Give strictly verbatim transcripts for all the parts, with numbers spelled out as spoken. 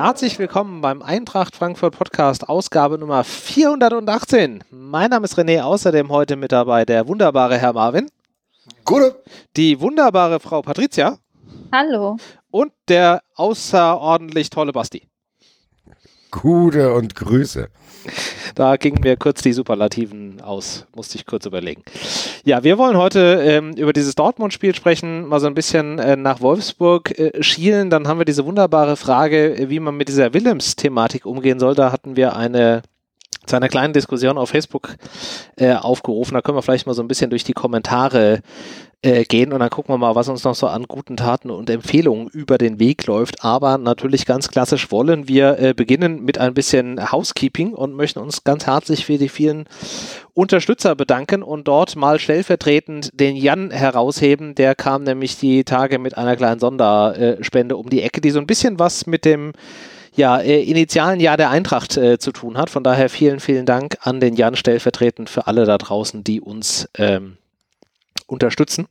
Herzlich willkommen beim Eintracht Frankfurt Podcast, Ausgabe Nummer vierhundertachtzehn. Mein Name ist René, außerdem heute mit dabei der wunderbare Herr Marvin. Gute. Die wunderbare Frau Patricia. Hallo. Und der außerordentlich tolle Basti. Gute und Grüße. Da gingen mir kurz die Superlativen aus, musste ich kurz überlegen. Ja, wir wollen heute ähm, über dieses Dortmund-Spiel sprechen, mal so ein bisschen äh, nach Wolfsburg äh, schielen. Dann haben wir diese wunderbare Frage, wie man mit dieser Willems-Thematik umgehen soll. Da hatten wir eine zu einer kleinen Diskussion auf Facebook äh, aufgerufen. Da können wir vielleicht mal so ein bisschen durch die Kommentare äh, gehen und dann gucken wir mal, was uns noch so an guten Taten und Empfehlungen über den Weg läuft. Aber natürlich ganz klassisch wollen wir äh, beginnen mit ein bisschen Housekeeping und möchten uns ganz herzlich für die vielen Unterstützer bedanken und dort mal stellvertretend den Jan herausheben. Der kam nämlich die Tage mit einer kleinen Sonderspende um die Ecke, die so ein bisschen was mit dem ja, äh, initialen Jahr der Eintracht äh, zu tun hat. Von daher vielen, vielen Dank an den Jan stellvertretend für alle da draußen, die uns ähm, unterstützen.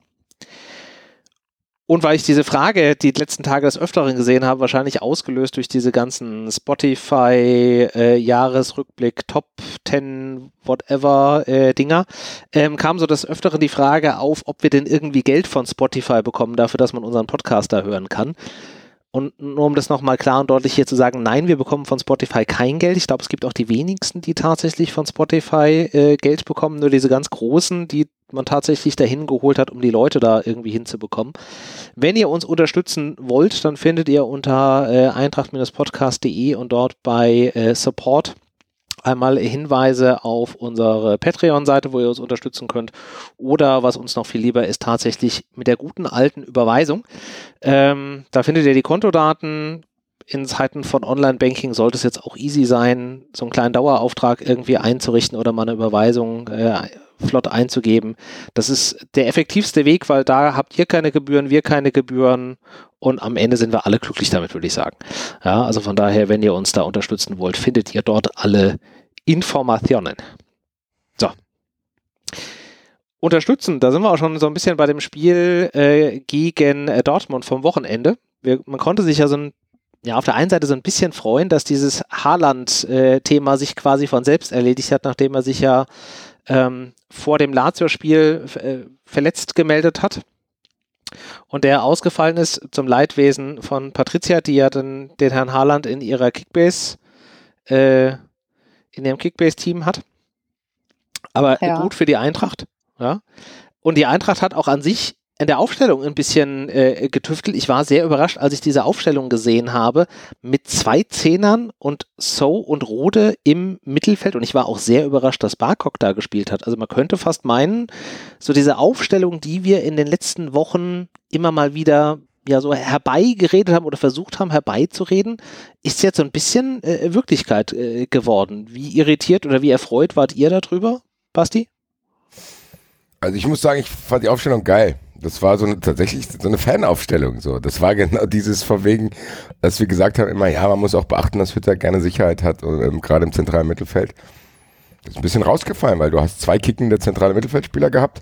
Und weil ich diese Frage die letzten Tage des Öfteren gesehen habe, wahrscheinlich ausgelöst durch diese ganzen Spotify äh, Jahresrückblick, Top zehn, whatever äh, Dinger, ähm, kam so des Öfteren die Frage auf, ob wir denn irgendwie Geld von Spotify bekommen dafür, dass man unseren Podcast da hören kann. Und nur um das nochmal klar und deutlich hier zu sagen, nein, wir bekommen von Spotify kein Geld. Ich glaube, es gibt auch die wenigsten, die tatsächlich von Spotify äh, Geld bekommen, nur diese ganz großen, die man tatsächlich dahin geholt hat, um die Leute da irgendwie hinzubekommen. Wenn ihr uns unterstützen wollt, dann findet ihr unter äh, eintracht Podcast punkt de und dort bei äh, Support einmal Hinweise auf unsere Patreon-Seite, wo ihr uns unterstützen könnt, oder was uns noch viel lieber ist, tatsächlich mit der guten alten Überweisung. Ähm, da findet ihr die Kontodaten. In Zeiten von Online-Banking sollte es jetzt auch easy sein, so einen kleinen Dauerauftrag irgendwie einzurichten oder mal eine Überweisung äh, flott einzugeben. Das ist der effektivste Weg, weil da habt ihr keine Gebühren, wir keine Gebühren und am Ende sind wir alle glücklich damit, würde ich sagen. Ja, also von daher, wenn ihr uns da unterstützen wollt, findet ihr dort alle Informationen. So. Unterstützen, da sind wir auch schon so ein bisschen bei dem Spiel äh, gegen äh, Dortmund vom Wochenende. Wir, man konnte sich ja so ein ja, auf der einen Seite so ein bisschen freuen, dass dieses Haaland-Thema sich quasi von selbst erledigt hat, nachdem er sich ja ähm, vor dem Lazio-Spiel äh, verletzt gemeldet hat und der ausgefallen ist zum Leidwesen von Patricia, die ja den, den Herrn Haaland in ihrer Kickbase äh, in ihrem Kickbase-Team hat. Aber ja. Gut für die Eintracht. Ja. Und die Eintracht hat auch an sich in der Aufstellung ein bisschen äh, getüftelt. Ich war sehr überrascht, als ich diese Aufstellung gesehen habe, mit zwei Zehnern und So und Rode im Mittelfeld. Und ich war auch sehr überrascht, dass Barkok da gespielt hat. Also man könnte fast meinen, so diese Aufstellung, die wir in den letzten Wochen immer mal wieder ja so herbeigeredet haben oder versucht haben herbeizureden, ist jetzt so ein bisschen äh, Wirklichkeit äh, geworden. Wie irritiert oder wie erfreut wart ihr darüber, Basti? Also ich muss sagen, ich fand die Aufstellung geil. Das war so eine, tatsächlich so eine Fanaufstellung. So. Das war genau dieses von wegen, dass wir gesagt haben immer, ja, man muss auch beachten, dass Hütter gerne Sicherheit hat, und, ähm, gerade im zentralen Mittelfeld. Das ist ein bisschen rausgefallen, weil du hast zwei kickende zentrale Mittelfeldspieler gehabt.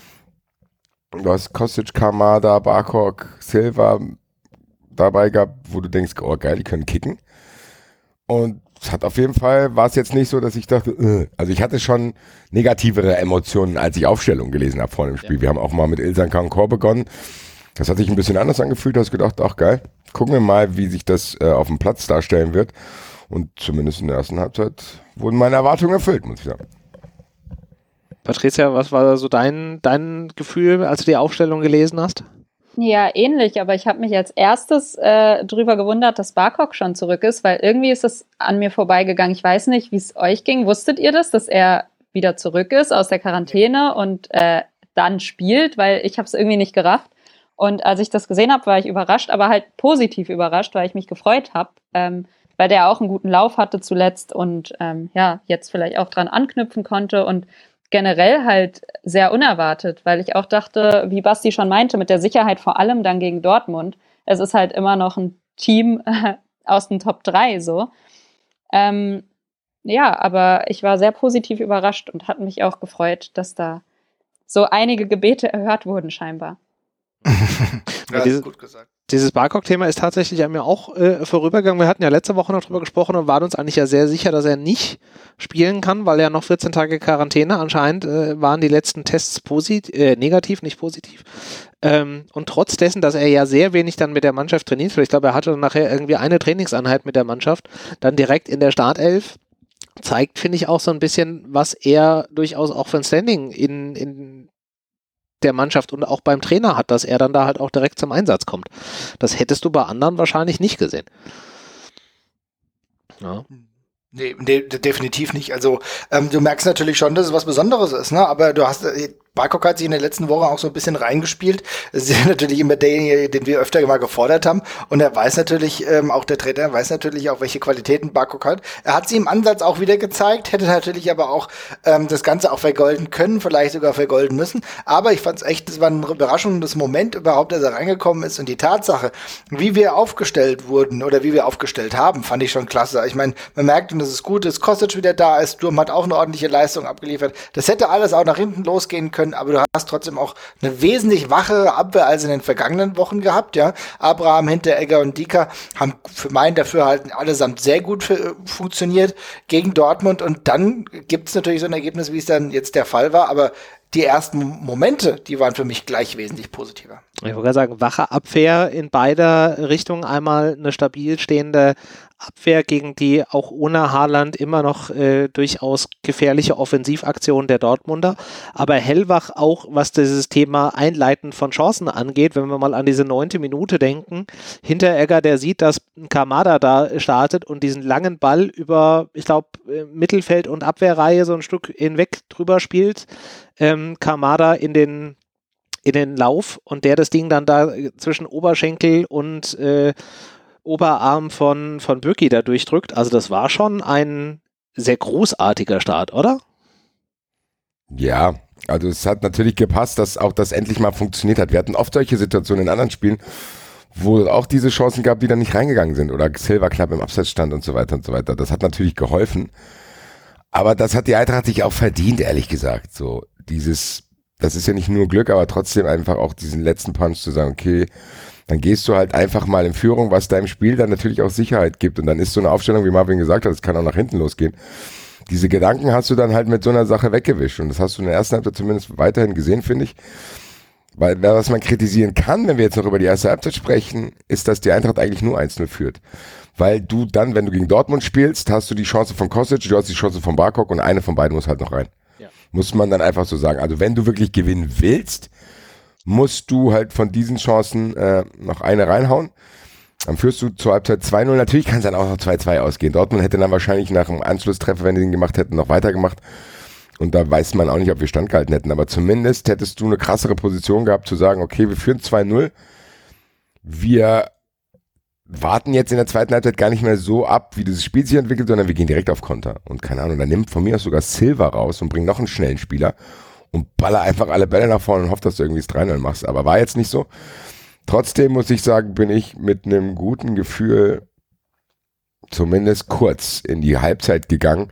Du hast Kostic, Kamada, Barkok, Silva dabei gehabt, wo du denkst, oh geil, die können kicken. Und es hat auf jeden Fall, war es jetzt nicht so, dass ich dachte, äh. also ich hatte schon negativere Emotionen, als ich Aufstellungen gelesen habe vor dem Spiel. Ja. Wir haben auch mal mit Ilsan Kankor begonnen. Das hat sich ein bisschen anders angefühlt, da hast du gedacht, ach geil, gucken wir mal, wie sich das äh, auf dem Platz darstellen wird. Und zumindest in der ersten Halbzeit wurden meine Erwartungen erfüllt, muss ich sagen. Patricia, was war so dein, dein Gefühl, als du die Aufstellung gelesen hast? Ja, ähnlich, aber ich habe mich als erstes äh, drüber gewundert, dass Barkok schon zurück ist, weil irgendwie ist es an mir vorbeigegangen. Ich weiß nicht, wie es euch ging. Wusstet ihr das, dass er wieder zurück ist aus der Quarantäne und äh, dann spielt? Weil ich habe es irgendwie nicht gerafft. Und als ich das gesehen habe, war ich überrascht, aber halt positiv überrascht, weil ich mich gefreut habe, ähm, weil der auch einen guten Lauf hatte zuletzt und ähm, ja, jetzt vielleicht auch dran anknüpfen konnte und generell halt sehr unerwartet, weil ich auch dachte, wie Basti schon meinte, mit der Sicherheit vor allem dann gegen Dortmund. Es ist halt immer noch ein Team äh, aus den Top drei so. Ähm, ja, aber ich war sehr positiv überrascht und hat mich auch gefreut, dass da so einige Gebete erhört wurden scheinbar. Ja, das ist gut gesagt. dieses Barkok-Thema ist tatsächlich an mir auch äh, vorübergegangen. Wir hatten ja letzte Woche noch drüber gesprochen und waren uns eigentlich ja sehr sicher, dass er nicht spielen kann, weil ja noch vierzehn Tage Quarantäne. Anscheinend äh, waren die letzten Tests posit- äh, negativ, nicht positiv. Ähm, und trotz dessen, dass er ja sehr wenig dann mit der Mannschaft trainiert, ich glaube, er hatte dann nachher irgendwie eine Trainingseinheit mit der Mannschaft, dann direkt in der Startelf, zeigt, finde ich, auch so ein bisschen, was er durchaus auch für ein Standing in, in der Mannschaft und auch beim Trainer hat, dass er dann da halt auch direkt zum Einsatz kommt. Das hättest du bei anderen wahrscheinlich nicht gesehen. Ja. Nee, nee, definitiv nicht. Also ähm, du merkst natürlich schon, dass es was Besonderes ist, ne? Aber du hast, äh, Barkok hat sich in der letzten Woche auch so ein bisschen reingespielt. Das ist natürlich immer derjenige, den wir öfter mal gefordert haben. Und er weiß natürlich, ähm, auch der Trainer weiß natürlich auch, welche Qualitäten Barkok hat. Er hat sie im Ansatz auch wieder gezeigt, hätte natürlich aber auch ähm, das Ganze auch vergolden können, vielleicht sogar vergolden müssen. Aber ich fand es echt, das war ein überraschendes Moment überhaupt, dass er reingekommen ist. Und die Tatsache, wie wir aufgestellt wurden oder wie wir aufgestellt haben, fand ich schon klasse. Ich meine, man merkt, und das ist gut, dass Kostic wieder da ist. Sturm hat auch eine ordentliche Leistung abgeliefert. Das hätte alles auch nach hinten losgehen können, aber du hast trotzdem auch eine wesentlich wachere Abwehr als in den vergangenen Wochen gehabt, ja. Abraham, Hinteregger und Dika haben für mein Dafürhalten allesamt sehr gut für, funktioniert gegen Dortmund und dann gibt es natürlich so ein Ergebnis, wie es dann jetzt der Fall war, aber die ersten Momente, die waren für mich gleich wesentlich positiver. Ich wollte sagen, wache Abwehr in beider Richtungen. Einmal eine stabil stehende Abwehr, gegen die auch ohne Haaland immer noch äh, durchaus gefährliche Offensivaktionen der Dortmunder. Aber hellwach auch, was dieses Thema Einleiten von Chancen angeht, wenn wir mal an diese neunte Minute denken. Hinteregger, der sieht, dass Kamada da startet und diesen langen Ball über, ich glaube, Mittelfeld und Abwehrreihe so ein Stück hinweg drüber spielt. Ähm, Kamada in den in den Lauf und der das Ding dann da zwischen Oberschenkel und äh, Oberarm von, von Böcki da durchdrückt. Also das war schon ein sehr großartiger Start, oder? Ja, also es hat natürlich gepasst, dass auch das endlich mal funktioniert hat. Wir hatten oft solche Situationen in anderen Spielen, wo es auch diese Chancen gab, die dann nicht reingegangen sind oder Silva knapp im Abseits stand und so weiter und so weiter. Das hat natürlich geholfen. Aber das hat die Eintracht sich auch verdient, ehrlich gesagt. So dieses, das ist ja nicht nur Glück, aber trotzdem einfach auch diesen letzten Punch zu sagen, okay, dann gehst du halt einfach mal in Führung, was deinem Spiel dann natürlich auch Sicherheit gibt. Und dann ist so eine Aufstellung, wie Marvin gesagt hat, es kann auch nach hinten losgehen. Diese Gedanken hast du dann halt mit so einer Sache weggewischt. Und das hast du in der ersten Halbzeit zumindest weiterhin gesehen, finde ich. Weil, was man kritisieren kann, wenn wir jetzt noch über die erste Halbzeit sprechen, ist, dass die Eintracht eigentlich nur eins null führt. Weil du dann, wenn du gegen Dortmund spielst, hast du die Chance von Kostic, du hast die Chance von Barkok und eine von beiden muss halt noch rein. Ja. Muss man dann einfach so sagen. Also wenn du wirklich gewinnen willst, musst du halt von diesen Chancen äh, noch eine reinhauen. Dann führst du zur Halbzeit zwei null. Natürlich kann es dann auch noch zwei zwei ausgehen. Dortmund hätte dann wahrscheinlich nach dem Anschlusstreffer, wenn die den gemacht hätten, noch weitergemacht. Und da weiß man auch nicht, ob wir standgehalten hätten. Aber zumindest hättest du eine krassere Position gehabt, zu sagen, okay, wir führen zwei null. Wir warten jetzt in der zweiten Halbzeit gar nicht mehr so ab, wie dieses Spiel sich entwickelt, sondern wir gehen direkt auf Konter. Und keine Ahnung, dann nimmt von mir aus sogar Silva raus und bringt noch einen schnellen Spieler und baller einfach alle Bälle nach vorne und hofft, dass du irgendwie das drei null machst. Aber war jetzt nicht so. Trotzdem muss ich sagen, bin ich mit einem guten Gefühl zumindest kurz in die Halbzeit gegangen.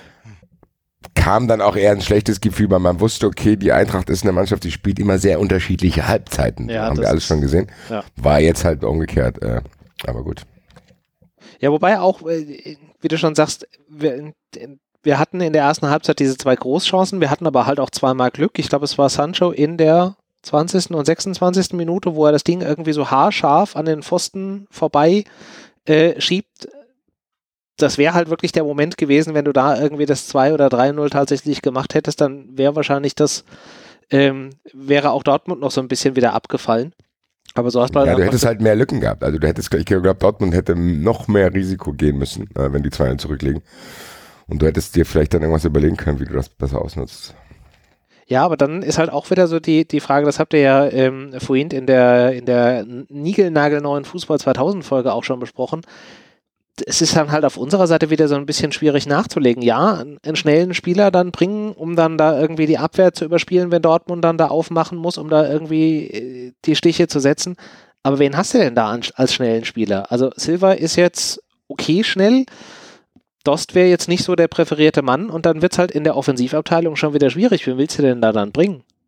Kam dann auch eher ein schlechtes Gefühl, weil man wusste, okay, die Eintracht ist eine Mannschaft, die spielt immer sehr unterschiedliche Halbzeiten. Ja, haben wir alles schon gesehen. Ja. War jetzt halt umgekehrt, äh, aber gut. Ja, wobei auch, wie du schon sagst, wir, wir hatten in der ersten Halbzeit diese zwei Großchancen, wir hatten aber halt auch zweimal Glück. Ich glaube, es war Sancho in der zwanzigsten und sechsundzwanzigsten Minute, wo er das Ding irgendwie so haarscharf an den Pfosten vorbei äh, schiebt. Das wäre halt wirklich der Moment gewesen, wenn du da irgendwie das zwei oder drei null tatsächlich gemacht hättest, dann wäre wahrscheinlich das, ähm, wäre auch Dortmund noch so ein bisschen wieder abgefallen. Aber so hast du halt ja, du hättest halt mehr Lücken gehabt. Also du hättest, ich glaube, Dortmund hätte noch mehr Risiko gehen müssen, äh, wenn die zwei null zurücklegen. Und du hättest dir vielleicht dann irgendwas überlegen können, wie du das besser ausnutzt. Ja, aber dann ist halt auch wieder so die, die Frage, das habt ihr ja ähm, vorhin in der, in der niegelnagelneuen Fußball zweitausend Folge auch schon besprochen. Es ist dann halt auf unserer Seite wieder so ein bisschen schwierig nachzulegen. Ja, einen schnellen Spieler dann bringen, um dann da irgendwie die Abwehr zu überspielen, wenn Dortmund dann da aufmachen muss, um da irgendwie die Stiche zu setzen. Aber wen hast du denn da als schnellen Spieler? Also Silva ist jetzt okay schnell, Dost wäre jetzt nicht so der präferierte Mann und dann wird es halt in der Offensivabteilung schon wieder schwierig. Wen willst du denn da dann bringen?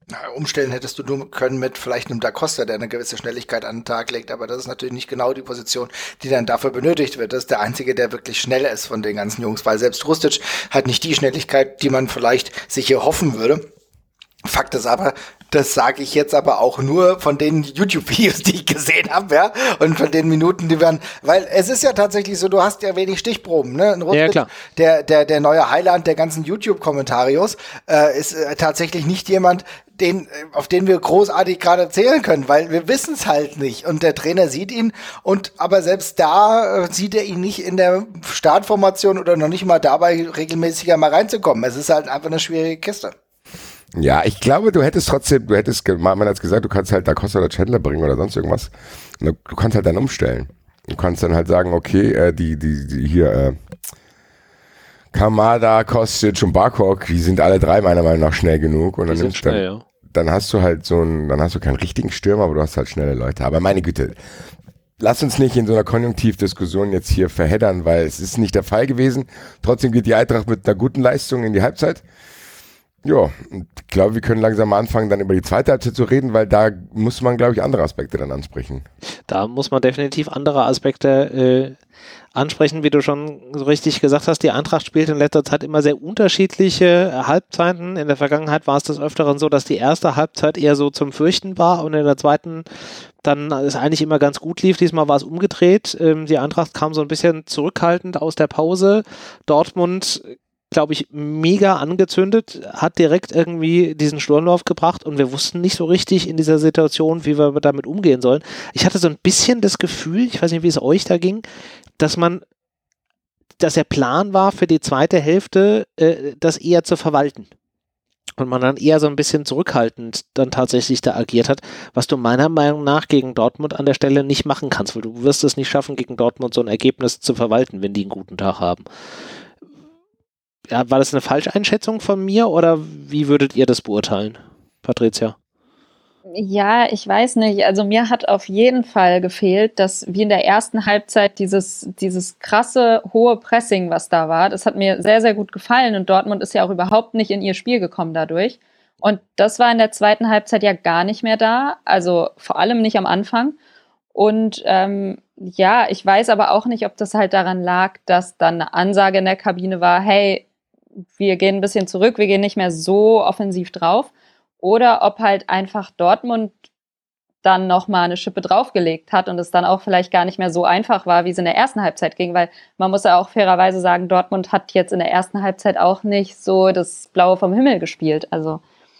Umstellen hättest du nur können mit vielleicht einem Da Costa, der eine gewisse Schnelligkeit an den Tag legt, aber das ist natürlich nicht genau die Position, die dann dafür benötigt wird. Das ist der Einzige, der wirklich schnell ist von den ganzen Jungs, weil selbst Rustic hat nicht die Schnelligkeit, die man vielleicht sich hier hoffen würde. Fakt ist aber, das sage ich jetzt aber auch nur von den YouTube-Videos, die ich gesehen habe, ja, und von den Minuten, die werden, weil es ist ja tatsächlich so, du hast ja wenig Stichproben, ne? Ein Rustic, ja, klar. Der, der, der neue Highland der ganzen YouTube-Kommentarios äh, ist äh, tatsächlich nicht jemand, den, auf den wir großartig gerade zählen können, weil wir wissen es halt nicht. Und der Trainer sieht ihn, und aber selbst da äh, sieht er ihn nicht in der Startformation oder noch nicht mal dabei, regelmäßiger mal reinzukommen. Es ist halt einfach eine schwierige Kiste. Ja, ich glaube, du hättest trotzdem, du hättest, man hat gesagt, du kannst halt Da Costa oder Chandler bringen oder sonst irgendwas. Du kannst halt dann umstellen. Du kannst dann halt sagen, okay, äh, die, die, die hier, äh, Kamada, Kostic und Barkok, die sind alle drei meiner Meinung nach schnell genug. Und dann nimmst schnell, dann, ja. dann hast du halt so einen, dann hast du keinen richtigen Stürmer, aber du hast halt schnelle Leute. Aber meine Güte, lass uns nicht in so einer Konjunktivdiskussion jetzt hier verheddern, weil es ist nicht der Fall gewesen. Trotzdem geht die Eintracht mit einer guten Leistung in die Halbzeit. Ja, ich glaube, wir können langsam mal anfangen, dann über die zweite Halbzeit zu reden, weil da muss man, glaube ich, andere Aspekte dann ansprechen. Da muss man definitiv andere Aspekte äh, ansprechen, wie du schon so richtig gesagt hast. Die Eintracht spielt in letzter Zeit immer sehr unterschiedliche Halbzeiten. In der Vergangenheit war es des Öfteren so, dass die erste Halbzeit eher so zum Fürchten war und in der zweiten dann es eigentlich immer ganz gut lief. Diesmal war es umgedreht. Ähm, die Eintracht kam so ein bisschen zurückhaltend aus der Pause. Dortmund, glaube ich, mega angezündet, hat direkt irgendwie diesen Sturmlauf gebracht und wir wussten nicht so richtig in dieser Situation, wie wir damit umgehen sollen. Ich hatte so ein bisschen das Gefühl, ich weiß nicht, wie es euch da ging, dass man, dass der Plan war für die zweite Hälfte, äh, das eher zu verwalten. Und man dann eher so ein bisschen zurückhaltend dann tatsächlich da agiert hat, was du meiner Meinung nach gegen Dortmund an der Stelle nicht machen kannst, weil du wirst es nicht schaffen, gegen Dortmund so ein Ergebnis zu verwalten, wenn die einen guten Tag haben. Ja, war das eine Falscheinschätzung von mir oder wie würdet ihr das beurteilen, Patricia? Ja, ich weiß nicht. Also mir hat auf jeden Fall gefehlt, dass wie in der ersten Halbzeit dieses, dieses krasse, hohe Pressing, was da war, das hat mir sehr, sehr gut gefallen und Dortmund ist ja auch überhaupt nicht in ihr Spiel gekommen dadurch. Und das war in der zweiten Halbzeit ja gar nicht mehr da, also vor allem nicht am Anfang. Und ähm, ja, ich weiß aber auch nicht, ob das halt daran lag, dass dann eine Ansage in der Kabine war, hey, wir gehen ein bisschen zurück, wir gehen nicht mehr so offensiv drauf. Oder ob halt einfach Dortmund dann nochmal eine Schippe draufgelegt hat und es dann auch vielleicht gar nicht mehr so einfach war, wie es in der ersten Halbzeit ging. Weil man muss ja auch fairerweise sagen, Dortmund hat jetzt in der ersten Halbzeit auch nicht so das Blaue vom Himmel gespielt. Also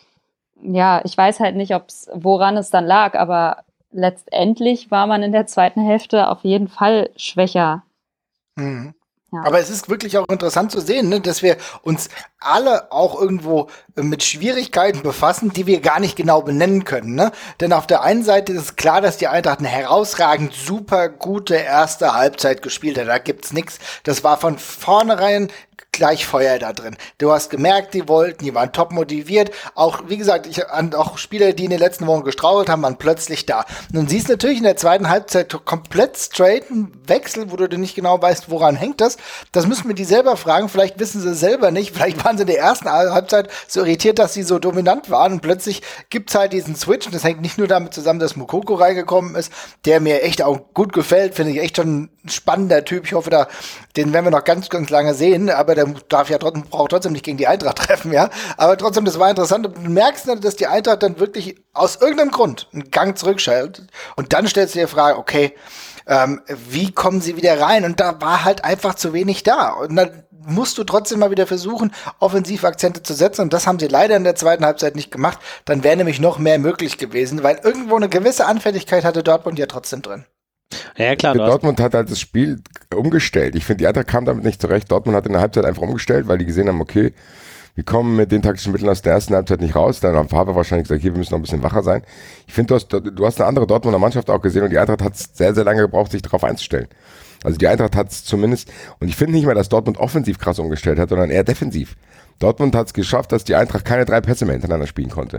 ja, ich weiß halt nicht, ob's, woran es dann lag, aber letztendlich war man in der zweiten Hälfte auf jeden Fall schwächer. Mhm. Ja. Aber es ist wirklich auch interessant zu sehen, ne, dass wir uns alle auch irgendwo mit Schwierigkeiten befassen, die wir gar nicht genau benennen können. Ne? Denn auf der einen Seite ist es klar, dass die Eintracht eine herausragend super gute erste Halbzeit gespielt hat. Da gibt's nichts. Das war von vornherein gleich Feuer da drin. Du hast gemerkt, die wollten, die waren top motiviert. Auch, wie gesagt, ich, auch Spieler, die in den letzten Wochen gestrauchelt haben, waren plötzlich da. Nun siehst du natürlich in der zweiten Halbzeit komplett straighten Wechsel, wo du nicht genau weißt, woran hängt das. Das müssen wir die selber fragen. Vielleicht wissen sie selber nicht. Vielleicht waren sie in der ersten Halbzeit so irritiert, dass sie so dominant waren. Und plötzlich gibt's halt diesen Switch. Und das hängt nicht nur damit zusammen, dass Moukoko reingekommen ist, der mir echt auch gut gefällt. Finde ich echt schon ein spannender Typ. Ich hoffe, da, den werden wir noch ganz, ganz lange sehen. Aber der darf ja trotzdem, braucht trotzdem nicht gegen die Eintracht treffen, ja. Aber trotzdem, das war interessant. Und du merkst dann, dass die Eintracht dann wirklich aus irgendeinem Grund einen Gang zurückschaltet. Und dann stellst du dir die Frage, okay, ähm, wie kommen sie wieder rein? Und da war halt einfach zu wenig da. Und dann musst du trotzdem mal wieder versuchen, Offensivakzente zu setzen. Und das haben sie leider in der zweiten Halbzeit nicht gemacht. Dann wäre nämlich noch mehr möglich gewesen, weil irgendwo eine gewisse Anfälligkeit hatte Dortmund ja trotzdem drin. Ja, klar. Dortmund hat halt das Spiel umgestellt. Ich finde, die Eintracht kam damit nicht zurecht. Dortmund hat in der Halbzeit einfach umgestellt, weil die gesehen haben, okay, wir kommen mit den taktischen Mitteln aus der ersten Halbzeit nicht raus. Dann haben Favre wahrscheinlich gesagt, hier, wir müssen noch ein bisschen wacher sein. Ich finde, du hast, du hast eine andere Dortmunder Mannschaft auch gesehen und die Eintracht hat es sehr, sehr lange gebraucht, sich darauf einzustellen. Also die Eintracht hat es zumindest, und ich finde nicht mehr, dass Dortmund offensiv krass umgestellt hat, sondern eher defensiv. Dortmund hat es geschafft, dass die Eintracht keine drei Pässe mehr hintereinander spielen konnte.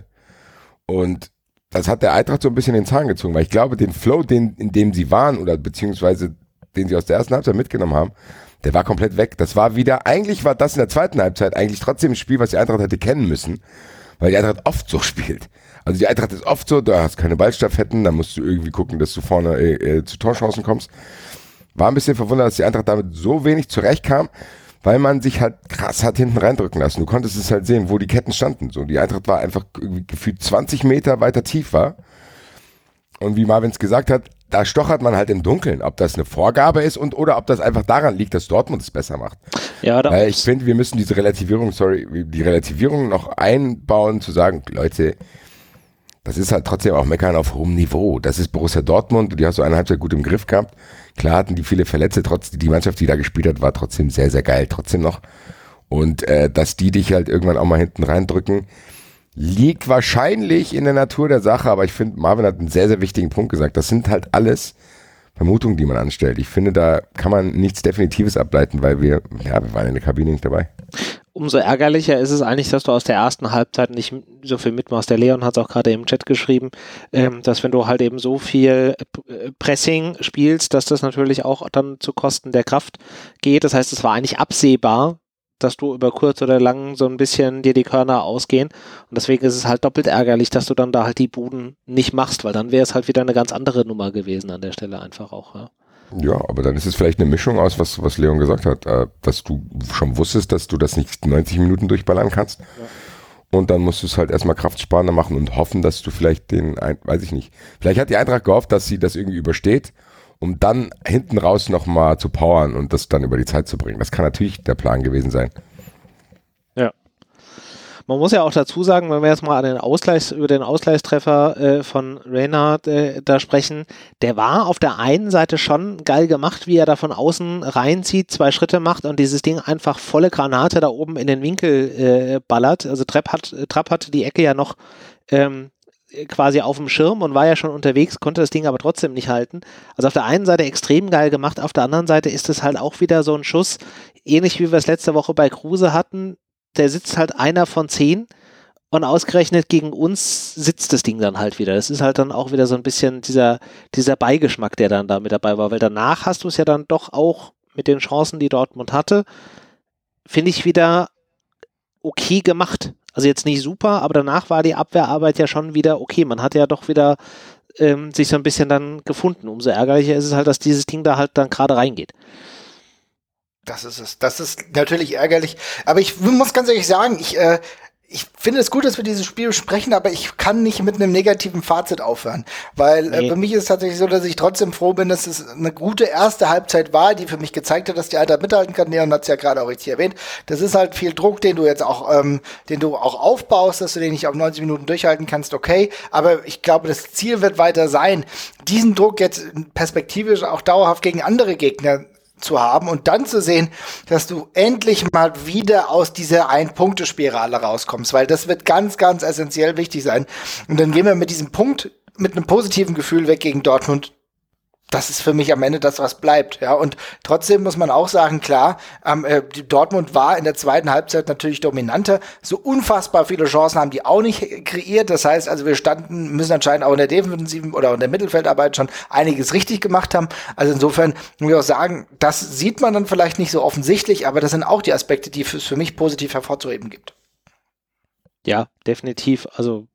Und das hat der Eintracht so ein bisschen in den Zahn gezogen, weil ich glaube, den Flow, den, in dem sie waren, oder beziehungsweise den sie aus der ersten Halbzeit mitgenommen haben, der war komplett weg. Das war wieder, eigentlich war das in der zweiten Halbzeit eigentlich trotzdem ein Spiel, was die Eintracht hätte kennen müssen. weil die Eintracht oft so spielt. Also die Eintracht ist oft so, du hast keine Ballstaffetten, dann musst du irgendwie gucken, dass du vorne äh, zu Torchancen kommst. War ein bisschen verwundert, dass die Eintracht damit so wenig zurechtkam, weil man sich halt krass hat hinten reindrücken lassen. Du konntest es halt sehen, wo die Ketten standen. So, die Eintracht war einfach irgendwie gefühlt zwanzig Meter weiter tief war. Und wie Marvin es gesagt hat, da stochert man halt im Dunkeln, ob das eine Vorgabe ist und oder ob das einfach daran liegt, dass Dortmund es besser macht. Ja, da Weil ich finde, wir müssen diese Relativierung, sorry, die Relativierung noch einbauen, zu sagen, Leute, das ist halt trotzdem auch Meckern auf hohem Niveau. Das ist Borussia Dortmund und die hast du eine Halbzeit gut im Griff gehabt. Klar hatten die viele Verletzte, trotzdem die Mannschaft, die da gespielt hat, war trotzdem sehr, sehr geil, trotzdem noch. Und äh, dass die dich halt irgendwann auch mal hinten reindrücken, liegt wahrscheinlich in der Natur der Sache, aber ich finde, Marvin hat einen sehr, sehr wichtigen Punkt gesagt. Das sind halt alles Vermutungen, die man anstellt. Ich finde, da kann man nichts Definitives ableiten, weil wir, ja, wir waren in der Kabine nicht dabei. Umso ärgerlicher ist es eigentlich, dass du aus der ersten Halbzeit nicht so viel mitmachst. Der Leon hat es auch gerade im Chat geschrieben, ähm, dass wenn du halt eben so viel Pressing spielst, dass das natürlich auch dann zu Kosten der Kraft geht. Das heißt, es war eigentlich absehbar, dass du über kurz oder lang so ein bisschen dir die Körner ausgehen. Und deswegen ist es halt doppelt ärgerlich, dass du dann da halt die Buden nicht machst, weil dann wäre es halt wieder eine ganz andere Nummer gewesen an der Stelle einfach auch. Ja, ja, aber dann ist es vielleicht eine Mischung aus, was, was Leon gesagt hat, äh, dass du schon wusstest, dass du das nicht neunzig Minuten durchballern kannst. Ja. Und dann musst du es halt erstmal kraftsparender machen und hoffen, dass du vielleicht den, weiß ich nicht, vielleicht hat die Eintracht gehofft, dass sie das irgendwie übersteht, um dann hinten raus nochmal zu powern und das dann über die Zeit zu bringen. Das kann natürlich der Plan gewesen sein. Ja. Man muss ja auch dazu sagen, wenn wir jetzt mal an den Ausgleichs, über den Ausgleichstreffer äh, von Reinhardt äh, da sprechen, der war auf der einen Seite schon geil gemacht, wie er da von außen reinzieht, zwei Schritte macht und dieses Ding einfach volle Granate da oben in den Winkel äh, ballert. Also Trapp hat, Trapp hatte die Ecke ja noch ähm, quasi auf dem Schirm und war ja schon unterwegs, konnte das Ding aber trotzdem nicht halten. Also auf der einen Seite extrem geil gemacht, auf der anderen Seite ist es halt auch wieder so ein Schuss, ähnlich wie wir es letzte Woche bei Kruse hatten, der sitzt halt einer von zehn und ausgerechnet gegen uns sitzt das Ding dann halt wieder. Das ist halt dann auch wieder so ein bisschen dieser, dieser Beigeschmack, der dann da mit dabei war, weil danach hast du es ja dann doch auch mit den Chancen, die Dortmund hatte, finde ich wieder okay gemacht. Also jetzt nicht super, aber danach war die Abwehrarbeit ja schon wieder okay. Man hat ja doch wieder ähm, sich so ein bisschen dann gefunden. Umso ärgerlicher ist es halt, dass dieses Ding da halt dann gerade reingeht. Das ist es. Das ist natürlich ärgerlich. Aber ich muss ganz ehrlich sagen, ich, äh, ich finde es gut, dass wir dieses Spiel besprechen, aber ich kann nicht mit einem negativen Fazit aufhören. Weil nee. äh, für mich ist es tatsächlich so, dass ich trotzdem froh bin, dass es eine gute erste Halbzeit war, die für mich gezeigt hat, dass die Eintracht mithalten kann. Leon hat es ja gerade auch richtig erwähnt. Das ist halt viel Druck, den du jetzt auch, ähm, den du auch aufbaust, dass du den nicht auf neunzig Minuten durchhalten kannst, okay. Aber ich glaube, das Ziel wird weiter sein, diesen Druck jetzt perspektivisch auch dauerhaft gegen andere Gegner zu haben und dann zu sehen, dass du endlich mal wieder aus dieser Ein-Punkte-Spirale rauskommst, weil das wird ganz, ganz essentiell wichtig sein. Und dann gehen wir mit diesem Punkt, mit einem positiven Gefühl weg gegen Dortmund. Das ist für mich am Ende das, was bleibt. Ja, und trotzdem muss man auch sagen, klar, ähm, äh, die Dortmund war in der zweiten Halbzeit natürlich dominanter. So unfassbar viele Chancen haben die auch nicht kreiert. Das heißt, also wir standen, müssen anscheinend auch in der defensiven oder in der Mittelfeldarbeit schon einiges richtig gemacht haben. Also insofern muss ich auch sagen, das sieht man dann vielleicht nicht so offensichtlich, aber das sind auch die Aspekte, die es für mich positiv hervorzuheben gibt. Ja, definitiv. Also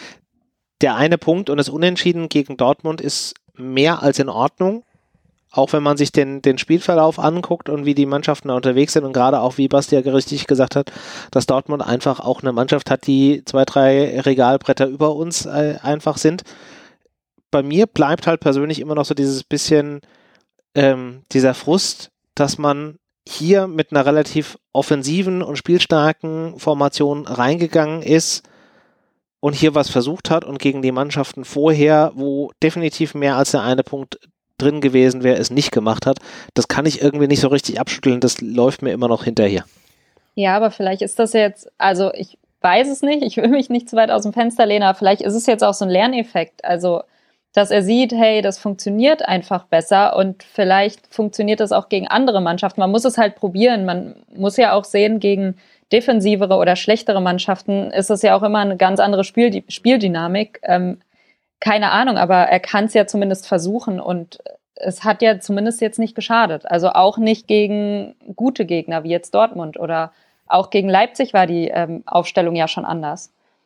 der eine Punkt und das Unentschieden gegen Dortmund ist mehr als in Ordnung, auch wenn man sich den, den Spielverlauf anguckt und wie die Mannschaften da unterwegs sind und gerade auch, wie Basti ja richtig gesagt hat, dass Dortmund einfach auch eine Mannschaft hat, die zwei, drei Regalbretter über uns äh, einfach sind. Bei mir bleibt halt persönlich immer noch so dieses bisschen ähm, dieser Frust, dass man hier mit einer relativ offensiven und spielstarken Formation reingegangen ist und hier was versucht hat und gegen die Mannschaften vorher, wo definitiv mehr als der eine Punkt drin gewesen wäre, es nicht gemacht hat. Das kann ich irgendwie nicht so richtig abschütteln, das läuft mir immer noch hinterher. Ja, aber vielleicht ist das jetzt, also ich weiß es nicht, ich will mich nicht zu weit aus dem Fenster lehnen, aber vielleicht ist es jetzt auch so ein Lerneffekt, also dass er sieht, hey, das funktioniert einfach besser und vielleicht funktioniert das auch gegen andere Mannschaften. Man muss es halt probieren, man muss ja auch sehen, gegen defensivere oder schlechtere Mannschaften ist es ja auch immer eine ganz andere Spiel- Spieldynamik. Ähm, keine Ahnung, aber er kann es ja zumindest versuchen und es hat ja zumindest jetzt nicht geschadet. Also auch nicht gegen gute Gegner wie jetzt Dortmund oder auch gegen Leipzig war die ähm, Aufstellung ja schon anders.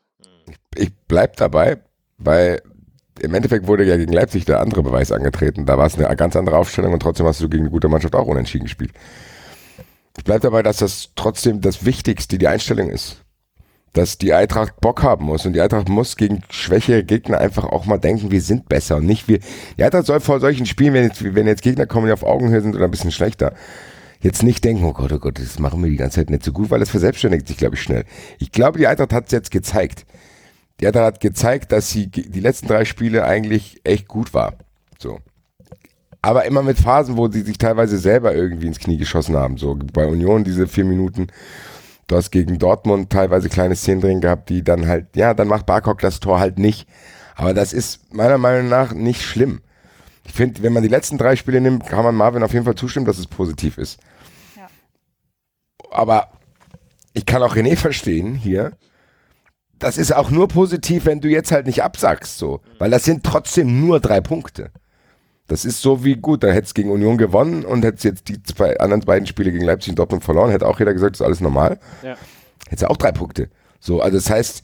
Ich bleib dabei, weil im Endeffekt wurde ja gegen Leipzig der andere Beweis angetreten. Da war es eine ganz andere Aufstellung und trotzdem hast du gegen eine gute Mannschaft auch unentschieden gespielt. Ich bleib dabei, dass das trotzdem das Wichtigste die Einstellung ist. Dass die Eintracht Bock haben muss und die Eintracht muss gegen schwächere Gegner einfach auch mal denken, wir sind besser und nicht wir. Die Eintracht soll vor solchen Spielen, wenn jetzt, wenn jetzt Gegner kommen, die auf Augenhöhe sind oder ein bisschen schlechter, jetzt nicht denken, oh Gott, oh Gott, das machen wir die ganze Zeit nicht so gut, weil das verselbstständigt sich, glaube ich, schnell. Ich glaube, die Eintracht hat es jetzt gezeigt. Die Eintracht hat gezeigt, dass sie die letzten drei Spiele eigentlich echt gut war. So. Aber immer mit Phasen, wo sie sich teilweise selber irgendwie ins Knie geschossen haben. So bei Union diese vier Minuten. Du hast gegen Dortmund teilweise kleine Szenen drin gehabt, die dann halt, ja, dann macht Barkok das Tor halt nicht. Aber das ist meiner Meinung nach nicht schlimm. Ich finde, wenn man die letzten drei Spiele nimmt, kann man Marvin auf jeden Fall zustimmen, dass es positiv ist. Ja. Aber ich kann auch René verstehen hier. Das ist auch nur positiv, wenn du jetzt halt nicht absagst, so. Weil das sind trotzdem nur drei Punkte. Das ist so wie gut, dann hättest du gegen Union gewonnen und hättest jetzt die zwei anderen beiden Spiele gegen Leipzig und Dortmund verloren, hätte auch jeder gesagt, das ist alles normal. Ja. Hättest du auch drei Punkte. So, also das heißt,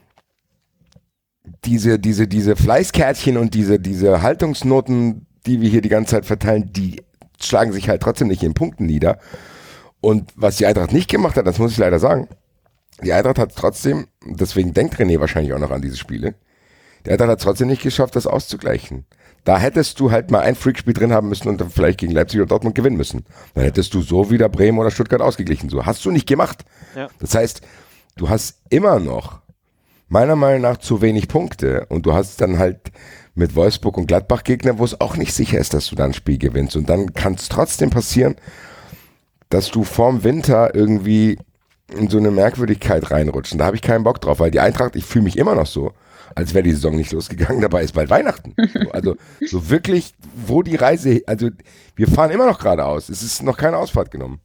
diese, diese, diese Fleißkärtchen und diese, diese Haltungsnoten, die wir hier die ganze Zeit verteilen, die schlagen sich halt trotzdem nicht in Punkten nieder. Und was die Eintracht nicht gemacht hat, das muss ich leider sagen, die Eintracht hat trotzdem, deswegen denkt René wahrscheinlich auch noch an diese Spiele, die Eintracht hat trotzdem nicht geschafft, das auszugleichen. Da hättest du halt mal ein Freakspiel drin haben müssen und dann vielleicht gegen Leipzig oder Dortmund gewinnen müssen. Dann hättest du so wieder Bremen oder Stuttgart ausgeglichen. So hast du nicht gemacht. Ja. Das heißt, du hast immer noch meiner Meinung nach zu wenig Punkte und du hast dann halt mit Wolfsburg und Gladbach Gegner, wo es auch nicht sicher ist, dass du dann ein Spiel gewinnst. Und dann kann es trotzdem passieren, dass du vorm Winter irgendwie in so eine Merkwürdigkeit reinrutscht. Und da habe ich keinen Bock drauf, weil die Eintracht, ich fühle mich immer noch so, als wäre die Saison nicht losgegangen, dabei ist bald Weihnachten. So, also so wirklich, wo die Reise, also wir fahren immer noch geradeaus. Es ist noch keine Ausfahrt genommen.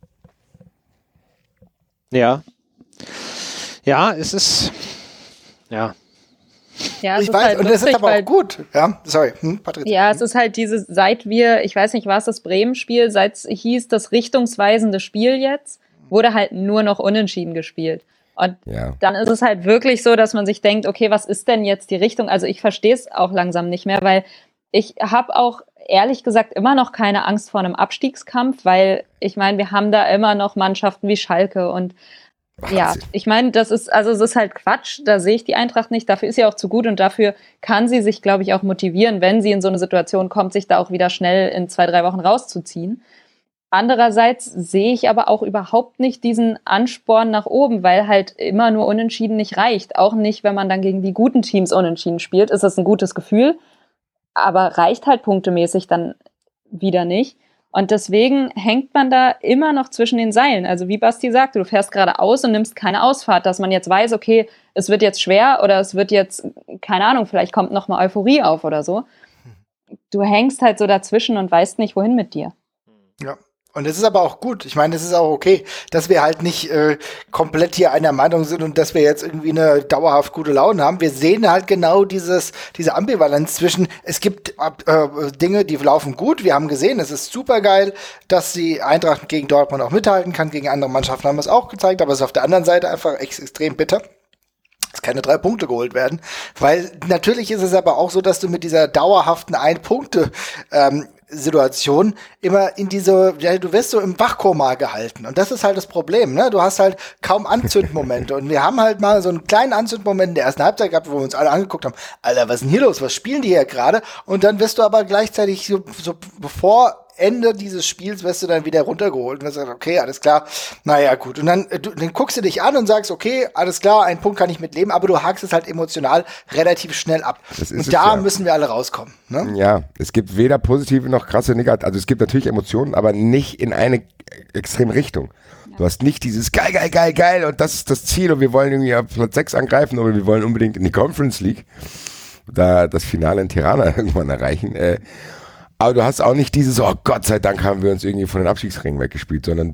Ja. Ja, es ist, ja. Ja, es ich ist weiß, halt und lustig, das ist aber weil, auch gut. Ja, sorry, hm, Patrick. Ja, es ist halt dieses, seit wir, ich weiß nicht, war es das Bremen-Spiel, seit es hieß, das richtungsweisende Spiel jetzt, wurde halt nur noch unentschieden gespielt. Und ja. Dann ist es halt wirklich so, dass man sich denkt, okay, was ist denn jetzt die Richtung? Also ich verstehe es auch langsam nicht mehr, weil ich habe auch ehrlich gesagt immer noch keine Angst vor einem Abstiegskampf, weil ich meine, wir haben da immer noch Mannschaften wie Schalke und Wahnsinn. Ja, ich meine, das ist, also es ist halt Quatsch, da sehe ich die Eintracht nicht, dafür ist sie auch zu gut und dafür kann sie sich, glaube ich, auch motivieren, wenn sie in so eine Situation kommt, sich da auch wieder schnell in zwei, drei Wochen rauszuziehen. Andererseits sehe ich aber auch überhaupt nicht diesen Ansporn nach oben, weil halt immer nur unentschieden nicht reicht. Auch nicht, wenn man dann gegen die guten Teams unentschieden spielt, ist das ein gutes Gefühl, aber reicht halt punktemäßig dann wieder nicht. Und deswegen hängt man da immer noch zwischen den Seilen. Also wie Basti sagte, du fährst geradeaus und nimmst keine Ausfahrt, dass man jetzt weiß, okay, es wird jetzt schwer oder es wird jetzt, keine Ahnung, vielleicht kommt noch mal Euphorie auf oder so. Du hängst halt so dazwischen und weißt nicht, wohin mit dir. Ja. Und es ist aber auch gut. Ich meine, es ist auch okay, dass wir halt nicht äh, komplett hier einer Meinung sind und dass wir jetzt irgendwie eine dauerhaft gute Laune haben. Wir sehen halt genau dieses diese Ambivalenz zwischen, es gibt äh, Dinge, die laufen gut. Wir haben gesehen, es ist super geil, dass die Eintracht gegen Dortmund auch mithalten kann. Gegen andere Mannschaften haben wir es auch gezeigt, aber es ist auf der anderen Seite einfach ex- extrem bitter, dass keine drei Punkte geholt werden. Weil natürlich ist es aber auch so, dass du mit dieser dauerhaften Ein-Punkte ähm, Situation immer in diese, ja, du wirst so im Wachkoma gehalten. Und das ist halt das Problem, ne? Du hast halt kaum Anzündmomente. Und wir haben halt mal so einen kleinen Anzündmoment in der ersten Halbzeit gehabt, wo wir uns alle angeguckt haben, Alter, was ist denn hier los? Was spielen die hier gerade? Und dann wirst du aber gleichzeitig so, so bevor Ende dieses Spiels wirst du dann wieder runtergeholt und dann sagst, okay, alles klar, naja, gut. Und dann, du, dann guckst du dich an und sagst, okay, alles klar, einen Punkt kann ich mitleben, aber du hakst es halt emotional relativ schnell ab. Und da ja. müssen wir alle rauskommen. Ne? Ja, es gibt weder positive noch krasse negative, also es gibt natürlich Emotionen, aber nicht in eine extreme Richtung. Du hast nicht dieses geil, geil, geil, geil und das ist das Ziel und wir wollen irgendwie auf Platz sechs angreifen oder wir wollen unbedingt in die Conference League, da das Finale in Tirana irgendwann erreichen, äh, aber du hast auch nicht dieses, oh Gott sei Dank haben wir uns irgendwie von den Abstiegsrängen weggespielt, sondern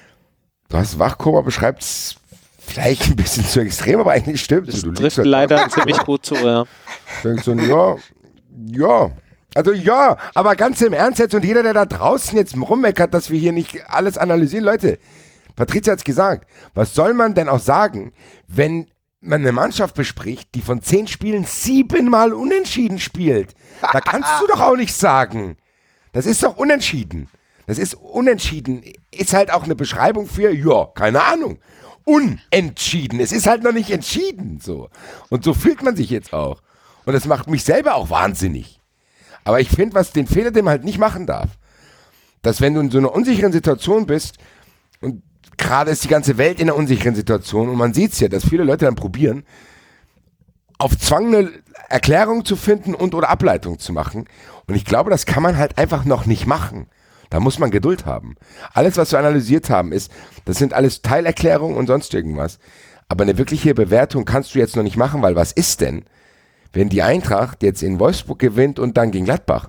du hast Wachkoma, beschreibt es vielleicht ein bisschen zu extrem, aber eigentlich stimmt. Das du trifft halt leider ziemlich gut zu, ja. Denkst du, ja, ja, also ja, aber ganz im Ernst jetzt und jeder, der da draußen jetzt rummeckert, dass wir hier nicht alles analysieren, Leute, Patricia hat's gesagt, was soll man denn auch sagen, wenn man eine Mannschaft bespricht, die von zehn Spielen siebenmal unentschieden spielt. Da kannst du doch auch nicht sagen. Das ist doch unentschieden. Das ist unentschieden. Ist halt auch eine Beschreibung für, ja, keine Ahnung. Unentschieden. Es ist halt noch nicht entschieden. So. Und so fühlt man sich jetzt auch. Und das macht mich selber auch wahnsinnig. Aber ich finde, was den Fehler, den man halt nicht machen darf, dass wenn du in so einer unsicheren Situation bist, und gerade ist die ganze Welt in einer unsicheren Situation, und man sieht es ja, dass viele Leute dann probieren, auf Zwang eine Erklärung zu finden und oder Ableitung zu machen. Und ich glaube, das kann man halt einfach noch nicht machen. Da muss man Geduld haben. Alles, was wir analysiert haben, ist, das sind alles Teilerklärungen und sonst irgendwas. Aber eine wirkliche Bewertung kannst du jetzt noch nicht machen, weil was ist denn, wenn die Eintracht jetzt in Wolfsburg gewinnt und dann gegen Gladbach?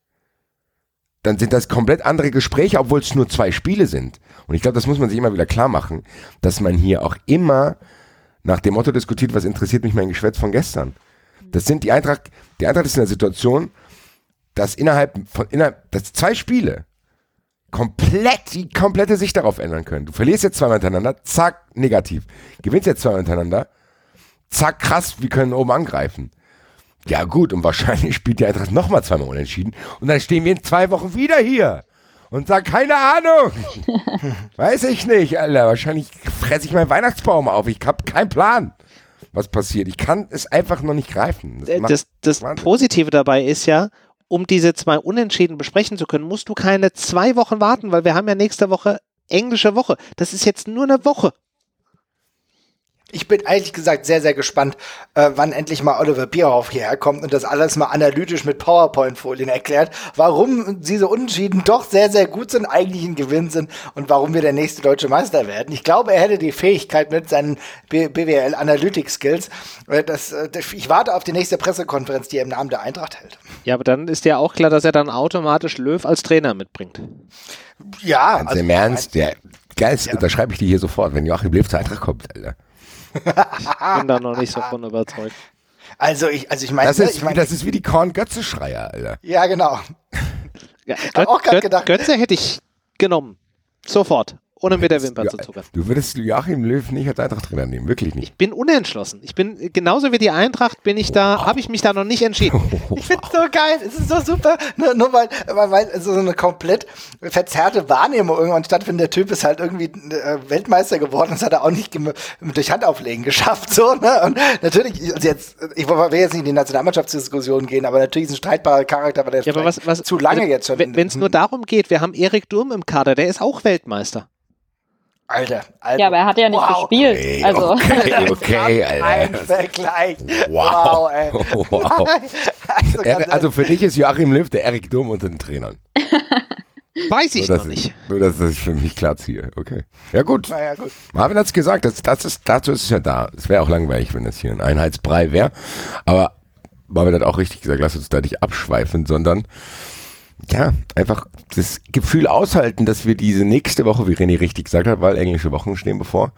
Dann sind das komplett andere Gespräche, obwohl es nur zwei Spiele sind. Und ich glaube, das muss man sich immer wieder klar machen, dass man hier auch immer nach dem Motto diskutiert, was interessiert mich mein Geschwätz von gestern. Das sind die Eintracht, die Eintracht ist in der Situation, dass innerhalb von, innerhalb, dass zwei Spiele komplett, die komplette Sicht darauf ändern können. Du verlierst jetzt zweimal hintereinander, zack, negativ. Gewinnst jetzt zweimal hintereinander, zack, krass, wir können oben angreifen. Ja gut, und wahrscheinlich spielt die Eintracht nochmal zweimal unentschieden und dann stehen wir in zwei Wochen wieder hier und sagen, keine Ahnung. Weiß ich nicht, Alter. Wahrscheinlich fresse ich meinen Weihnachtsbaum auf. Ich habe keinen Plan, was passiert. Ich kann es einfach noch nicht greifen. Das, das, das Positive dabei ist ja, um diese zwei Unentschieden besprechen zu können, musst du keine zwei Wochen warten, weil wir haben ja nächste Woche englische Woche. Das ist jetzt nur eine Woche. Ich bin ehrlich gesagt sehr, sehr gespannt, äh, wann endlich mal Oliver Bierhoff hierher kommt und das alles mal analytisch mit PowerPoint-Folien erklärt, warum diese Unentschieden doch sehr, sehr gut sind, eigentlich ein Gewinn sind und warum wir der nächste deutsche Meister werden. Ich glaube, er hätte die Fähigkeit mit seinen B W L-Analytik-Skills. Äh, das, äh, ich warte auf die nächste Pressekonferenz, die er im Namen der Eintracht hält. Ja, aber dann ist ja auch klar, dass er dann automatisch Löw als Trainer mitbringt. Ja. Ganz also, im Ernst, der geilste, ja. Da schreibe ich dir hier sofort, wenn Joachim Löw zur Eintracht kommt, Alter. Ich bin da noch nicht so von überzeugt. Also ich, also ich meine, das, ist, ich mein, das ist wie die Korn-Götze-Schreier, Alter. Ja, genau. Ja, Göt, auch Göt, gedacht. Götze hätte ich genommen. Sofort. Ohne mit der Wimper zu zuckern. Du würdest Joachim Löw nicht als Eintracht-Trainer nehmen, wirklich nicht. Ich bin unentschlossen. Ich bin, genauso wie die Eintracht bin ich da, habe ich mich da noch nicht entschieden. Ich finde es so geil, es ist so super, nur, nur weil, weil so eine komplett verzerrte Wahrnehmung irgendwann stattfindet. Der Typ ist halt irgendwie äh, Weltmeister geworden, das hat er auch nicht gem- durch Handauflegen geschafft. So, ne? Und natürlich, also jetzt, ich will jetzt nicht in die Nationalmannschaftsdiskussion gehen, aber natürlich ist ein streitbarer Charakter, weil der ja, aber was, was, zu lange also, jetzt schon. Wenn es nur darum geht, wir haben Erik Durm im Kader, der ist auch Weltmeister. Alter, Alter. Ja, aber er hat ja nicht wow. gespielt. Okay, also. okay, okay, Alter. Ein Vergleich. Wow. Wow, ey. Wow. also, er, also für dich ist Joachim Löw der Erik Durm unter den Trainern. Weiß ich nur, noch nicht. Ich, nur, dass ich für mich klar ziehe. Okay. Ja, gut. Na ja, gut. Marvin hat es gesagt, das, das ist, dazu ist es ja da. Es wäre auch langweilig, wenn das hier ein Einheitsbrei wäre. Aber Marvin hat auch richtig gesagt, lass uns da nicht abschweifen, sondern ja, einfach das Gefühl aushalten, dass wir diese nächste Woche, wie René richtig gesagt hat, weil englische Wochen stehen bevor,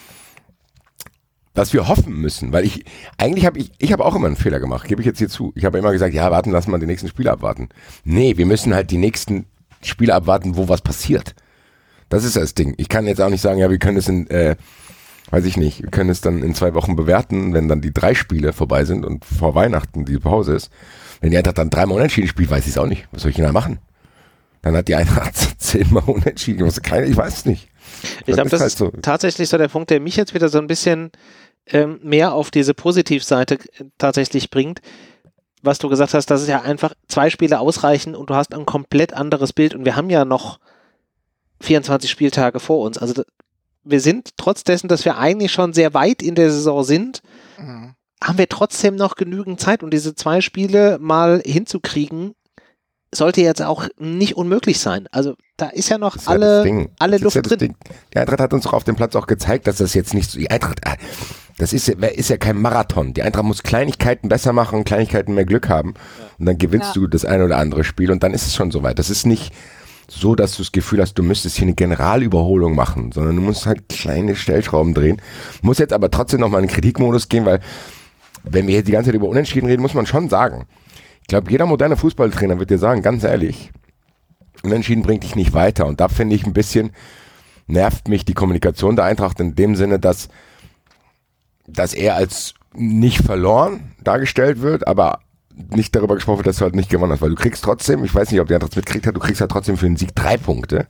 dass wir hoffen müssen, weil ich, eigentlich habe ich, ich habe auch immer einen Fehler gemacht, gebe ich jetzt hier zu. Ich habe immer gesagt, ja, warten, lass mal die nächsten Spiele abwarten. Nee, wir müssen halt die nächsten Spiele abwarten, wo was passiert. Das ist das Ding. Ich kann jetzt auch nicht sagen, ja, wir können es in, äh, weiß ich nicht, wir können es dann in zwei Wochen bewerten, wenn dann die drei Spiele vorbei sind und vor Weihnachten die Pause ist. Wenn die Eintracht dann dreimal unentschieden spielt, weiß ich es auch nicht. Was soll ich denn da machen? Dann hat die Eintracht zehnmal unentschieden. Ich weiß es nicht. Ich glaube, das ist halt so. Tatsächlich so der Punkt, der mich jetzt wieder so ein bisschen ähm, mehr auf diese Positivseite tatsächlich bringt. Was du gesagt hast, dass es ja einfach zwei Spiele ausreichen und du hast ein komplett anderes Bild. Und wir haben ja noch vierundzwanzig Spieltage vor uns. Also wir sind trotz dessen, dass wir eigentlich schon sehr weit in der Saison sind, mhm. haben wir trotzdem noch genügend Zeit, um diese zwei Spiele mal hinzukriegen, sollte jetzt auch nicht unmöglich sein. Also da ist ja noch ist alle, ja alle Luft ja drin. Ding. Die Eintracht hat uns auch auf dem Platz auch gezeigt, dass das jetzt nicht so, die Eintracht, das ist, ist ja kein Marathon. Die Eintracht muss Kleinigkeiten besser machen, Kleinigkeiten mehr Glück haben ja. und dann gewinnst ja. du das eine oder andere Spiel und dann ist es schon soweit. Das ist nicht so, dass du das Gefühl hast, du müsstest hier eine Generalüberholung machen, sondern du musst halt kleine Stellschrauben drehen. Muss jetzt aber trotzdem nochmal in den Kritikmodus gehen, weil wenn wir jetzt die ganze Zeit über Unentschieden reden, muss man schon sagen, ich glaube, jeder moderne Fußballtrainer wird dir sagen, ganz ehrlich, Unentschieden bringt dich nicht weiter. Und da finde ich ein bisschen, nervt mich die Kommunikation der Eintracht in dem Sinne, dass dass er als nicht verloren dargestellt wird, aber nicht darüber gesprochen wird, dass du halt nicht gewonnen hast, weil du kriegst trotzdem, ich weiß nicht, ob der andere das mitkriegt hat, du kriegst halt trotzdem für einen Sieg drei Punkte,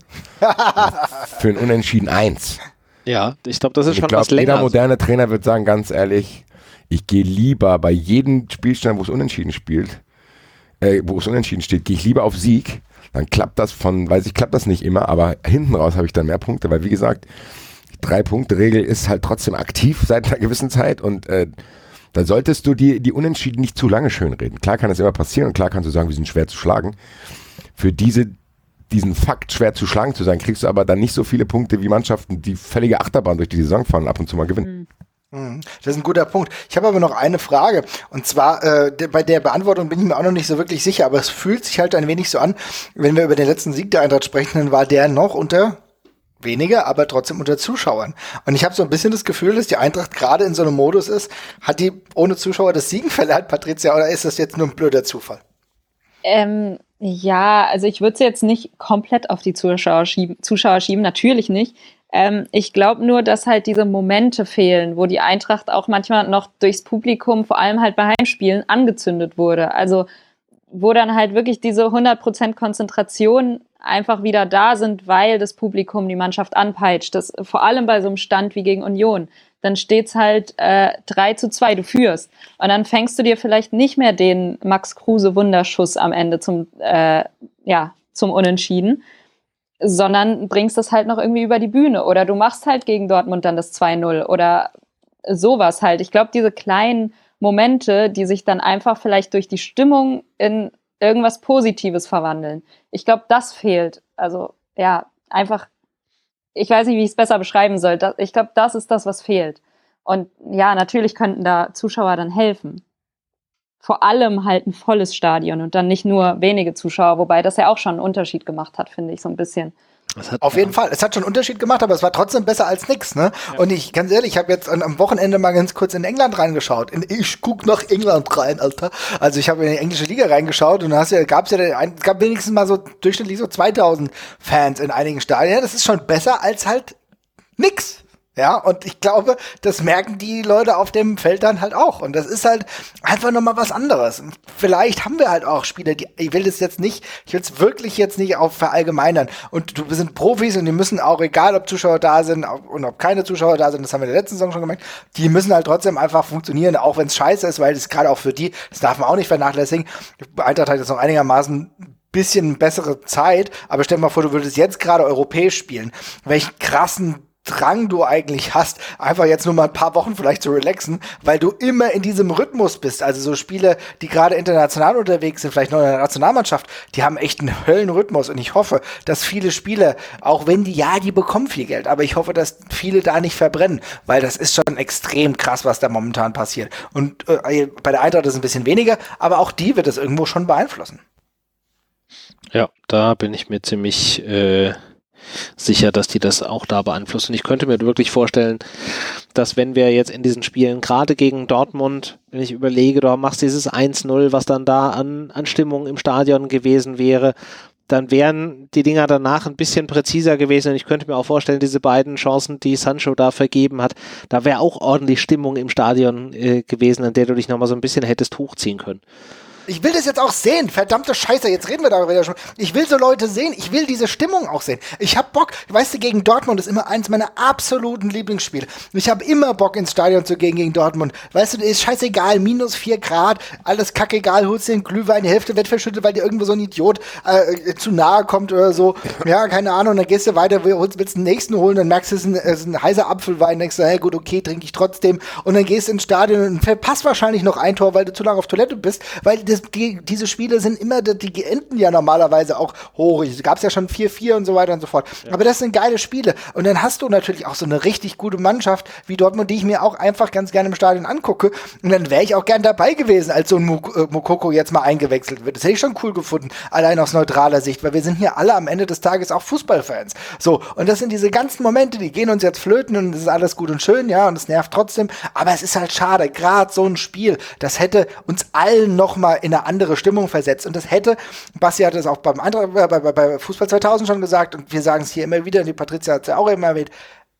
für einen Unentschieden eins. Ja, ich glaube, das ist ich schon glaub, was länger. Jeder moderne Trainer wird sagen, ganz ehrlich, ich gehe lieber bei jedem Spielstand, wo es unentschieden spielt, äh, wo es unentschieden steht, gehe ich lieber auf Sieg, dann klappt das von, weiß ich, klappt das nicht immer, aber hinten raus habe ich dann mehr Punkte, weil wie gesagt, die Drei-Punkte-Regel ist halt trotzdem aktiv seit einer gewissen Zeit und äh, da solltest du die, die Unentschieden nicht zu lange schönreden. Klar kann das immer passieren und klar kannst du sagen, wir sind schwer zu schlagen. Für diese, diesen Fakt, schwer zu schlagen zu sein, kriegst du aber dann nicht so viele Punkte wie Mannschaften, die völlige Achterbahn durch die Saison fahren und ab und zu mal gewinnen. Das ist ein guter Punkt. Ich habe aber noch eine Frage. Und zwar, äh, de- bei der Beantwortung bin ich mir auch noch nicht so wirklich sicher, aber es fühlt sich halt ein wenig so an, wenn wir über den letzten Sieg der Eintracht sprechen, dann war der noch unter weniger, aber trotzdem unter Zuschauern. Und ich habe so ein bisschen das Gefühl, dass die Eintracht gerade in so einem Modus ist, hat die ohne Zuschauer das Siegen verlernt, Patricia, oder ist das jetzt nur ein blöder Zufall? Ähm, ja, also ich würde es jetzt nicht komplett auf die Zuschauer schieben, Zuschauer schieben, natürlich nicht. Ähm, ich glaube nur, dass halt diese Momente fehlen, wo die Eintracht auch manchmal noch durchs Publikum, vor allem halt bei Heimspielen, angezündet wurde. Also wo dann halt wirklich diese hundert Prozent Konzentration einfach wieder da sind, weil das Publikum die Mannschaft anpeitscht. Das, vor allem bei so einem Stand wie gegen Union. Dann steht's halt äh, drei zu zwei, du führst. Und dann fängst du dir vielleicht nicht mehr den Max Kruse Wunderschuss am Ende zum, äh, ja, zum Unentschieden, sondern bringst das halt noch irgendwie über die Bühne. Oder du machst halt gegen Dortmund dann das zwei null oder sowas halt. Ich glaube, diese kleinen Momente, die sich dann einfach vielleicht durch die Stimmung in irgendwas Positives verwandeln. Ich glaube, das fehlt. Also, ja, einfach, ich weiß nicht, wie ich es besser beschreiben soll. Das, ich glaube, das ist das, was fehlt. Und ja, natürlich könnten da Zuschauer dann helfen. Vor allem halt ein volles Stadion und dann nicht nur wenige Zuschauer, wobei das ja auch schon einen Unterschied gemacht hat, finde ich, so ein bisschen. Hat, Auf jeden ja. Fall. Es hat schon einen Unterschied gemacht, aber es war trotzdem besser als nix, ne? Ja. Und ich, ganz ehrlich, ich habe jetzt am Wochenende mal ganz kurz in England reingeschaut. In, ich guck nach England rein, Alter. Also ich habe in die englische Liga reingeschaut und da hast ja, gab's ja, es gab wenigstens mal so durchschnittlich so zweitausend Fans in einigen Stadien. Ja, das ist schon besser als halt nix. Ja, und ich glaube, das merken die Leute auf dem Feld dann halt auch. Und das ist halt einfach nochmal was anderes. Vielleicht haben wir halt auch Spieler, die, ich will das jetzt nicht, ich will es wirklich jetzt nicht auf verallgemeinern. Und du, wir sind Profis und die müssen auch, egal ob Zuschauer da sind und ob keine Zuschauer da sind, das haben wir in der letzten Saison schon gemerkt, die müssen halt trotzdem einfach funktionieren, auch wenn es scheiße ist, weil das gerade auch für die, das darf man auch nicht vernachlässigen. Eintracht hat jetzt noch einigermaßen bisschen bessere Zeit, aber stell dir mal vor, du würdest jetzt gerade europäisch spielen. Welchen krassen Drang du eigentlich hast, einfach jetzt nur mal ein paar Wochen vielleicht zu relaxen, weil du immer in diesem Rhythmus bist. Also so Spiele, die gerade international unterwegs sind, vielleicht noch in der Nationalmannschaft, die haben echt einen Höllenrhythmus und ich hoffe, dass viele Spieler, auch wenn die, ja, die bekommen viel Geld, aber ich hoffe, dass viele da nicht verbrennen, weil das ist schon extrem krass, was da momentan passiert. Und äh, bei der Eintracht ist es ein bisschen weniger, aber auch die wird es irgendwo schon beeinflussen. Ja, da bin ich mir ziemlich äh sicher, dass die das auch da beeinflussen. Ich könnte mir wirklich vorstellen, dass wenn wir jetzt in diesen Spielen, gerade gegen Dortmund, wenn ich überlege, du machst dieses eins null, was dann da an, an Stimmung im Stadion gewesen wäre, dann wären die Dinger danach ein bisschen präziser gewesen und ich könnte mir auch vorstellen, diese beiden Chancen, die Sancho da vergeben hat, da wäre auch ordentlich Stimmung im Stadion äh, gewesen, an der du dich nochmal so ein bisschen hättest hochziehen können. Ich will das jetzt auch sehen. Verdammte Scheiße, jetzt reden wir darüber wieder schon. Ich will so Leute sehen. Ich will diese Stimmung auch sehen. Ich hab Bock. Weißt du, gegen Dortmund ist immer eins meiner absoluten Lieblingsspiele. Ich habe immer Bock, ins Stadion zu gehen gegen Dortmund. Weißt du, ist scheißegal. Minus vier Grad. Alles kackegal. Holst dir den Glühwein. Die Hälfte wird verschüttet, weil dir irgendwo so ein Idiot äh, zu nahe kommt oder so. Ja, keine Ahnung. Dann gehst du weiter, willst, willst den nächsten holen. Dann merkst du, es ist ein, es ist ein heißer Apfelwein. Denkst du, hey, gut, okay, trinke ich trotzdem. Und dann gehst du ins Stadion und verpasst wahrscheinlich noch ein Tor, weil du zu lange auf Toilette bist. Weil das, die, diese Spiele sind immer, die enden ja normalerweise auch hoch. Es gab ja schon vier vier und so weiter und so fort. Ja. Aber das sind geile Spiele. Und dann hast du natürlich auch so eine richtig gute Mannschaft wie Dortmund, die ich mir auch einfach ganz gerne im Stadion angucke. Und dann wäre ich auch gern dabei gewesen, als so ein Moukoko jetzt mal eingewechselt wird. Das hätte ich schon cool gefunden, allein aus neutraler Sicht, weil wir sind hier alle am Ende des Tages auch Fußballfans. So, und das sind diese ganzen Momente, die gehen uns jetzt flöten und es ist alles gut und schön, ja, und es nervt trotzdem. Aber es ist halt schade, gerade so ein Spiel, das hätte uns allen nochmal in eine andere Stimmung versetzt. Und das hätte, Basti hat es auch beim Eintracht, bei, bei, bei Fußball zweitausend schon gesagt und wir sagen es hier immer wieder, und die Patricia hat es ja auch immer erwähnt,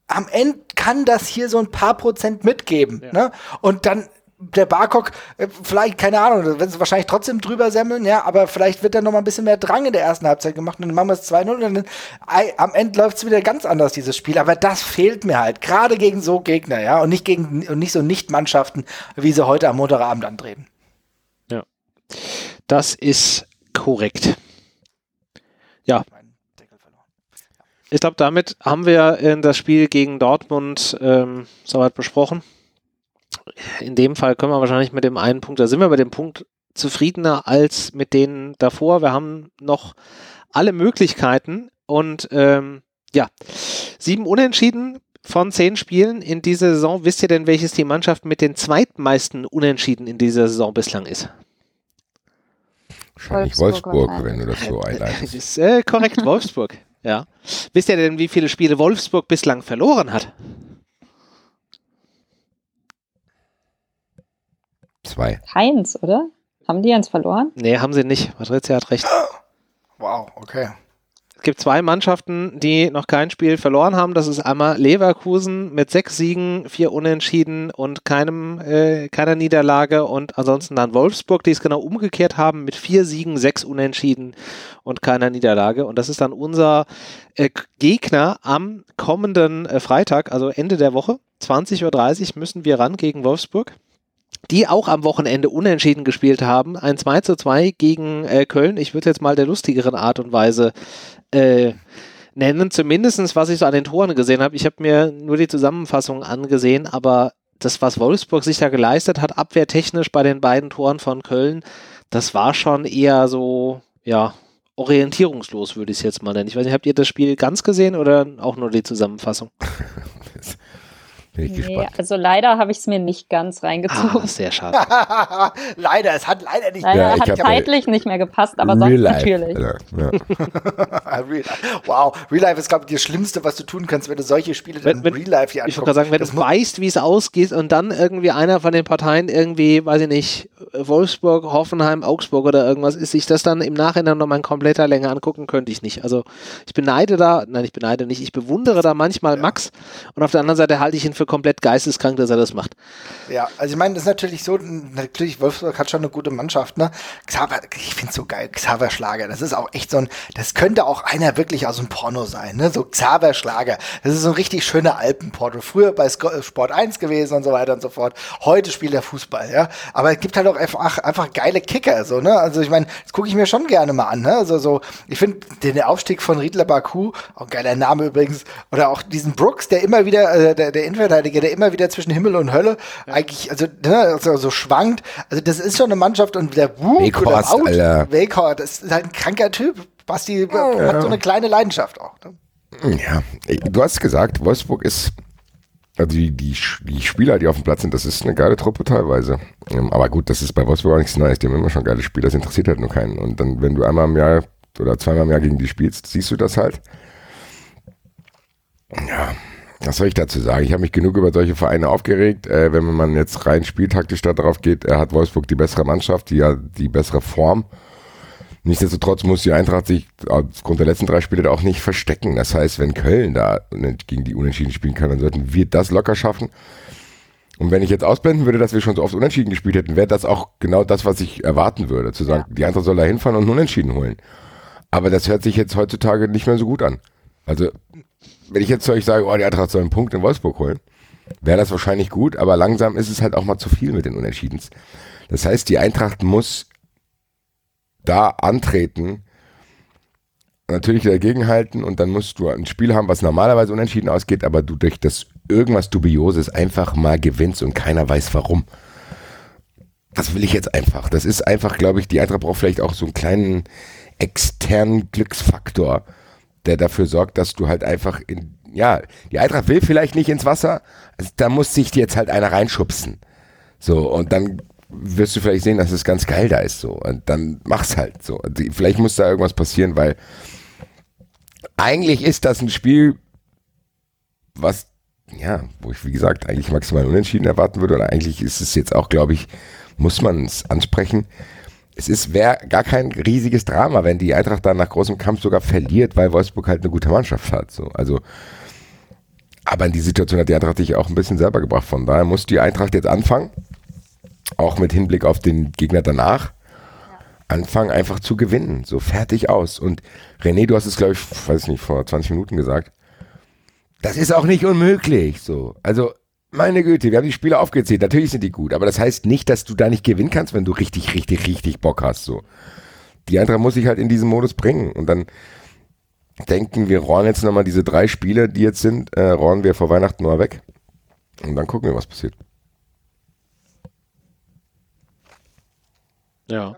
am Ende kann das hier so ein paar Prozent mitgeben. Ja. Ne? Und dann der Barkok, äh, vielleicht, keine Ahnung, da werden sie wahrscheinlich trotzdem drüber semmeln, ja, aber vielleicht wird dann noch mal ein bisschen mehr Drang in der ersten Halbzeit gemacht und dann machen wir es zwei null und dann ei, am Ende läuft es wieder ganz anders, dieses Spiel. Aber das fehlt mir halt, gerade gegen so Gegner, ja, und nicht gegen und nicht so Nicht-Mannschaften, wie sie heute am Montagabend antreten. Ja, das ist korrekt. Ja. Ich glaube, damit haben wir in das Spiel gegen Dortmund ähm, soweit besprochen. In dem Fall können wir wahrscheinlich mit dem einen Punkt, da sind wir bei dem Punkt zufriedener als mit denen davor. Wir haben noch alle Möglichkeiten und ähm, ja, sieben Unentschieden von zehn Spielen in dieser Saison. Wisst ihr denn, welches die Mannschaft mit den zweitmeisten Unentschieden in dieser Saison bislang ist? Wahrscheinlich Wolfsburg, Wolfsburg, wenn du das so einleitest. Das ist äh, korrekt, Wolfsburg. Ja. Wisst ihr denn, wie viele Spiele Wolfsburg bislang verloren hat? Zwei. Keins, oder? Haben die eins verloren? Nee, haben sie nicht. Patrizia hat recht. Wow, okay. Es gibt zwei Mannschaften, die noch kein Spiel verloren haben. Das ist einmal Leverkusen mit sechs Siegen, vier Unentschieden und keinem, äh, keiner Niederlage. Und ansonsten dann Wolfsburg, die es genau umgekehrt haben mit vier Siegen, sechs Unentschieden und keiner Niederlage. Und das ist dann unser äh, Gegner am kommenden äh, Freitag, also Ende der Woche. zwanzig Uhr dreißig müssen wir ran gegen Wolfsburg, die auch am Wochenende unentschieden gespielt haben. Ein zwei zu zwei gegen äh, Köln. Ich würde jetzt mal der lustigeren Art und Weise äh, nennen. Zumindest, was ich so an den Toren gesehen habe. Ich habe mir nur die Zusammenfassung angesehen, aber das, was Wolfsburg sich da geleistet hat, abwehrtechnisch bei den beiden Toren von Köln, das war schon eher so, ja, orientierungslos, würde ich es jetzt mal nennen. Ich weiß nicht, habt ihr das Spiel ganz gesehen oder auch nur die Zusammenfassung? Bin ich Nee, gespannt. also leider habe ich es mir nicht ganz reingezogen. Ah, sehr schade. Leider, es hat leider nicht. Leider Ja, ich hat hab- zeitlich nicht mehr gepasst, aber sonst Real Life. natürlich. Ja, ja. Real Life. Wow, Real Life ist, glaube ich, das Schlimmste, was du tun kannst, wenn du solche Spiele Wenn- dann wenn- Real Life hier Ich anguckst. wollte gerade sagen, wenn Das du muss- weißt, wie es ausgeht und dann irgendwie einer von den Parteien irgendwie, weiß ich nicht, Wolfsburg, Hoffenheim, Augsburg oder irgendwas ist, sich das dann im Nachhinein nochmal in kompletter Länge angucken, könnte ich nicht. Also ich beneide da, nein, ich beneide nicht, ich bewundere da manchmal Ja. Max und auf der anderen Seite halte ich ihn für komplett geisteskrank, dass er das macht. Ja, also ich meine, das ist natürlich so, natürlich, Wolfsburg hat schon eine gute Mannschaft, ne? Xaver, ich find's so geil, Xaver Schlager, das ist auch echt so ein, das könnte auch einer wirklich aus dem Porno sein, ne? So Xaver Schlager, das ist so ein richtig schöner Alpenporno. Früher bei Sk- Sport eins gewesen und so weiter und so fort. Heute spielt er Fußball, ja? Aber es gibt halt auch einfach, einfach geile Kicker, so, ne? Also ich meine, das gucke ich mir schon gerne mal an, ne? Also so, ich finde den Aufstieg von Riedler Baku, auch ein geiler Name übrigens, oder auch diesen Brooks, der immer wieder, äh, der, der Innenverteidiger, der immer wieder zwischen Himmel und Hölle eigentlich, also, ne, so, so schwankt. Also das ist schon eine Mannschaft und der Wuk oder Weghorst, Wout, Alter. Weghorst, das ist halt ein kranker Typ. Basti hat so eine kleine Leidenschaft auch. Ne? Ja, du hast gesagt, Wolfsburg ist, also die, die, die Spieler, die auf dem Platz sind, das ist eine geile Truppe teilweise. Ähm, Aber gut, das ist bei Wolfsburg auch nichts Neues. Die haben immer schon geile Spieler, das interessiert halt nur keinen. Und dann, wenn du einmal im Jahr oder zweimal im Jahr gegen die spielst, siehst du das halt. Ja, was soll ich dazu sagen? Ich habe mich genug über solche Vereine aufgeregt. Äh, wenn man jetzt rein spieltaktisch da drauf geht, äh, hat Wolfsburg die bessere Mannschaft, die ja die bessere Form. Nichtsdestotrotz muss die Eintracht sich aufgrund der letzten drei Spiele da auch nicht verstecken. Das heißt, wenn Köln da gegen die Unentschieden spielen kann, dann sollten wir das locker schaffen. Und wenn ich jetzt ausblenden würde, dass wir schon so oft Unentschieden gespielt hätten, wäre das auch genau das, was ich erwarten würde. Zu sagen, ja, die Eintracht soll da hinfahren und einen Unentschieden holen. Aber das hört sich jetzt heutzutage nicht mehr so gut an. Also, wenn ich jetzt zu euch sage, oh, die Eintracht soll einen Punkt in Wolfsburg holen, wäre das wahrscheinlich gut, aber langsam ist es halt auch mal zu viel mit den Unentschiedens. Das heißt, die Eintracht muss da antreten, natürlich dagegenhalten und dann musst du ein Spiel haben, was normalerweise unentschieden ausgeht, aber du durch das irgendwas Dubioses einfach mal gewinnst und keiner weiß warum. Das will ich jetzt einfach. Das ist einfach, glaube ich, die Eintracht braucht vielleicht auch so einen kleinen externen Glücksfaktor, der dafür sorgt, dass du halt einfach in, ja, die Eintracht will vielleicht nicht ins Wasser, also da muss sich jetzt halt einer reinschubsen. So, und dann wirst du vielleicht sehen, dass es ganz geil da ist, so, und dann mach's halt so. Und vielleicht muss da irgendwas passieren, weil eigentlich ist das ein Spiel, was, ja, wo ich, wie gesagt, eigentlich maximal unentschieden erwarten würde, oder eigentlich ist es jetzt auch, glaube ich, muss man es ansprechen. Es ist, wäre gar kein riesiges Drama, wenn die Eintracht dann nach großem Kampf sogar verliert, weil Wolfsburg halt eine gute Mannschaft hat, so. Also, Aber in die Situation hat die Eintracht dich auch ein bisschen selber gebracht. Von daher muss die Eintracht jetzt anfangen, auch mit Hinblick auf den Gegner danach, anfangen einfach zu gewinnen. So fertig aus. Und René, du hast es, glaube ich, weiß nicht, vor zwanzig Minuten gesagt. Das ist auch nicht unmöglich. So. Also, meine Güte, wir haben die Spiele aufgezählt. Natürlich sind die gut. Aber das heißt nicht, dass du da nicht gewinnen kannst, wenn du richtig, richtig, richtig Bock hast. So. Die Eintracht muss sich halt in diesen Modus bringen. Und dann denken wir, rohren jetzt nochmal diese drei Spiele, die jetzt sind, äh, rohren wir vor Weihnachten mal weg. Und dann gucken wir, was passiert. Ja.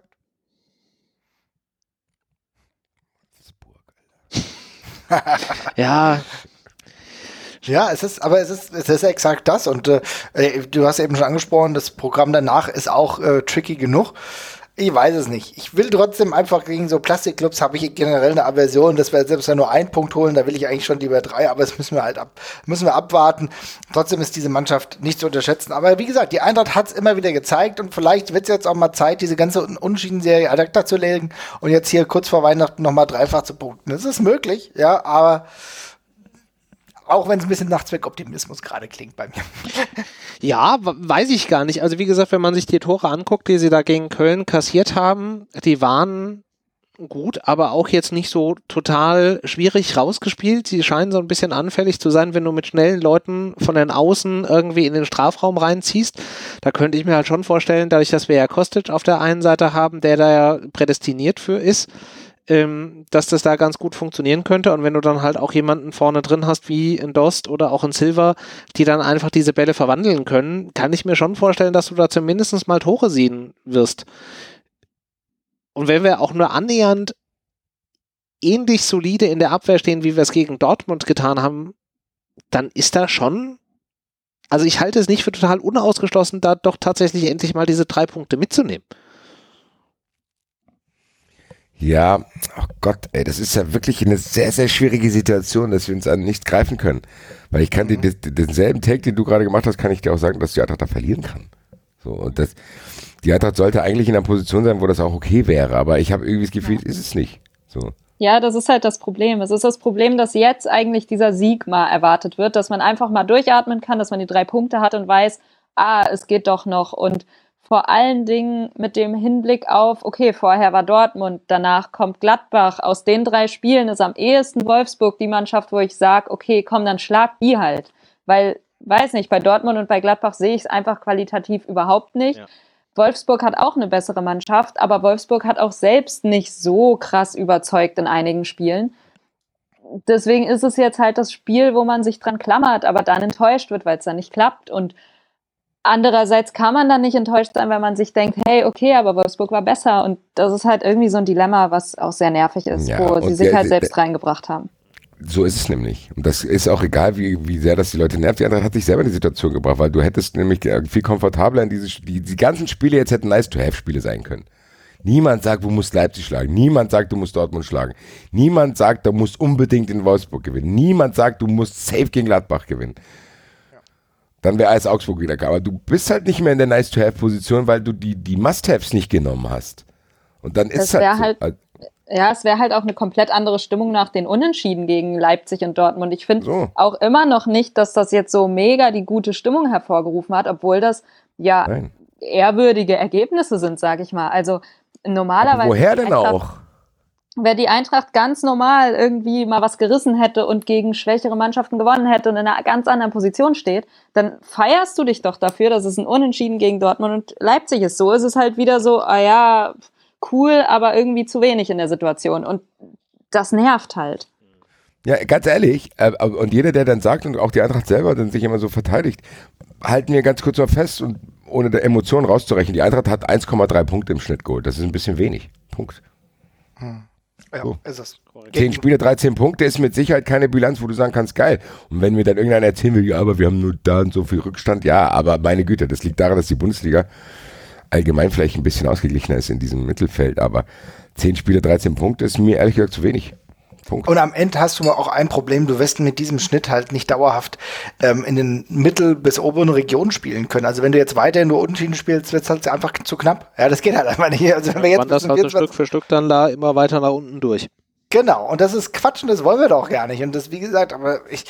Ja. Ja, es ist, aber es ist, es ist exakt das. Und äh, du hast eben schon angesprochen, das Programm danach ist auch äh, tricky genug. Ich weiß es nicht. Ich will trotzdem einfach gegen so Plastikclubs habe ich generell eine Aversion, dass wir selbst wenn nur einen Punkt holen, da will ich eigentlich schon lieber drei, aber das müssen wir halt ab, müssen wir abwarten. Trotzdem ist diese Mannschaft nicht zu unterschätzen. Aber wie gesagt, die Eintracht hat es immer wieder gezeigt und vielleicht wird es jetzt auch mal Zeit, diese ganze Unentschieden-Serie ad acta zu legen und jetzt hier kurz vor Weihnachten nochmal dreifach zu punkten. Das ist möglich, ja, aber auch wenn es ein bisschen nach Zweckoptimismus gerade klingt bei mir. Ja, weiß ich gar nicht. Also wie gesagt, wenn man sich die Tore anguckt, die sie da gegen Köln kassiert haben, die waren gut, aber auch jetzt nicht so total schwierig rausgespielt. Sie scheinen so ein bisschen anfällig zu sein, wenn du mit schnellen Leuten von den Außen irgendwie in den Strafraum reinziehst. Da könnte ich mir halt schon vorstellen, dadurch, dass wir ja Kostic auf der einen Seite haben, der da ja prädestiniert für ist, Ähm, dass das da ganz gut funktionieren könnte und wenn du dann halt auch jemanden vorne drin hast wie in Dost oder auch in Silva, die dann einfach diese Bälle verwandeln können, kann ich mir schon vorstellen, dass du da zumindest mal Tore sehen wirst. Und wenn wir auch nur annähernd ähnlich solide in der Abwehr stehen, wie wir es gegen Dortmund getan haben, dann ist da schon, also ich halte es nicht für total unausgeschlossen, da doch tatsächlich endlich mal diese drei Punkte mitzunehmen. Ja, oh Gott, ey, das ist ja wirklich eine sehr, sehr schwierige Situation, dass wir uns an nichts greifen können. Weil ich kann mhm. dir den, denselben Take, den du gerade gemacht hast, kann ich dir auch sagen, dass die Eintracht da verlieren kann. So, und das, die Eintracht sollte eigentlich in einer Position sein, wo das auch okay wäre, aber ich habe irgendwie das Gefühl, ja. ist es nicht. So. Ja, das ist halt das Problem. Es ist das Problem, dass jetzt eigentlich dieser Sieg mal erwartet wird, dass man einfach mal durchatmen kann, dass man die drei Punkte hat und weiß, ah, es geht doch noch und vor allen Dingen mit dem Hinblick auf, okay, vorher war Dortmund, danach kommt Gladbach. Aus den drei Spielen ist am ehesten Wolfsburg die Mannschaft, wo ich sage, okay, komm, dann schlag die halt. Weil, weiß nicht, bei Dortmund und bei Gladbach sehe ich es einfach qualitativ überhaupt nicht. Ja. Wolfsburg hat auch eine bessere Mannschaft, aber Wolfsburg hat auch selbst nicht so krass überzeugt in einigen Spielen. Deswegen ist es jetzt halt das Spiel, wo man sich dran klammert, aber dann enttäuscht wird, weil es dann nicht klappt. Und andererseits kann man dann nicht enttäuscht sein, wenn man sich denkt, hey, okay, aber Wolfsburg war besser. Und das ist halt irgendwie so ein Dilemma, was auch sehr nervig ist, ja, wo sie sich der, halt selbst der, reingebracht haben. So ist es nämlich. Und das ist auch egal, wie, wie sehr das die Leute nervt. Die andere hat sich selber in die Situation gebracht, weil du hättest nämlich viel komfortabler in diese, die, die ganzen Spiele jetzt hätten Nice-to-have-Spiele sein können. Niemand sagt, du musst Leipzig schlagen. Niemand sagt, du musst Dortmund schlagen. Niemand sagt, du musst unbedingt in Wolfsburg gewinnen. Niemand sagt, du musst safe gegen Gladbach gewinnen. Dann wäre alles Augsburg wieder klar. Aber du bist halt nicht mehr in der Nice-to-have-Position, weil du die, die Must-haves nicht genommen hast. Und dann ist es halt, so. halt Ja, es wäre halt auch eine komplett andere Stimmung nach den Unentschieden gegen Leipzig und Dortmund. Ich finde so. auch immer noch nicht, dass das jetzt so mega die gute Stimmung hervorgerufen hat, obwohl das ja Nein. ehrwürdige Ergebnisse sind, sage ich mal. Also normalerweise... Aber woher denn auch? Wenn die Eintracht ganz normal irgendwie mal was gerissen hätte und gegen schwächere Mannschaften gewonnen hätte und in einer ganz anderen Position steht, dann feierst du dich doch dafür, dass es ein Unentschieden gegen Dortmund und Leipzig ist. So ist es halt wieder so, ah ja, cool, aber irgendwie zu wenig in der Situation. Und das nervt halt. Ja, ganz ehrlich, äh, und jeder, der dann sagt und auch die Eintracht selber dann sich immer so verteidigt, halten wir ganz kurz mal fest und ohne der Emotionen rauszurechnen, die Eintracht hat eins Komma drei Punkte im Schnitt geholt. Das ist ein bisschen wenig. Punkt. Hm. Ja, so. ist es. Zehn Spiele, dreizehn Punkte ist mit Sicherheit keine Bilanz, wo du sagen kannst, geil. Und wenn mir dann irgendeiner erzählen will, ja, aber wir haben nur da und so viel Rückstand, ja, aber meine Güte, das liegt daran, dass die Bundesliga allgemein vielleicht ein bisschen ausgeglichener ist in diesem Mittelfeld, aber zehn Spiele, dreizehn Punkte ist mir ehrlich gesagt zu wenig. Punkt. Und am Ende hast du mal auch ein Problem, du wirst mit diesem Schnitt halt nicht dauerhaft ähm, in den Mittel- bis oberen Regionen spielen können. Also wenn du jetzt weiterhin nur Unentschieden spielst, wird es halt einfach zu knapp. Ja, das geht halt einfach nicht. Also wenn wir jetzt das halt so Stück für Stück dann da immer weiter nach unten durch. Genau, und das ist Quatsch und das wollen wir doch gar nicht. Und das, wie gesagt, aber ich,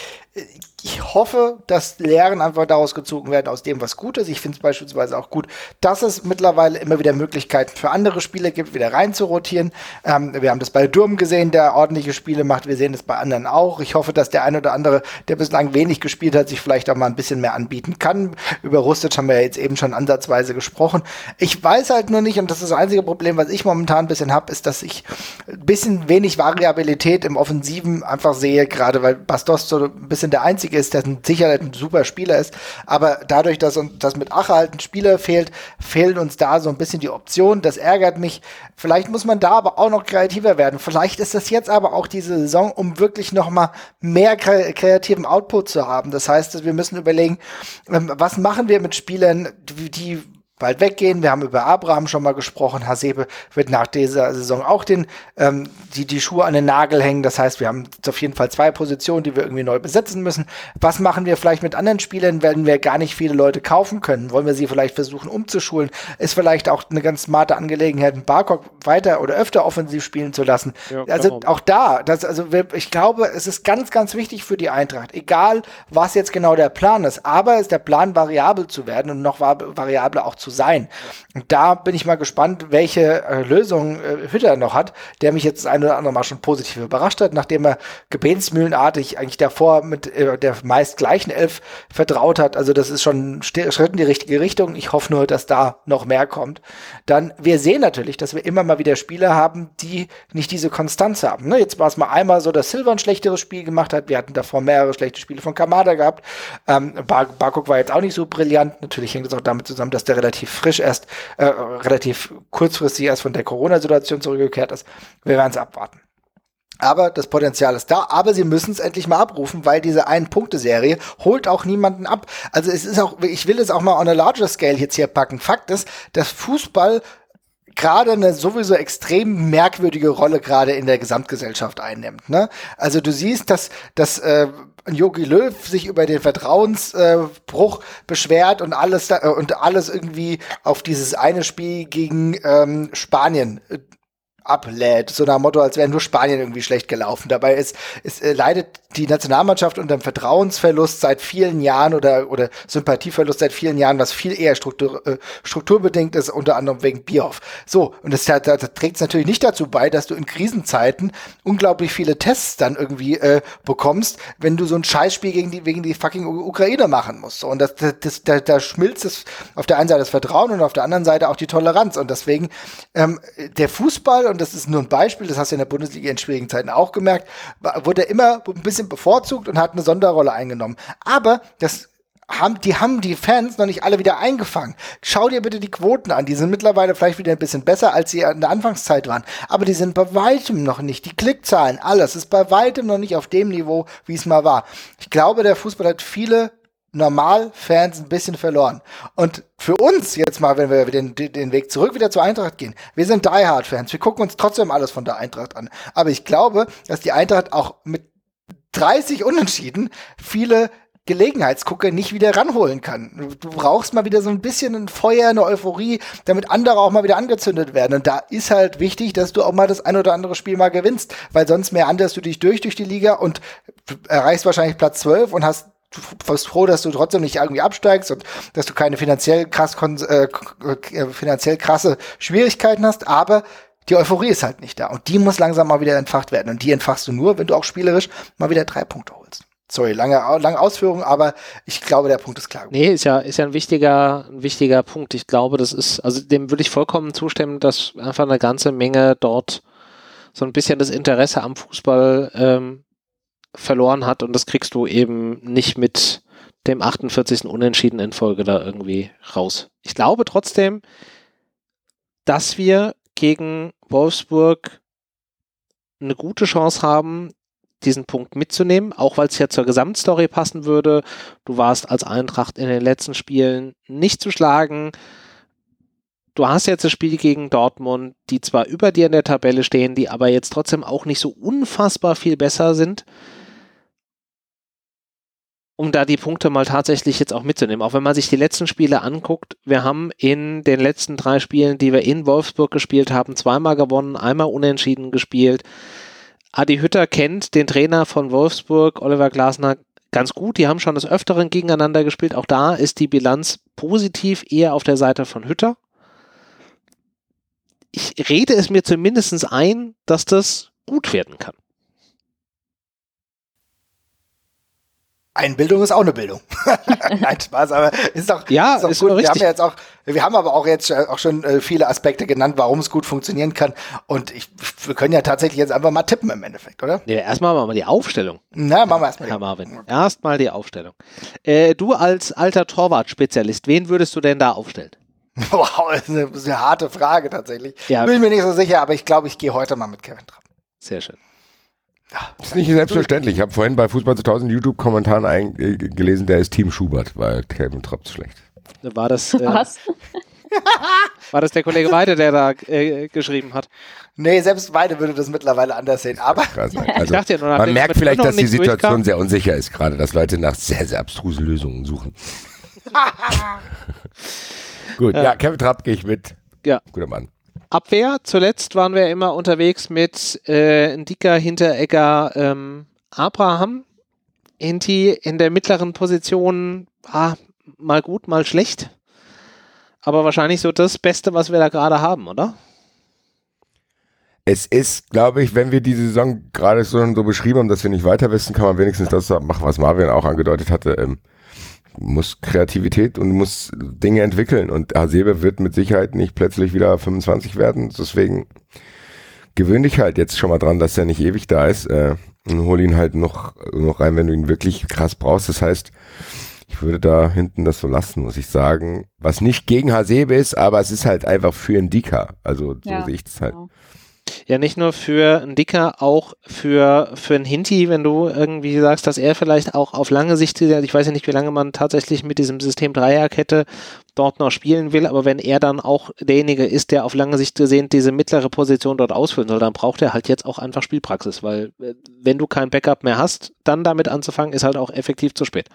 ich hoffe, dass Lehren einfach daraus gezogen werden, aus dem, was gut ist. Ich finde es beispielsweise auch gut, dass es mittlerweile immer wieder Möglichkeiten für andere Spieler gibt, wieder rein zu rotieren. Ähm, wir haben das bei Durm gesehen, der ordentliche Spiele macht. Wir sehen das bei anderen auch. Ich hoffe, dass der ein oder andere, der bislang wenig gespielt hat, sich vielleicht auch mal ein bisschen mehr anbieten kann. Über Rustic haben wir ja jetzt eben schon ansatzweise gesprochen. Ich weiß halt nur nicht, und das ist das einzige Problem, was ich momentan ein bisschen habe, ist, dass ich ein bisschen wenig Variabilität im Offensiven einfach sehe, gerade weil Bastos so ein bisschen der Einzige ist, der sicher ein super Spieler ist, aber dadurch, dass uns das mit Ache halt ein Spieler fehlt, fehlen uns da so ein bisschen die Optionen. Das ärgert mich. Vielleicht muss man da aber auch noch kreativer werden. Vielleicht ist das jetzt aber auch diese Saison, um wirklich noch mal mehr kre- kreativen Output zu haben. Das heißt, dass wir müssen überlegen, ähm, was machen wir mit Spielern, die, die bald weggehen. Wir haben über Abraham schon mal gesprochen. Hasebe wird nach dieser Saison auch den, ähm, die, die Schuhe an den Nagel hängen. Das heißt, wir haben auf jeden Fall zwei Positionen, die wir irgendwie neu besetzen müssen. Was machen wir vielleicht mit anderen Spielern, wenn wir gar nicht viele Leute kaufen können? Wollen wir sie vielleicht versuchen umzuschulen? Ist vielleicht auch eine ganz smarte Angelegenheit, einen Barkok weiter oder öfter offensiv spielen zu lassen. Ja, also auch da, das, also wir, ich glaube, es ist ganz, ganz wichtig für die Eintracht. Egal, was jetzt genau der Plan ist, aber ist der Plan variabel zu werden und noch variabler auch zu sein. Und da bin ich mal gespannt, welche äh, Lösung äh, Hütter noch hat, der mich jetzt das ein oder andere Mal schon positiv überrascht hat, nachdem er gebetsmühlenartig eigentlich davor mit äh, der meist gleichen Elf vertraut hat. Also das ist schon ein Schritt in die richtige Richtung. Ich hoffe nur, dass da noch mehr kommt. Dann, wir sehen natürlich, dass wir immer mal wieder Spieler haben, die nicht diese Konstanz haben. Ne? Jetzt war es mal einmal so, dass Silva ein schlechteres Spiel gemacht hat. Wir hatten davor mehrere schlechte Spiele von Kamada gehabt. Ähm, Bar- Barkok war jetzt auch nicht so brillant. Natürlich hängt es auch damit zusammen, dass der relativ frisch erst, äh, relativ kurzfristig erst von der Corona-Situation zurückgekehrt ist. Wir werden es abwarten. Aber das Potenzial ist da, aber sie müssen es endlich mal abrufen, weil diese Ein-Punkte-Serie holt auch niemanden ab. Also es ist auch, ich will es auch mal on a larger scale jetzt hier packen. Fakt ist, dass Fußball gerade eine sowieso extrem merkwürdige Rolle gerade in der Gesamtgesellschaft einnimmt. Ne? Also du siehst, dass, dass äh, Jogi Löw sich über den Vertrauensbruch äh, beschwert und alles da, äh, und alles irgendwie auf dieses eine Spiel gegen ähm, Spanien äh, ablädt, so nach dem Motto, als wäre nur Spanien irgendwie schlecht gelaufen. Dabei ist, ist äh, leidet die Nationalmannschaft unter einem Vertrauensverlust seit vielen Jahren oder oder Sympathieverlust seit vielen Jahren, was viel eher Struktur, äh, strukturbedingt ist, unter anderem wegen Bierhoff. So, und das, das, das trägt es natürlich nicht dazu bei, dass du in Krisenzeiten unglaublich viele Tests dann irgendwie äh, bekommst, wenn du so ein Scheißspiel gegen die wegen die fucking Ukraine machen musst. So, und das, das, das da, da schmilzt es auf der einen Seite das Vertrauen und auf der anderen Seite auch die Toleranz. Und deswegen ähm, der Fußball, und das ist nur ein Beispiel, das hast du in der Bundesliga in schwierigen Zeiten auch gemerkt, wurde immer ein bisschen bevorzugt und hat eine Sonderrolle eingenommen. Aber das haben, die haben die Fans noch nicht alle wieder eingefangen. Schau dir bitte die Quoten an. Die sind mittlerweile vielleicht wieder ein bisschen besser, als sie in der Anfangszeit waren. Aber die sind bei weitem noch nicht. Die Klickzahlen, alles ist bei weitem noch nicht auf dem Niveau, wie es mal war. Ich glaube, der Fußball hat viele Normal-Fans ein bisschen verloren. Und für uns jetzt mal, wenn wir den, den Weg zurück wieder zur Eintracht gehen, wir sind Die-Hard-Fans, wir gucken uns trotzdem alles von der Eintracht an. Aber ich glaube, dass die Eintracht auch mit dreißig Unentschieden viele Gelegenheitsgucker nicht wieder ranholen kann. Du brauchst mal wieder so ein bisschen ein Feuer, eine Euphorie, damit andere auch mal wieder angezündet werden. Und da ist halt wichtig, dass du auch mal das ein oder andere Spiel mal gewinnst, weil sonst mehr anderst du dich durch durch die Liga und erreichst wahrscheinlich Platz zwölf und hast du bist froh, dass du trotzdem nicht irgendwie absteigst und dass du keine finanziell krass äh, finanziell krasse Schwierigkeiten hast, aber die Euphorie ist halt nicht da und die muss langsam mal wieder entfacht werden und die entfachst du nur, wenn du auch spielerisch mal wieder drei Punkte holst. Sorry, lange, lange Ausführung, aber ich glaube, der Punkt ist klar. Nee, ist ja, ist ja ein wichtiger, ein wichtiger Punkt. Ich glaube, das ist, also dem würde ich vollkommen zustimmen, dass einfach eine ganze Menge dort so ein bisschen das Interesse am Fußball ähm, verloren hat und das kriegst du eben nicht mit dem achtundvierzigsten Unentschieden in Folge da irgendwie raus. Ich glaube trotzdem, dass wir gegen Wolfsburg eine gute Chance haben, diesen Punkt mitzunehmen, auch weil es ja zur Gesamtstory passen würde. Du warst als Eintracht in den letzten Spielen nicht zu schlagen. Du hast jetzt das Spiel gegen Dortmund, die zwar über dir in der Tabelle stehen, die aber jetzt trotzdem auch nicht so unfassbar viel besser sind, um da die Punkte mal tatsächlich jetzt auch mitzunehmen. Auch wenn man sich die letzten Spiele anguckt, wir haben in den letzten drei Spielen, die wir in Wolfsburg gespielt haben, zweimal gewonnen, einmal unentschieden gespielt. Adi Hütter kennt den Trainer von Wolfsburg, Oliver Glasner, ganz gut. Die haben schon des Öfteren gegeneinander gespielt. Auch da ist die Bilanz positiv eher auf der Seite von Hütter. Ich rede es mir zumindest ein, dass das gut werden kann. Einbildung ist auch eine Bildung. Nein, Spaß, aber ist doch, ja, ist doch ist gut. richtig. Wir haben ja jetzt auch, wir haben aber auch jetzt auch schon äh, viele Aspekte genannt, warum es gut funktionieren kann. Und ich, wir können ja tatsächlich jetzt einfach mal tippen im Endeffekt, oder? Ja, erstmal machen wir die Aufstellung. Na, machen wir erstmal. Herr Marvin, erstmal die Aufstellung. Äh, du als alter Torwart-Spezialist, wen würdest du denn da aufstellen? Wow, das ist eine, das ist eine harte Frage tatsächlich. Ja. Bin mir nicht so sicher, aber ich glaube, ich gehe heute mal mit Kevin Trapp. Sehr schön. Das ist nicht selbstverständlich. Ich habe vorhin bei Fußball zweitausend YouTube-Kommentaren ein- äh, gelesen, der ist Team Schubert, weil Kevin Trapp zu schlecht. War das, äh, Was? war das der Kollege Weide, der da äh, geschrieben hat? Nee, selbst beide würde das mittlerweile anders sehen. Aber Krass, also, dachte ja nur, nach man dem merkt mit vielleicht, Gründung dass die nichts Situation durchkam. sehr unsicher ist gerade, dass Leute nach sehr, sehr abstrusen Lösungen suchen. Gut, ja, Ja. Kevin Trapp gehe ich mit. Ja. Guter Mann. Abwehr, zuletzt waren wir immer unterwegs mit äh, Ndika, Hinteregger, ähm, Abraham. Hinti in der mittleren Position, ah, mal gut, mal schlecht. Aber wahrscheinlich so das Beste, was wir da gerade haben, oder? Es ist, glaube ich, wenn wir die Saison gerade so, so beschrieben haben, dass wir nicht weiter wissen, kann man wenigstens das machen, was Marvin auch angedeutet hatte. Ähm, muss Kreativität und muss Dinge entwickeln. Und Hasebe wird mit Sicherheit nicht plötzlich wieder fünfundzwanzig werden. Deswegen gewöhn dich halt jetzt schon mal dran, dass er nicht ewig da ist. Äh, und hol ihn halt noch, noch rein, wenn du ihn wirklich krass brauchst. Das heißt, ich würde da hinten das so lassen, muss ich sagen. Was nicht gegen Hasebe ist, aber es ist halt einfach für Ndika. Also so Ja, sehe ich das halt. genau. Ja, nicht nur für einen Dicker, auch für, für einen Hinti, wenn du irgendwie sagst, dass er vielleicht auch auf lange Sicht, ich weiß ja nicht, wie lange man tatsächlich mit diesem System Dreierkette dort noch spielen will, aber wenn er dann auch derjenige ist, der auf lange Sicht gesehen diese mittlere Position dort ausfüllen soll, dann braucht er halt jetzt auch einfach Spielpraxis, weil äh, wenn du kein Backup mehr hast, dann damit anzufangen, ist halt auch effektiv zu spät.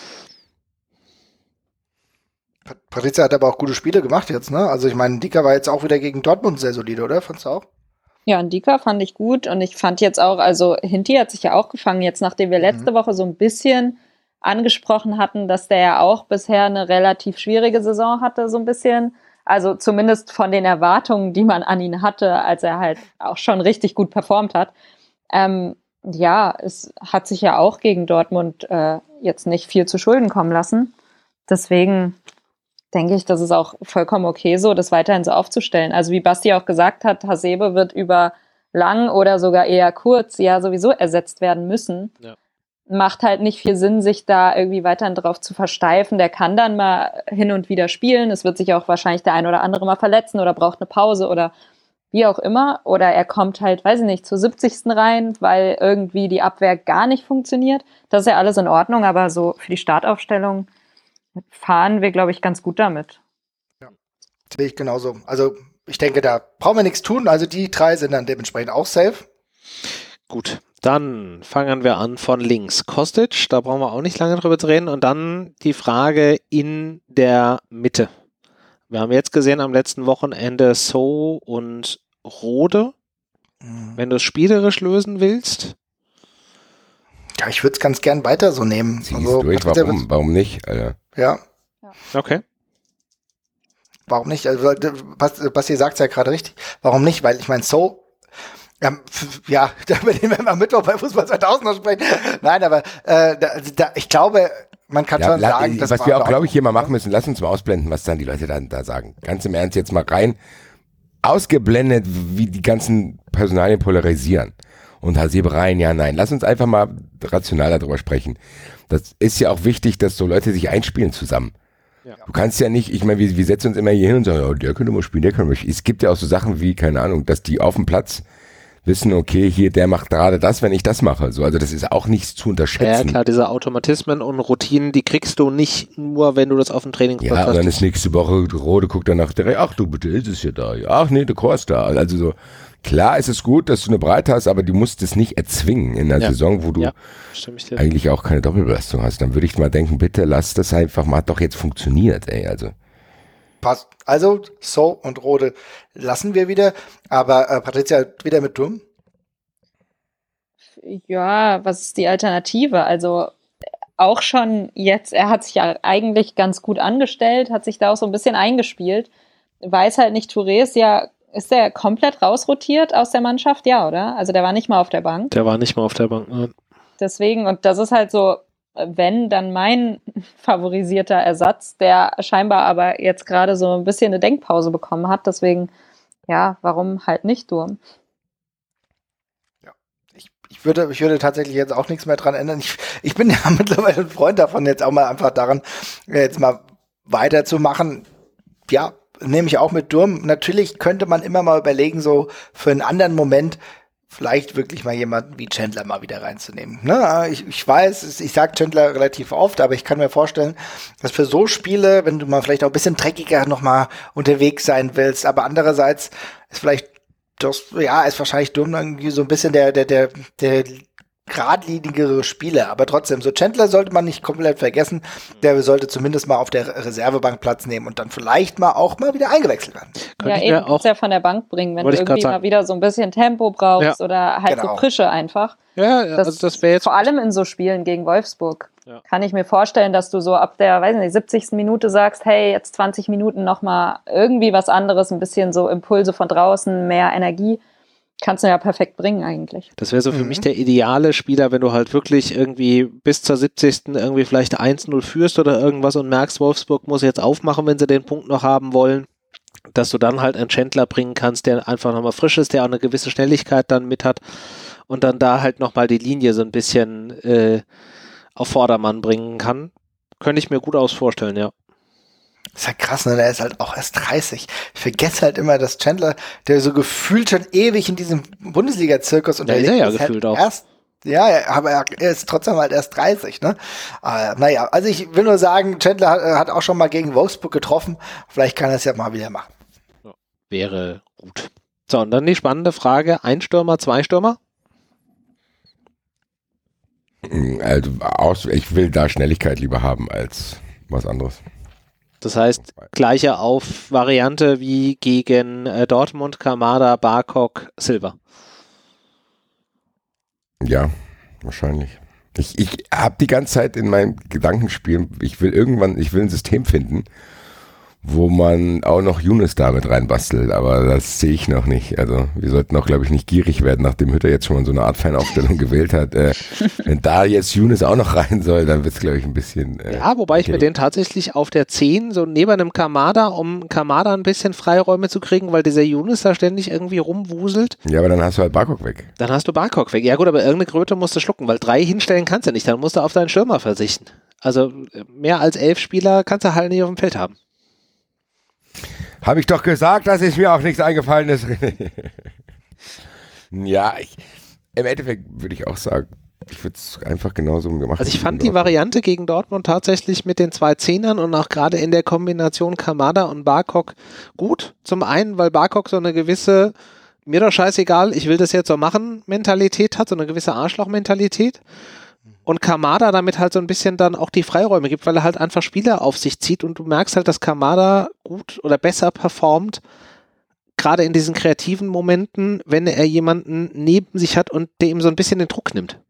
Patrizia hat aber auch gute Spiele gemacht jetzt, ne? Also ich meine, Ndika war jetzt auch wieder gegen Dortmund sehr solide, oder? Fandst du auch? Ja, Ndika fand ich gut und ich fand jetzt auch, also Hinti hat sich ja auch gefangen, jetzt nachdem wir letzte Mhm. Woche so ein bisschen angesprochen hatten, dass der ja auch bisher eine relativ schwierige Saison hatte, so ein bisschen. Also zumindest von den Erwartungen, die man an ihn hatte, als er halt auch schon richtig gut performt hat. Ähm, ja, es hat sich ja auch gegen Dortmund äh, jetzt nicht viel zu Schulden kommen lassen. Deswegen denke ich, das ist auch vollkommen okay so, das weiterhin so aufzustellen. Also wie Basti auch gesagt hat, Hasebe wird über lang oder sogar eher kurz ja sowieso ersetzt werden müssen. Ja. Macht halt nicht viel Sinn, sich da irgendwie weiterhin drauf zu versteifen. Der kann dann mal hin und wieder spielen. Es wird sich auch wahrscheinlich der ein oder andere mal verletzen oder braucht eine Pause oder wie auch immer. Oder er kommt halt, weiß ich nicht, zur siebzigsten rein, weil irgendwie die Abwehr gar nicht funktioniert. Das ist ja alles in Ordnung, aber so für die Startaufstellung fahren wir, glaube ich, ganz gut damit. Sehe ich genauso. Also ich denke, da brauchen wir nichts tun. Also die drei sind dann dementsprechend auch safe. Gut, dann fangen wir an von links. Kostic, da brauchen wir auch nicht lange drüber zu reden. Und dann die Frage in der Mitte. Wir haben jetzt gesehen am letzten Wochenende So und Rode. Mhm. Wenn du es spielerisch lösen willst, Ja, ich würde es ganz gern weiter so nehmen. Zieh es Also, durch, Patrizia warum, warum nicht, Alter? Ja, okay. warum nicht? Also, Bas- Basti sagt es ja gerade richtig. Warum nicht? Weil ich meine, so, ja, f- ja, da werden wir am Mittwoch bei Fußball zweitausend noch sprechen. Nein, aber äh, da, da, ich glaube, man kann Ja, schon la- sagen, das was war wir auch, in glaube ich, hier mal Ordnung. machen müssen, lass uns mal ausblenden, was dann die Leute dann da sagen. Ganz im Ernst jetzt mal rein. Ausgeblendet, wie die ganzen Personalien polarisieren. Und Hasebe rein, ja, nein. Lass uns einfach mal rational darüber sprechen. Das ist ja auch wichtig, dass so Leute sich einspielen zusammen. Ja. Du kannst ja nicht, ich meine, wir, wir setzen uns immer hier hin und sagen, oh, der könnte mal spielen, der könnte mal spielen. Es gibt ja auch so Sachen wie, keine Ahnung, dass die auf dem Platz wissen, okay, hier, der macht gerade das, wenn ich das mache. So, also das ist auch nichts zu Ja, unterschätzen. klar, diese Automatismen und Routinen, die kriegst du nicht nur, wenn du das auf dem Trainingsplatz Ja, und dann hast. ist nächste Woche, Rode guckt danach direkt, ach du, bitte, ist es ja da. Ach nee, der Chor ist da. Also so, klar ist es gut, dass du eine Breite hast, aber du musst es nicht erzwingen in einer Ja. Saison, wo du Ja, stimme ich dir. eigentlich auch keine Doppelbelastung hast. Dann würde ich mal denken, bitte lass das einfach mal, hat doch jetzt funktioniert, ey, also. Passt. Also, So und Rode lassen wir wieder. Aber äh, Patrizia wieder mit Durm. Ja, was ist die Alternative? Also auch schon jetzt, er hat sich ja eigentlich ganz gut angestellt, hat sich da auch so ein bisschen eingespielt. Weiß halt nicht, Touré ist ja, ist der komplett rausrotiert aus der Mannschaft? Ja, oder? Also der war nicht mal auf der Bank. Der war nicht mal auf der Bank. Ne? Deswegen, und das ist halt so, wenn, dann mein favorisierter Ersatz, der scheinbar aber jetzt gerade so ein bisschen eine Denkpause bekommen hat. Deswegen, ja, warum halt nicht Durm? Ich würde, ich würde tatsächlich jetzt auch nichts mehr dran ändern. Ich, ich bin ja mittlerweile ein Freund davon, jetzt auch mal einfach daran, jetzt mal weiterzumachen. Ja, nehme ich auch mit Durm. Natürlich könnte man immer mal überlegen, so für einen anderen Moment vielleicht wirklich mal jemanden wie Chandler mal wieder reinzunehmen. Ne? Ich, ich weiß, ich sage Chandler relativ oft, aber ich kann mir vorstellen, dass für so Spiele, wenn du mal vielleicht auch ein bisschen dreckiger noch mal unterwegs sein willst, aber andererseits ist vielleicht das, ja, ist wahrscheinlich Durm irgendwie so ein bisschen der, der, der, der geradlinigere Spieler, aber trotzdem, so Chandler sollte man nicht komplett vergessen, der sollte zumindest mal auf der Reservebank Platz nehmen und dann vielleicht mal auch mal wieder eingewechselt werden. Ja, eben kannst du ja von der Bank bringen, wenn du irgendwie mal wieder so ein bisschen Tempo brauchst ja. oder halt genau. so Frische einfach. Ja, ja, das, also das wäre jetzt vor allem in so Spielen gegen Wolfsburg ja. kann ich mir vorstellen, dass du so ab der, weiß nicht, siebzigsten Minute sagst, hey, jetzt zwanzig Minuten nochmal irgendwie was anderes, ein bisschen so Impulse von draußen, mehr Energie. Kannst du ja perfekt bringen eigentlich. Das wäre so für mhm. mich der ideale Spieler, wenn du halt wirklich irgendwie bis zur siebzigsten irgendwie vielleicht eins null führst oder irgendwas und merkst, Wolfsburg muss jetzt aufmachen, wenn sie den Punkt noch haben wollen, dass du dann halt einen Chandler bringen kannst, der einfach nochmal frisch ist, der auch eine gewisse Schnelligkeit dann mit hat und dann da halt nochmal die Linie so ein bisschen äh, auf Vordermann bringen kann. Könnte ich mir gut aus vorstellen, ja. Das ist ja krass, ne? Der ist halt auch erst dreißig. Ich vergesse halt immer, dass Chandler, der so gefühlt schon ewig in diesem Bundesliga-Zirkus unterwegs ist. Ja, ist er ja gefühlt halt auch. Erst, ja, aber er ist trotzdem halt erst dreißig, ne? Äh, naja, also ich will nur sagen, Chandler hat, hat auch schon mal gegen Wolfsburg getroffen. Vielleicht kann er es ja mal wieder machen. Ja, wäre gut. So, und dann die spannende Frage, ein Stürmer, zwei Stürmer? Also, ich will da Schnelligkeit lieber haben als was anderes. Das heißt, gleiche auf Variante wie gegen äh, Dortmund, Kamada, Barkok, Silva. Ja, wahrscheinlich. Ich, ich habe die ganze Zeit in meinem Gedankenspiel, ich will irgendwann, ich will ein System finden, wo man auch noch Younes damit reinbastelt, aber das sehe ich noch nicht. Also wir sollten auch, glaube ich, nicht gierig werden, nachdem Hütter jetzt schon mal so eine Art Fanaufstellung gewählt hat. Äh, wenn da jetzt Younes auch noch rein soll, dann wird es, glaube ich, ein bisschen... Äh, ja, wobei ich mir den tatsächlich auf der zehn, so neben einem Kamada, um Kamada ein bisschen Freiräume zu kriegen, weil dieser Younes da ständig irgendwie rumwuselt. Ja, aber dann hast du halt Barkok weg. Dann hast du Barkok weg. Ja gut, aber irgendeine Kröte musst du schlucken, weil drei hinstellen kannst du nicht. Dann musst du auf deinen Stürmer verzichten. Also mehr als elf Spieler kannst du halt nicht auf dem Feld haben. Habe ich doch gesagt, dass es mir auch nichts eingefallen ist. Ja, ich, im Endeffekt würde ich auch sagen, ich würde es einfach genauso gemacht. Also ich fand die Variante gegen Dortmund tatsächlich mit den zwei Zehnern und auch gerade in der Kombination Kamada und Barkok gut. Zum einen, weil Barkok so eine gewisse, mir doch scheißegal, ich will das jetzt so machen, Mentalität hat, so eine gewisse Arschloch-Mentalität. Und Kamada damit halt so ein bisschen dann auch die Freiräume gibt, weil er halt einfach Spieler auf sich zieht und du merkst halt, dass Kamada gut oder besser performt, gerade in diesen kreativen Momenten, wenn er jemanden neben sich hat und der ihm so ein bisschen den Druck nimmt.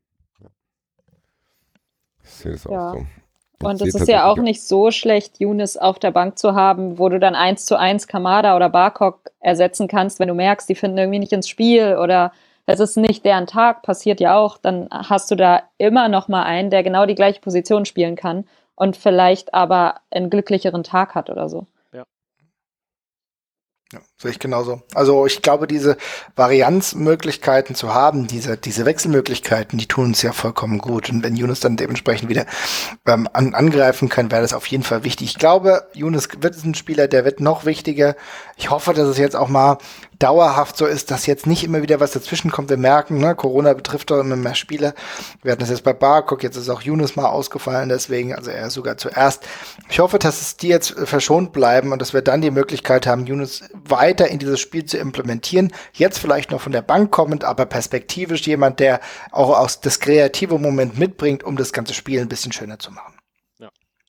Ich sehe das auch ja. so. Und es ist ja auch nicht so schlecht, Younes auf der Bank zu haben, wo du dann eins zu eins Kamada oder Barkok ersetzen kannst, wenn du merkst, die finden irgendwie nicht ins Spiel oder es ist nicht deren Tag, passiert ja auch, dann hast du da immer noch mal einen, der genau die gleiche Position spielen kann und vielleicht aber einen glücklicheren Tag hat oder so. Ja. Ja, sehe ich genauso. Also ich glaube, diese Varianzmöglichkeiten zu haben, diese, diese Wechselmöglichkeiten, die tun uns ja vollkommen gut. Und wenn Younes dann dementsprechend wieder ähm, an, angreifen kann, wäre das auf jeden Fall wichtig. Ich glaube, Younes wird ein Spieler, der wird noch wichtiger. Ich hoffe, dass es jetzt auch mal dauerhaft so ist, dass jetzt nicht immer wieder was dazwischen kommt. Wir merken, ne, Corona betrifft doch immer mehr Spieler. Wir hatten das jetzt bei Barkok, jetzt ist auch Younes mal ausgefallen, deswegen, also er sogar zuerst. Ich hoffe, dass es die jetzt verschont bleiben und dass wir dann die Möglichkeit haben, Younes weiter in dieses Spiel zu implementieren. Jetzt vielleicht noch von der Bank kommend, aber perspektivisch jemand, der auch aus das kreative Moment mitbringt, um das ganze Spiel ein bisschen schöner zu machen. Ja.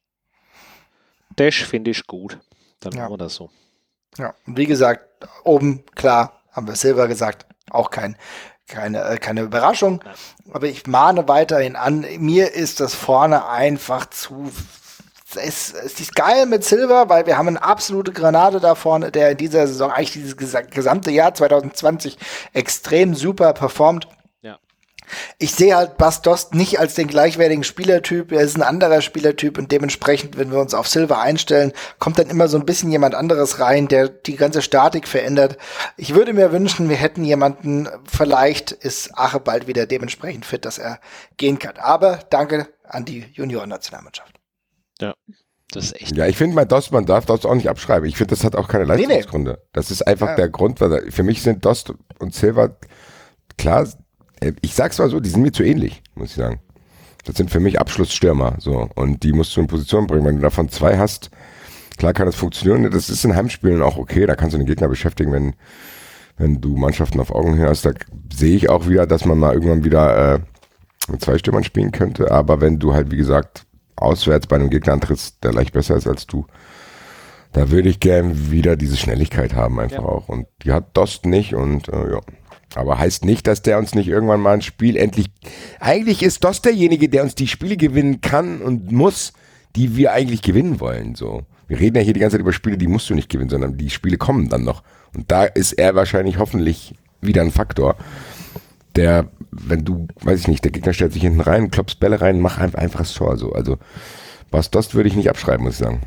Dash finde ich gut. Dann ja. machen wir das so. Ja, und wie gesagt, oben, klar, haben wir Silva gesagt, auch kein keine, keine Überraschung. Aber ich mahne weiterhin an, mir ist das vorne einfach zu... Es, es ist geil mit Silva, weil wir haben eine absolute Granate da vorne, der in dieser Saison, eigentlich dieses gesamte Jahr zwanzig zwanzig extrem super performt. Ja. Ich sehe halt Bas Dost nicht als den gleichwertigen Spielertyp, er ist ein anderer Spielertyp und dementsprechend, wenn wir uns auf Silva einstellen, kommt dann immer so ein bisschen jemand anderes rein, der die ganze Statik verändert. Ich würde mir wünschen, wir hätten jemanden, vielleicht ist Ache bald wieder dementsprechend fit, dass er gehen kann. Aber danke an die Junioren-Nationalmannschaft. Ja, das ist echt. Ja, ich finde, mein Dost, man darf Dost auch nicht abschreiben. Ich finde, das hat auch keine Leistungsgründe. Nee, nee. Das ist einfach ja. der Grund, weil für mich sind Dost und Silva, klar, ich sag's mal so, die sind mir zu ähnlich, muss ich sagen. Das sind für mich Abschlussstürmer, so. Und die musst du in Position bringen. Wenn du davon zwei hast, klar kann das funktionieren. Das ist in Heimspielen auch okay. Da kannst du den Gegner beschäftigen, wenn, wenn du Mannschaften auf Augenhöhe hast. Da sehe ich auch wieder, dass man mal irgendwann wieder, äh, mit zwei Stürmern spielen könnte. Aber wenn du halt, wie gesagt, auswärts bei einem Gegner antrittst, der leicht besser ist als du, da würde ich gern wieder diese Schnelligkeit haben einfach ja. auch. Und die hat Dost nicht und äh, ja. Aber heißt nicht, dass der uns nicht irgendwann mal ein Spiel endlich... Eigentlich ist Dost derjenige, der uns die Spiele gewinnen kann und muss, die wir eigentlich gewinnen wollen. So. Wir reden ja hier die ganze Zeit über Spiele, die musst du nicht gewinnen, sondern die Spiele kommen dann noch. Und da ist er wahrscheinlich hoffentlich wieder ein Faktor, der, wenn du, weiß ich nicht, der Gegner stellt sich hinten rein, klopfst Bälle rein, mach einfach, einfach das Tor. So. Also Bas Dost würde ich nicht abschreiben, muss ich sagen.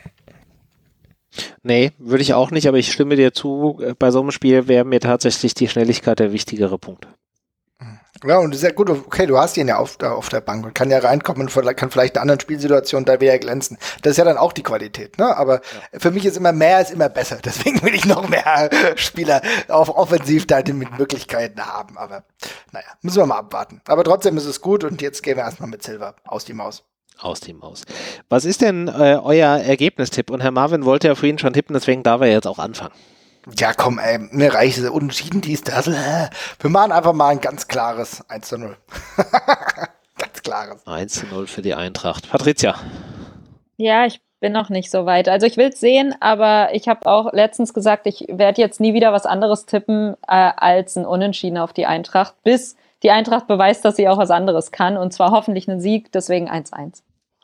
Nee, würde ich auch nicht, aber ich stimme dir zu, bei so einem Spiel wäre mir tatsächlich die Schnelligkeit der wichtigere Punkt. Ja, und sehr gut, okay, du hast ihn ja auf, auf der Bank und kann ja reinkommen und kann vielleicht in anderen Spielsituationen da wieder glänzen. Das ist ja dann auch die Qualität, ne? Aber ja. für mich ist immer mehr ist immer besser. Deswegen will ich noch mehr Spieler auf offensiv da mit Möglichkeiten haben. Aber naja, müssen wir mal abwarten. Aber trotzdem ist es gut und jetzt gehen wir erstmal mit Silva aus die Maus. Aus die Maus. Was ist denn äh, euer Ergebnistipp? Und Herr Marvin wollte ja vorhin schon tippen, deswegen darf er jetzt auch anfangen. Ja, komm, ey, mir reicht es. Unentschieden, dies, das. Wir machen einfach mal ein ganz klares eins zu null. Ganz klares. eins zu null für die Eintracht. Patricia. Ja, ich bin noch nicht so weit. Also ich will es sehen, aber ich habe auch letztens gesagt, ich werde jetzt nie wieder was anderes tippen äh, als ein Unentschieden auf die Eintracht, bis die Eintracht beweist, dass sie auch was anderes kann. Und zwar hoffentlich einen Sieg, deswegen eins eins.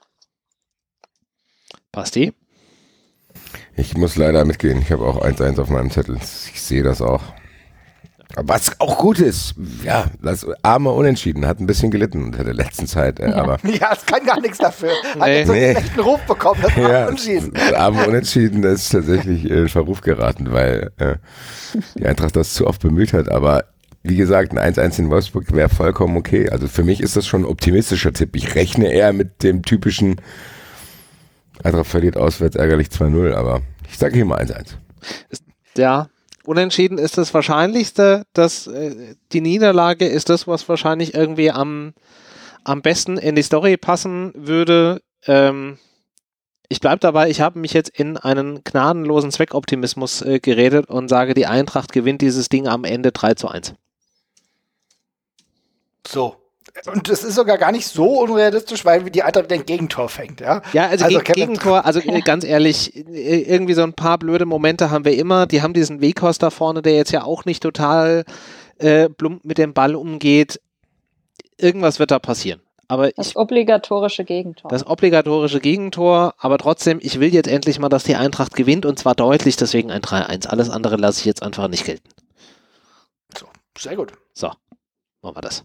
Basti? Ich muss leider mitgehen. Ich habe auch eins eins auf meinem Zettel. Ich sehe das auch. Aber was auch gut ist, ja, das arme Unentschieden hat ein bisschen gelitten unter der letzten Zeit. Äh, aber ja, es kann gar nichts dafür. Hat nee. jetzt so einen Nee. schlechten Ruf bekommen, das war ja, Unentschieden. das arme Unentschieden das ist tatsächlich in Verruf geraten, weil äh, die Eintracht das zu oft bemüht hat. Aber wie gesagt, ein eins eins in Wolfsburg wäre vollkommen okay. Also für mich ist das schon ein optimistischer Tipp. Ich rechne eher mit dem typischen Eintracht verliert auswärts ärgerlich zwei null, aber ich sage hier mal eins eins. Ja, Unentschieden ist das Wahrscheinlichste, dass äh, die Niederlage ist das, was wahrscheinlich irgendwie am, am besten in die Story passen würde. Ähm, ich bleibe dabei, ich habe mich jetzt in einen gnadenlosen Zweckoptimismus äh, geredet und sage, die Eintracht gewinnt dieses Ding am Ende drei zu eins. So. Und das ist sogar gar nicht so unrealistisch, weil die Eintracht wieder ein Gegentor fängt, ja? Ja, also, Also Geg Gegentor, also äh, ganz ehrlich, äh, irgendwie so ein paar blöde Momente haben wir immer. Die haben diesen Weghorst da vorne, der jetzt ja auch nicht total äh, plump mit dem Ball umgeht. Irgendwas wird da passieren. Aber Das ich, obligatorische Gegentor. das obligatorische Gegentor, aber trotzdem, ich will jetzt endlich mal, dass die Eintracht gewinnt und zwar deutlich, deswegen ein drei eins. Alles andere lasse ich jetzt einfach nicht gelten. So, sehr gut. So, machen wir das.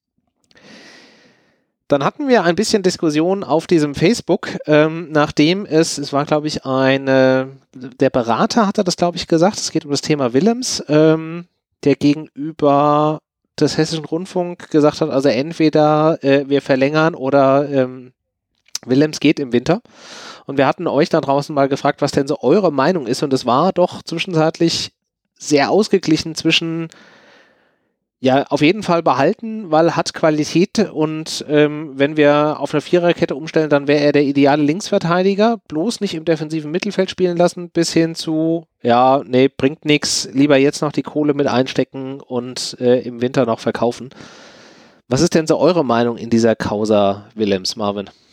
Dann hatten wir ein bisschen Diskussion auf diesem Facebook, ähm, nachdem es, es war glaube ich eine, der Berater hatte das glaube ich gesagt, es geht um das Thema Willems, ähm, der gegenüber des Hessischen Rundfunk gesagt hat, also entweder äh, wir verlängern oder ähm, Willems geht im Winter. Und wir hatten euch da draußen mal gefragt, was denn so eure Meinung ist und es war doch zwischenzeitlich sehr ausgeglichen zwischen ja, auf jeden Fall behalten, weil hat Qualität und ähm, wenn wir auf eine Viererkette umstellen, dann wäre er der ideale Linksverteidiger, bloß nicht im defensiven Mittelfeld spielen lassen, bis hin zu, ja, nee, bringt nichts, lieber jetzt noch die Kohle mit einstecken und äh, im Winter noch verkaufen. Was ist denn so eure Meinung in dieser Causa Willems, Marvin?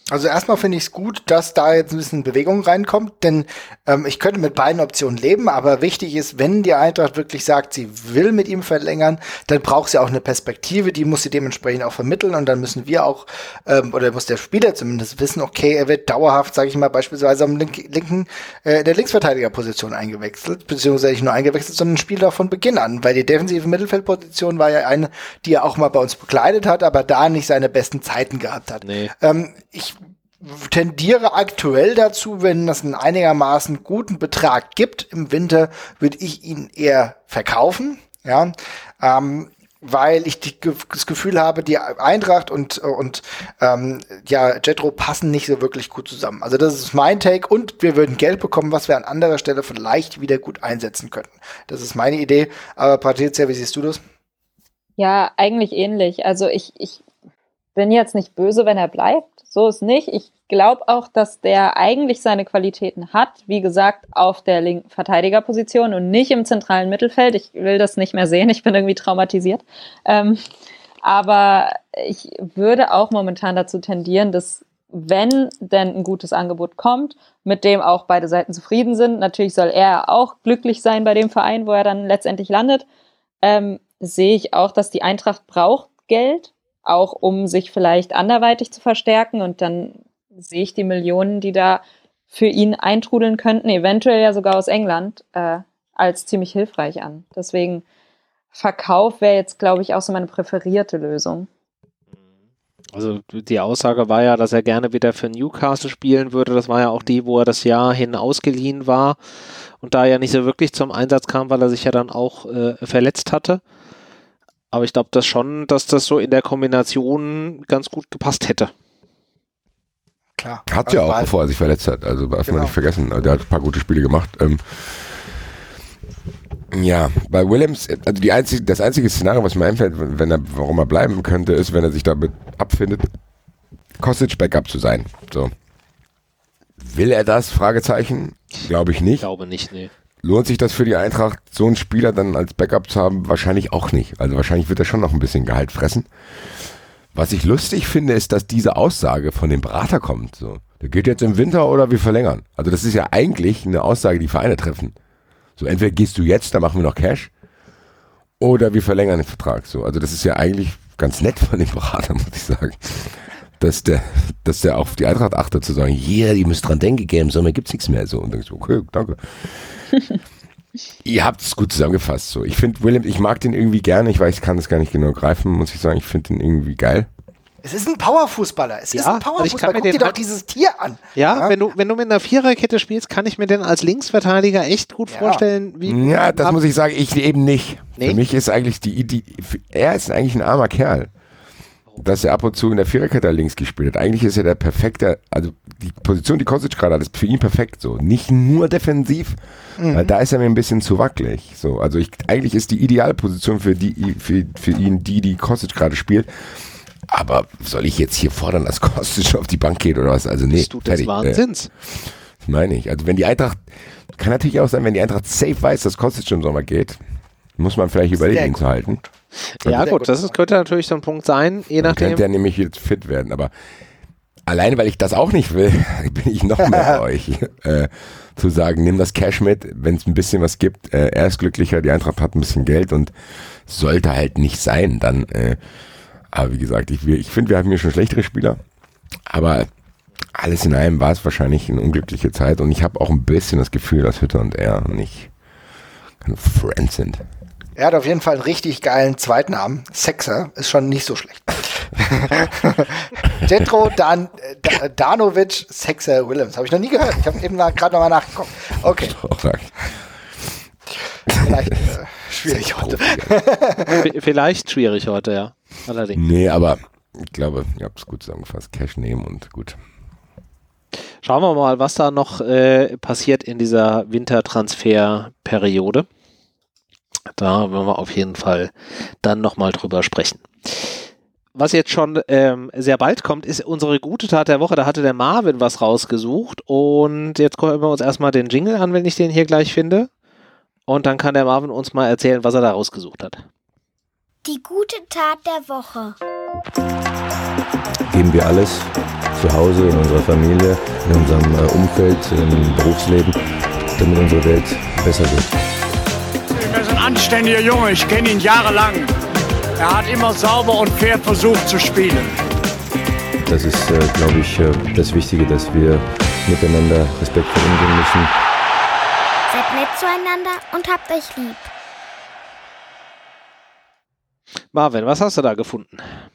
Also erstmal finde ich es gut, dass da jetzt ein bisschen Bewegung reinkommt, denn ähm, ich könnte mit beiden Optionen leben, aber wichtig ist, wenn die Eintracht wirklich sagt, sie will mit ihm verlängern, dann braucht sie auch eine Perspektive, die muss sie dementsprechend auch vermitteln und dann müssen wir auch, ähm, oder muss der Spieler zumindest wissen, okay, er wird dauerhaft, sage ich mal, beispielsweise am link- linken, äh, der Linksverteidigerposition eingewechselt, beziehungsweise nicht nur eingewechselt, sondern spielt auch von Beginn an, weil die defensive Mittelfeldposition war ja eine, die er auch mal bei uns bekleidet hat, aber da nicht seine besten Zeiten gehabt hat. Nee. Ähm, ich tendiere aktuell dazu, wenn es einen einigermaßen guten Betrag gibt im Winter, würde ich ihn eher verkaufen, ja, ähm, weil ich die, das Gefühl habe, die Eintracht und und ähm, ja Jetro passen nicht so wirklich gut zusammen. Also das ist mein Take und wir würden Geld bekommen, was wir an anderer Stelle vielleicht wieder gut einsetzen könnten. Das ist meine Idee. Aber Patricia, wie siehst du das? Ja, eigentlich ähnlich. Also ich ich bin jetzt nicht böse, wenn er bleibt. So ist nicht. Ich glaube auch, dass der eigentlich seine Qualitäten hat. Wie gesagt, auf der linken Verteidigerposition und nicht im zentralen Mittelfeld. Ich will das nicht mehr sehen. Ich bin irgendwie traumatisiert. Ähm, aber ich würde auch momentan dazu tendieren, dass wenn denn ein gutes Angebot kommt, mit dem auch beide Seiten zufrieden sind, natürlich soll er auch glücklich sein bei dem Verein, wo er dann letztendlich landet, ähm, sehe ich auch, dass die Eintracht braucht Geld, auch um sich vielleicht anderweitig zu verstärken und dann sehe ich die Millionen, die da für ihn eintrudeln könnten, eventuell ja sogar aus England, äh, als ziemlich hilfreich an. Deswegen Verkauf wäre jetzt, glaube ich, auch so meine präferierte Lösung. Also die Aussage war ja, dass er gerne wieder für Newcastle spielen würde. Das war ja auch die, wo er das Jahr hin ausgeliehen war und da ja nicht so wirklich zum Einsatz kam, weil er sich ja dann auch äh, verletzt hatte. Aber ich glaube das schon, dass das so in der Kombination ganz gut gepasst hätte. Klar. Hat ja auch, bevor er sich verletzt hat. Also darf genau. man nicht vergessen. Der hat ein paar gute Spiele gemacht. Ähm, ja, bei Williams, also die einzige, das einzige Szenario, was mir einfällt, wenn er, warum er bleiben könnte, ist, wenn er sich damit abfindet, Kostic Backup zu sein. So. Will er das? Fragezeichen. Glaube ich nicht. Ich glaube nicht, nee. Lohnt sich das für die Eintracht, so einen Spieler dann als Backup zu haben? Wahrscheinlich auch nicht. Also wahrscheinlich wird er schon noch ein bisschen Gehalt fressen. Was ich lustig finde, ist, dass diese Aussage von dem Berater kommt. So, der geht jetzt im Winter oder wir verlängern. Also das ist ja eigentlich eine Aussage, die Vereine treffen. So, entweder gehst du jetzt, dann machen wir noch Cash, oder wir verlängern den Vertrag. So, also das ist ja eigentlich ganz nett von dem Berater, muss ich sagen. Dass der, dass der auf die Eintracht achtet, zu sagen, yeah, ihr müsst dran denken, im Sommer gibt's nichts mehr. So, und dann so, okay, danke. Ihr habt es gut zusammengefasst. So. Ich finde Williams, ich mag den irgendwie gerne. Ich weiß, ich kann das gar nicht genau greifen, muss ich sagen. Ich finde den irgendwie geil. Es ist ein Powerfußballer. Es ja, ist ein Powerfußballer. Guck dir doch dieses Tier an. Ja, ja, wenn du wenn du mit einer Viererkette spielst, kann ich mir den als Linksverteidiger echt gut ja. vorstellen. Wie ja, das muss ich sagen, ich eben nicht. Nee? Für mich ist eigentlich die Idee, er ist eigentlich ein armer Kerl. Dass er ab und zu in der Viererkette links gespielt hat. Eigentlich ist er der perfekte, also die Position, die Kostic gerade hat, ist für ihn perfekt so. Nicht nur defensiv, mhm. weil da ist er mir ein bisschen zu wackelig. So, also ich, eigentlich ist die ideale Position für, die, für, für ihn die, die Kostic gerade spielt. Aber soll ich jetzt hier fordern, dass Kostic auf die Bank geht oder was? Also nee, bist du des Wahnsinns? Äh, das meine ich. Also wenn die Eintracht, kann natürlich auch sein, wenn die Eintracht safe weiß, dass Kostic im Sommer geht, muss man vielleicht überlegen, ihn zu halten. Ja gut, das ist, könnte natürlich so ein Punkt sein, je nachdem. Könnte er nämlich jetzt fit werden, aber alleine, weil ich das auch nicht will, bin ich noch mehr bei euch, äh, zu sagen, nimm das Cash mit, wenn es ein bisschen was gibt, äh, er ist glücklicher, die Eintracht hat ein bisschen Geld und sollte halt nicht sein, dann, äh, aber wie gesagt, ich, ich finde, wir haben hier schon schlechtere Spieler, aber alles in allem war es wahrscheinlich eine unglückliche Zeit und ich habe auch ein bisschen das Gefühl, dass Hütter und er nicht keine Friends sind. Er hat auf jeden Fall einen richtig geilen Zweitnamen. Sexer ist schon nicht so schlecht. Jetro Dan, Dan, Danovic Sexer Willems. Habe ich noch nie gehört. Ich habe eben gerade nochmal nachgeguckt. Okay. Vielleicht äh, schwierig heute. Vielleicht schwierig heute, ja. Allerdings. Nee, aber ich glaube, ihr habt es gut zusammengefasst. Cash nehmen und gut. Schauen wir mal, was da noch äh, passiert in dieser Wintertransferperiode. Da werden wir auf jeden Fall dann nochmal drüber sprechen. Was jetzt schon ähm, sehr bald kommt, ist unsere gute Tat der Woche. Da hatte der Marvin was rausgesucht und jetzt gucken wir uns erstmal den Jingle an, wenn ich den hier gleich finde. Und dann kann der Marvin uns mal erzählen, was er da rausgesucht hat. Die gute Tat der Woche. Geben wir alles, zu Hause, in unserer Familie, in unserem äh, Umfeld, im Berufsleben, damit unsere Welt besser wird. Er ist ein anständiger Junge, ich kenne ihn jahrelang. Er hat immer sauber und fair versucht zu spielen. Das ist, äh, glaube ich, äh, das Wichtige, dass wir miteinander respektvoll umgehen müssen. Seid nett zueinander und habt euch lieb. Marvin, was hast du da gefunden?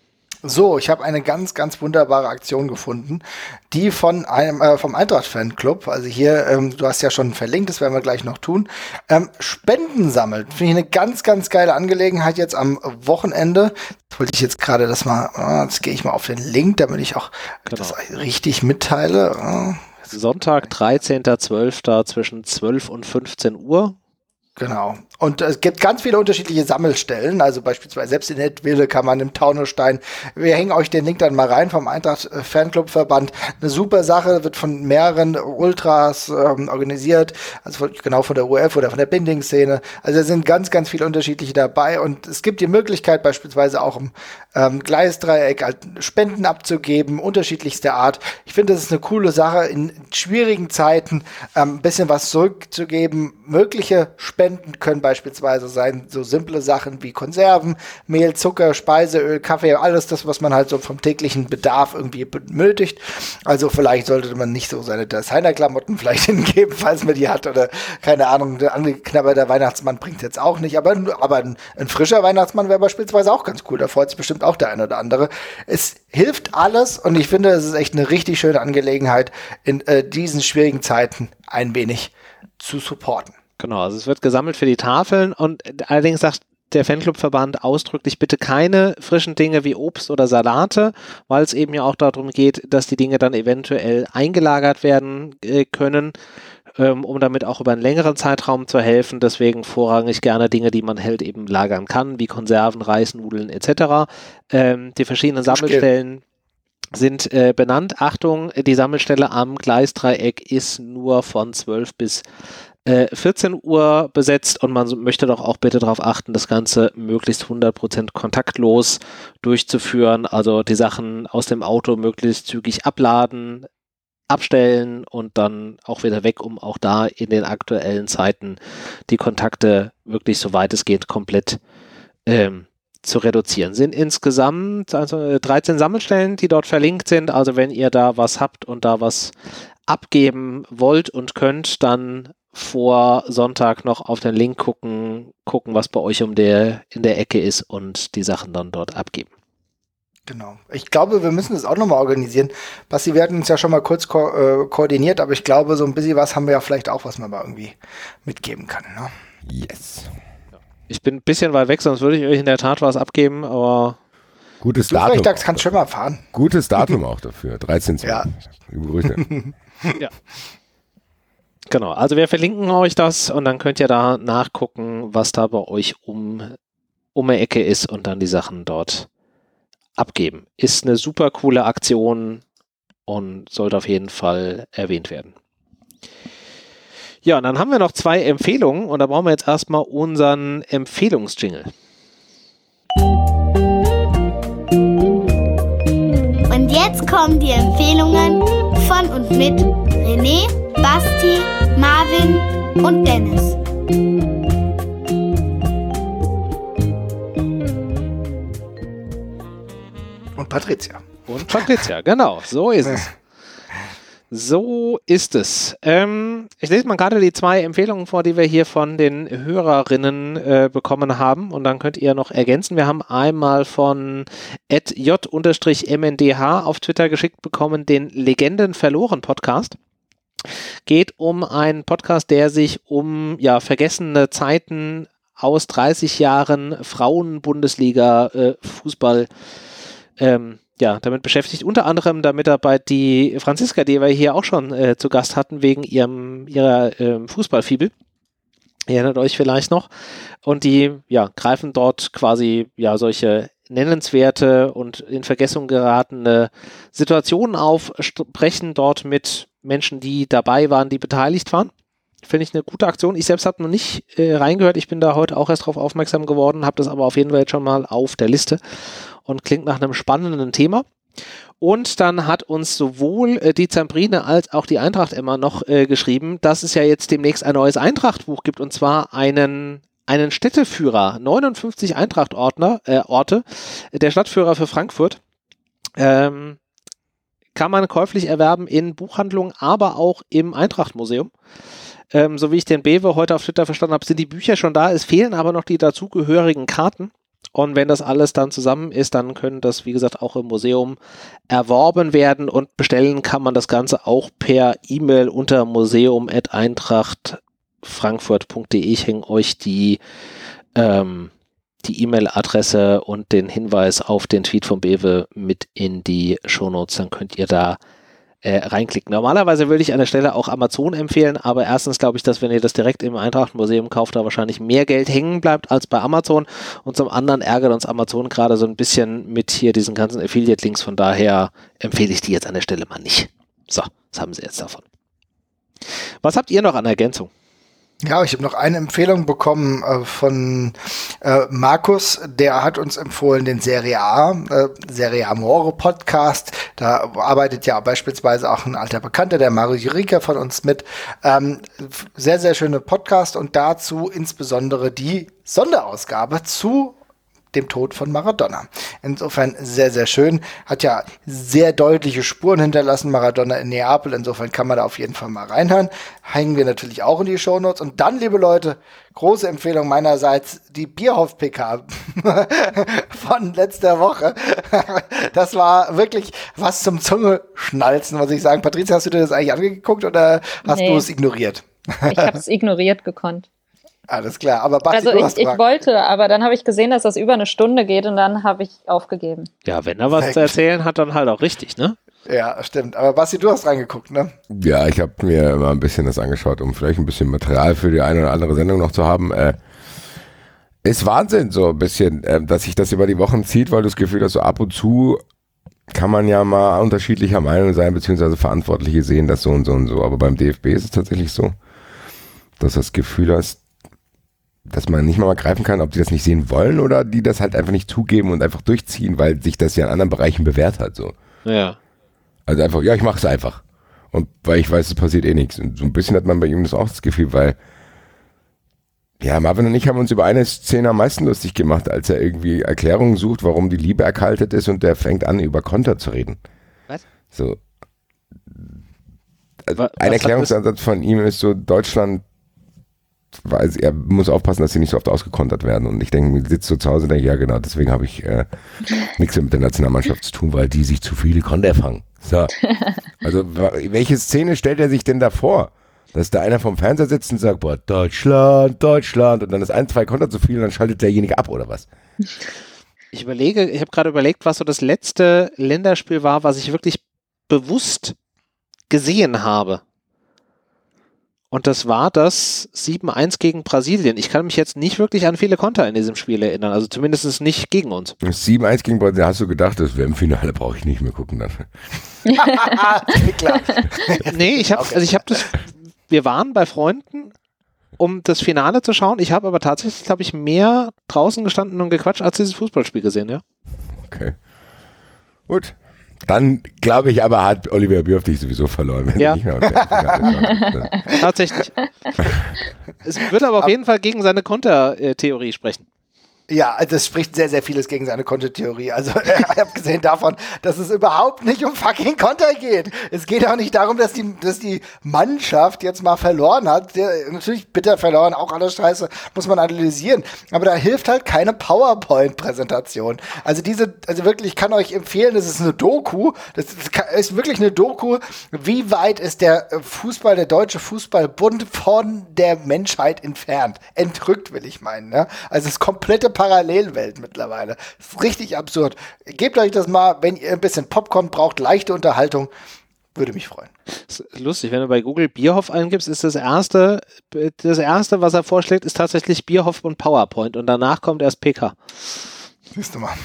So, ich habe eine ganz, ganz wunderbare Aktion gefunden, die von einem äh, vom Eintracht-Fanclub, also hier, ähm, du hast ja schon verlinkt, das werden wir gleich noch tun, ähm, Spenden sammelt. Finde ich eine ganz, ganz geile Angelegenheit jetzt am Wochenende. Das wollte ich jetzt gerade das mal, äh, jetzt gehe ich mal auf den Link, damit ich auch genau. das richtig mitteile. Äh, Sonntag, dreizehnter zwölfter zwischen zwölf und fünfzehn Uhr. Genau. Und es gibt ganz viele unterschiedliche Sammelstellen, also beispielsweise selbst in Nettwille kann man im Taunusstein, wir hängen euch den Link dann mal rein vom Eintracht Fanclub-Verband, eine super Sache, wird von mehreren Ultras ähm, organisiert, also von, genau von der U F oder von der Binding-Szene, also da sind ganz, ganz viele unterschiedliche dabei und es gibt die Möglichkeit beispielsweise auch im ähm, Gleisdreieck halt Spenden abzugeben, unterschiedlichster Art. Ich finde, das ist eine coole Sache, in schwierigen Zeiten ähm, ein bisschen was zurückzugeben. Mögliche Spenden können beispielsweise sein, so simple Sachen wie Konserven, Mehl, Zucker, Speiseöl, Kaffee, alles das, was man halt so vom täglichen Bedarf irgendwie benötigt. Also vielleicht sollte man nicht so seine Designer-Klamotten vielleicht hingeben, falls man die hat oder keine Ahnung, der angeknabberte Weihnachtsmann bringt jetzt auch nicht, aber, aber ein, ein frischer Weihnachtsmann wäre beispielsweise auch ganz cool, da freut sich bestimmt auch der eine oder andere. Es hilft alles und ich finde, es ist echt eine richtig schöne Angelegenheit, in äh, diesen schwierigen Zeiten ein wenig zu supporten. Genau, also es wird gesammelt für die Tafeln und allerdings sagt der Fanclubverband ausdrücklich bitte keine frischen Dinge wie Obst oder Salate, weil es eben ja auch darum geht, dass die Dinge dann eventuell eingelagert werden äh, können, ähm, um damit auch über einen längeren Zeitraum zu helfen. Deswegen vorrangig gerne Dinge, die man halt eben lagern kann, wie Konserven, Reisnudeln et cetera. Ähm, die verschiedenen Sammelstellen sind äh, benannt. Achtung, die Sammelstelle am Gleisdreieck ist nur von zwölf bis vierzehn Uhr besetzt und man möchte doch auch bitte darauf achten, das Ganze möglichst hundert Prozent kontaktlos durchzuführen, also die Sachen aus dem Auto möglichst zügig abladen, abstellen und dann auch wieder weg, um auch da in den aktuellen Zeiten die Kontakte wirklich so weit es geht komplett ähm, zu reduzieren. Sind insgesamt also dreizehn Sammelstellen, die dort verlinkt sind, also wenn ihr da was habt und da was abgeben wollt und könnt, dann vor Sonntag noch auf den Link gucken, gucken, was bei euch um der, in der Ecke ist und die Sachen dann dort abgeben. Genau. Ich glaube, wir müssen das auch nochmal organisieren. Basti, wir hatten uns ja schon mal kurz ko- äh, koordiniert, aber ich glaube, so ein bisschen was haben wir ja vielleicht auch, was man mal irgendwie mitgeben kann. Ne? Yes. Ich bin ein bisschen weit weg, sonst würde ich euch in der Tat was abgeben, aber Gutes du Datum. vielleicht kannst schon mal fahren. Gutes Datum auch dafür. dreizehn Uhr. Ja. Liebe Grüße. ja. Genau, also wir verlinken euch das und dann könnt ihr da nachgucken, was da bei euch um, um die Ecke ist und dann die Sachen dort abgeben. Ist eine super coole Aktion und sollte auf jeden Fall erwähnt werden. Ja, und dann haben wir noch zwei Empfehlungen und da brauchen wir jetzt erstmal unseren Empfehlungsjingle. Und jetzt kommen die Empfehlungen von und mit René, Basti, Marvin und Dennis. Und Patricia. Und Patricia, genau, so ist es. So ist es. Ähm, ich lese mal gerade die zwei Empfehlungen vor, die wir hier von den Hörerinnen äh, bekommen haben und dann könnt ihr noch ergänzen. Wir haben einmal von at j m n d h auf Twitter geschickt bekommen, den Legenden verloren Podcast. Geht um einen Podcast, der sich um ja vergessene Zeiten aus dreißig Jahren Frauen-Bundesliga äh, Fußball ähm, ja, damit beschäftigt, unter anderem damit dabei die Franziska, die wir hier auch schon äh, zu Gast hatten, wegen ihrem ihrer äh, Fußballfibel. Ihr erinnert euch vielleicht noch. Und die ja, greifen dort quasi ja solche nennenswerte und in Vergessung geratene Situationen auf, sprechen dort mit Menschen, die dabei waren, die beteiligt waren. Finde ich eine gute Aktion. Ich selbst habe noch nicht äh, reingehört. Ich bin da heute auch erst darauf aufmerksam geworden, habe das aber auf jeden Fall jetzt schon mal auf der Liste und klingt nach einem spannenden Thema. Und dann hat uns sowohl äh, die Zambrine als auch die Eintracht-Emma noch äh, geschrieben, dass es ja jetzt demnächst ein neues Eintracht-Buch gibt, und zwar einen, einen Städteführer, neunundfünfzig Eintracht-Orte, äh, Orte, der Stadtführer für Frankfurt. Ähm, kann man käuflich erwerben in Buchhandlungen, aber auch im Eintracht-Museum. Ähm, so wie ich den Bewe heute auf Twitter verstanden habe, sind die Bücher schon da, es fehlen aber noch die dazugehörigen Karten. Und wenn das alles dann zusammen ist, dann können das, wie gesagt, auch im Museum erworben werden, und bestellen kann man das Ganze auch per E-Mail unter museum at eintracht frankfurt punkt de. Ich hänge euch die ähm, die E-Mail-Adresse und den Hinweis auf den Tweet von Bewe mit in die Shownotes, dann könnt ihr da Äh, reinklicken. Normalerweise würde ich an der Stelle auch Amazon empfehlen, aber erstens glaube ich, dass wenn ihr das direkt im Eintracht-Museum kauft, da wahrscheinlich mehr Geld hängen bleibt als bei Amazon, und zum anderen ärgert uns Amazon gerade so ein bisschen mit hier diesen ganzen Affiliate-Links, von daher empfehle ich die jetzt an der Stelle mal nicht. So, das haben sie jetzt davon. Was habt ihr noch an Ergänzung? Ja, ich habe noch eine Empfehlung bekommen äh, von äh, Markus, der hat uns empfohlen den Serie A, äh, Serie Amore Podcast. Da arbeitet ja beispielsweise auch ein alter Bekannter, der Mario Jurika, von uns mit. Ähm, sehr, sehr schöne Podcast, und dazu insbesondere die Sonderausgabe zu dem Tod von Maradona. Insofern sehr, sehr schön. Hat ja sehr deutliche Spuren hinterlassen, Maradona in Neapel. Insofern kann man da auf jeden Fall mal reinhören. Hängen wir natürlich auch in die Shownotes. Und dann, liebe Leute, große Empfehlung meinerseits, die Bierhoff-P K von letzter Woche. Das war wirklich was zum Zungeschnalzen, muss ich sagen. Patricia, hast du dir das eigentlich angeguckt oder hast Nee. du es ignoriert? Ich habe es ignoriert gekonnt. Alles klar, aber Basti, Also du ich, hast ich Fragen. wollte, aber dann habe ich gesehen, dass das über eine Stunde geht, und dann habe ich aufgegeben. Ja, wenn er was zu erzählen hat, dann halt auch richtig, ne? Ja, stimmt. Aber Basti, du hast reingeguckt, ne? Ja, ich habe mir mal ein bisschen das angeschaut, um vielleicht ein bisschen Material für die eine oder andere Sendung noch zu haben. Äh, ist Wahnsinn so ein bisschen, äh, dass sich das über die Wochen zieht, weil du das Gefühl hast, so ab und zu kann man ja mal unterschiedlicher Meinung sein, beziehungsweise Verantwortliche sehen das so und so und so. Aber beim D F B ist es tatsächlich so, dass du das Gefühl hast, dass man nicht mal greifen kann, ob die das nicht sehen wollen oder die das halt einfach nicht zugeben und einfach durchziehen, weil sich das ja in anderen Bereichen bewährt hat. So. Ja. Also einfach, ja, ich mache es einfach. Und weil ich weiß, es passiert eh nichts. Und so ein bisschen hat man bei ihm das auch das Gefühl, weil ja, Marvin und ich haben uns über eine Szene am meisten lustig gemacht, als er irgendwie Erklärungen sucht, warum die Liebe erkaltet ist, und der fängt an, über Konter zu reden. Was? So. Also Was ein hat Erklärungsansatz von ihm ist so, Deutschland, weil er muss aufpassen, dass sie nicht so oft ausgekontert werden. Und ich denke, ich sitze so zu Hause und denke, ja genau, deswegen habe ich äh, nichts mit der Nationalmannschaft zu tun, weil die sich zu viele Konter fangen. So. Also welche Szene stellt er sich denn da vor? Dass da einer vom Fernseher sitzt und sagt, boah, Deutschland, Deutschland, und dann ist ein, zwei Konter zu viel und dann schaltet derjenige ab, oder was? Ich überlege, ich habe gerade überlegt, was so das letzte Länderspiel war, was ich wirklich bewusst gesehen habe. Und das war das sieben eins gegen Brasilien. Ich kann mich jetzt nicht wirklich an viele Konter in diesem Spiel erinnern, also zumindest nicht gegen uns. Das sieben eins gegen Brasilien, da hast du gedacht, das wäre im Finale, brauche ich nicht mehr gucken dann. Klar. Nee, ich habe, also ich habe das, wir waren bei Freunden, um das Finale zu schauen. Ich habe aber tatsächlich, glaube ich, mehr draußen gestanden und gequatscht, als dieses Fußballspiel gesehen, ja. Okay. Gut. Dann glaube ich aber, hat Oliver Bierhoff dich sowieso verloren. Wenn Ja. nicht mehr okay. Tatsächlich. Es würde aber auf jeden Fall gegen seine Kontertheorie sprechen. Ja, das spricht sehr, sehr vieles gegen seine Kontertheorie. Also, ich habe gesehen davon, dass es überhaupt nicht um fucking Konter geht. Es geht auch nicht darum, dass die, dass die Mannschaft jetzt mal verloren hat. Der, natürlich bitter verloren, auch alles scheiße, muss man analysieren. Aber da hilft halt keine PowerPoint-Präsentation. Also diese, also wirklich, ich kann euch empfehlen, das ist eine Doku. Das ist wirklich eine Doku. Wie weit ist der Fußball, der deutsche Fußballbund von der Menschheit entfernt? Entrückt, will ich meinen. Ne? Also es ist komplette Parallelwelt mittlerweile. Das ist richtig absurd. Gebt euch das mal, wenn ihr ein bisschen Popcorn braucht, leichte Unterhaltung, würde mich freuen. Das ist lustig, wenn du bei Google Bierhoff eingibst, ist das erste, das erste, was er vorschlägt, ist tatsächlich Bierhoff und PowerPoint, und danach kommt erst P K. Siehst du mal.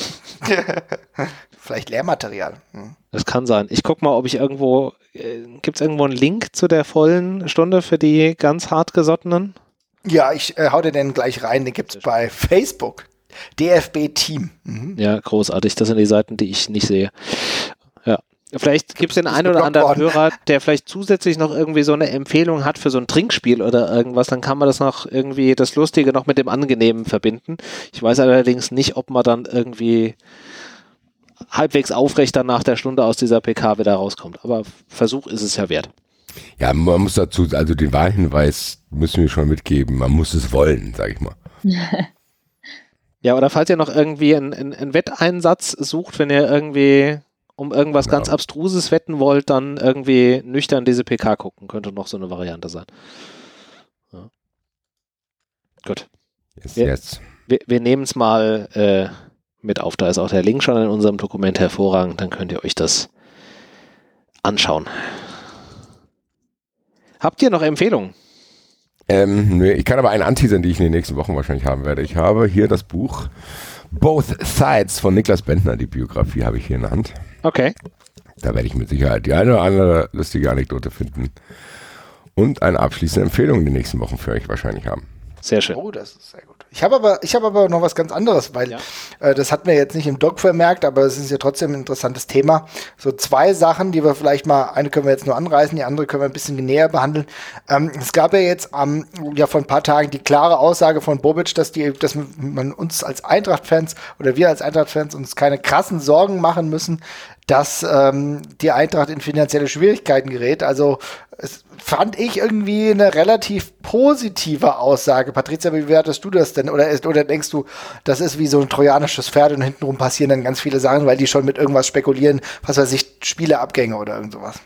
Vielleicht Lehrmaterial. Hm. Das kann sein. Ich guck mal, ob ich irgendwo, äh, gibt es irgendwo einen Link zu der vollen Stunde für die ganz hartgesottenen? Ja, ich äh, hau dir den gleich rein, den gibt's bei Facebook. D F B Team. Mhm. Ja, großartig. Das sind die Seiten, die ich nicht sehe. Vielleicht gibt es den einen oder anderen Hörer, der vielleicht zusätzlich noch irgendwie so eine Empfehlung hat für so ein Trinkspiel oder irgendwas, dann kann man das noch irgendwie, das Lustige noch mit dem Angenehmen verbinden. Ich weiß allerdings nicht, ob man dann irgendwie halbwegs aufrecht dann nach der Stunde aus dieser P K wieder rauskommt. Aber Versuch ist es ja wert. Ja, man muss dazu, also den Wahlhinweis müssen wir schon mitgeben, man muss es wollen, sag ich mal. Ja, oder falls ihr noch irgendwie einen, einen, einen Wetteinsatz sucht, wenn ihr irgendwie um irgendwas Genau. ganz Abstruses wetten wollt, dann irgendwie nüchtern diese P K gucken, könnte noch so eine Variante sein. Ja. Gut. Yes, Wir- yes. Wir, wir nehmen es mal äh, mit auf, da ist auch der Link schon in unserem Dokument hervorragend, dann könnt ihr euch das anschauen. Habt ihr noch Empfehlungen? Ähm, nee, ich kann aber einen anteasern, die ich in den nächsten Wochen wahrscheinlich haben werde. Ich habe hier das Buch Both Sides von Niklas Bentner, die Biografie habe ich hier in der Hand. Okay. Da werde ich mit Sicherheit die eine oder andere lustige Anekdote finden und eine abschließende Empfehlung in den nächsten Wochen für euch wahrscheinlich haben. Sehr schön. Oh, das ist sehr gut. Ich habe aber, ich habe aber noch was ganz anderes, weil Ja. äh, das hatten wir jetzt nicht im Doc vermerkt, aber es ist ja trotzdem ein interessantes Thema. So zwei Sachen, die wir vielleicht mal, eine können wir jetzt nur anreißen, die andere können wir ein bisschen näher behandeln. Ähm, es gab ja jetzt am, ja vor ein paar Tagen die klare Aussage von Bobic, dass die, dass man uns als Eintracht-Fans oder wir als Eintracht-Fans uns keine krassen Sorgen machen müssen, dass ähm, die Eintracht in finanzielle Schwierigkeiten gerät. Also es fand ich irgendwie eine relativ positive Aussage. Patricia, wie wertest du das denn? Oder, ist, oder denkst du, das ist wie so ein trojanisches Pferd und hintenrum passieren dann ganz viele Sachen, weil die schon mit irgendwas spekulieren, was weiß ich, Spieleabgänge oder irgend sowas?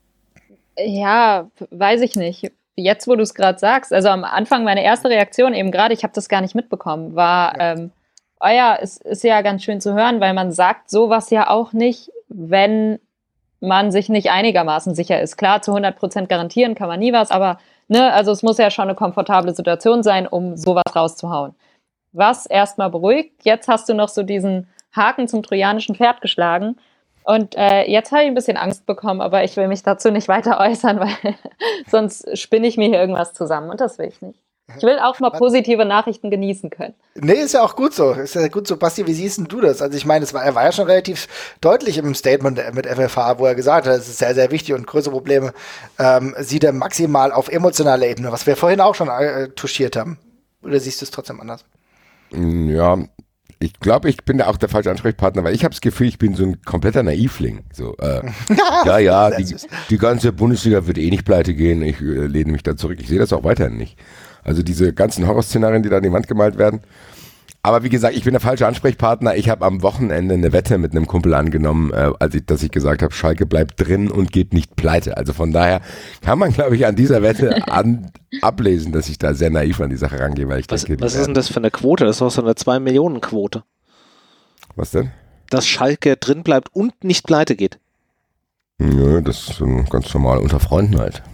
Ja, weiß ich nicht. Jetzt, wo du es gerade sagst, also am Anfang meine erste Reaktion eben gerade, ich habe das gar nicht mitbekommen, war, ähm, oh ja, es ist ja ganz schön zu hören, weil man sagt sowas ja auch nicht, wenn man sich nicht einigermaßen sicher ist. Klar, zu hundert Prozent garantieren kann man nie was, aber ne, also es muss ja schon eine komfortable Situation sein, um sowas rauszuhauen. Was erstmal beruhigt, jetzt hast du noch so diesen Haken zum trojanischen Pferd geschlagen und äh, jetzt habe ich ein bisschen Angst bekommen, aber ich will mich dazu nicht weiter äußern, weil sonst spinne ich mir hier irgendwas zusammen und das will ich nicht. Ich will auch mal positive Nachrichten genießen können. Nee, ist ja auch gut so. Ist ja gut so. Basti, wie siehst denn du das? Also ich meine, es war, er war ja schon relativ deutlich im Statement mit F F H, wo er gesagt hat, es ist sehr, sehr wichtig und größere Probleme ähm, sieht er maximal auf emotionaler Ebene, was wir vorhin auch schon äh, touchiert haben. Oder siehst du es trotzdem anders? Ja, ich glaube, ich bin da auch der falsche Ansprechpartner, weil ich habe das Gefühl, ich bin so ein kompletter Naivling. So, äh, ja, ja, Sehr die, süß. die ganze Bundesliga wird eh nicht pleite gehen. Ich äh, lehne mich da zurück. Ich sehe das auch weiterhin nicht. Also diese ganzen Horrorszenarien, die da an die Wand gemalt werden. Aber wie gesagt, ich bin der falsche Ansprechpartner. Ich habe am Wochenende eine Wette mit einem Kumpel angenommen, äh, als ich, dass ich gesagt habe, Schalke bleibt drin und geht nicht pleite. Also von daher kann man, glaube ich, an dieser Wette an, ablesen, dass ich da sehr naiv an die Sache rangehe, weil ich Was, denke, die was ist denn werden- das für eine Quote? Das ist doch so eine zwei Millionen Quote. Was denn? Dass Schalke drin bleibt und nicht pleite geht. Nö, das ist so ganz normal unter Freunden halt.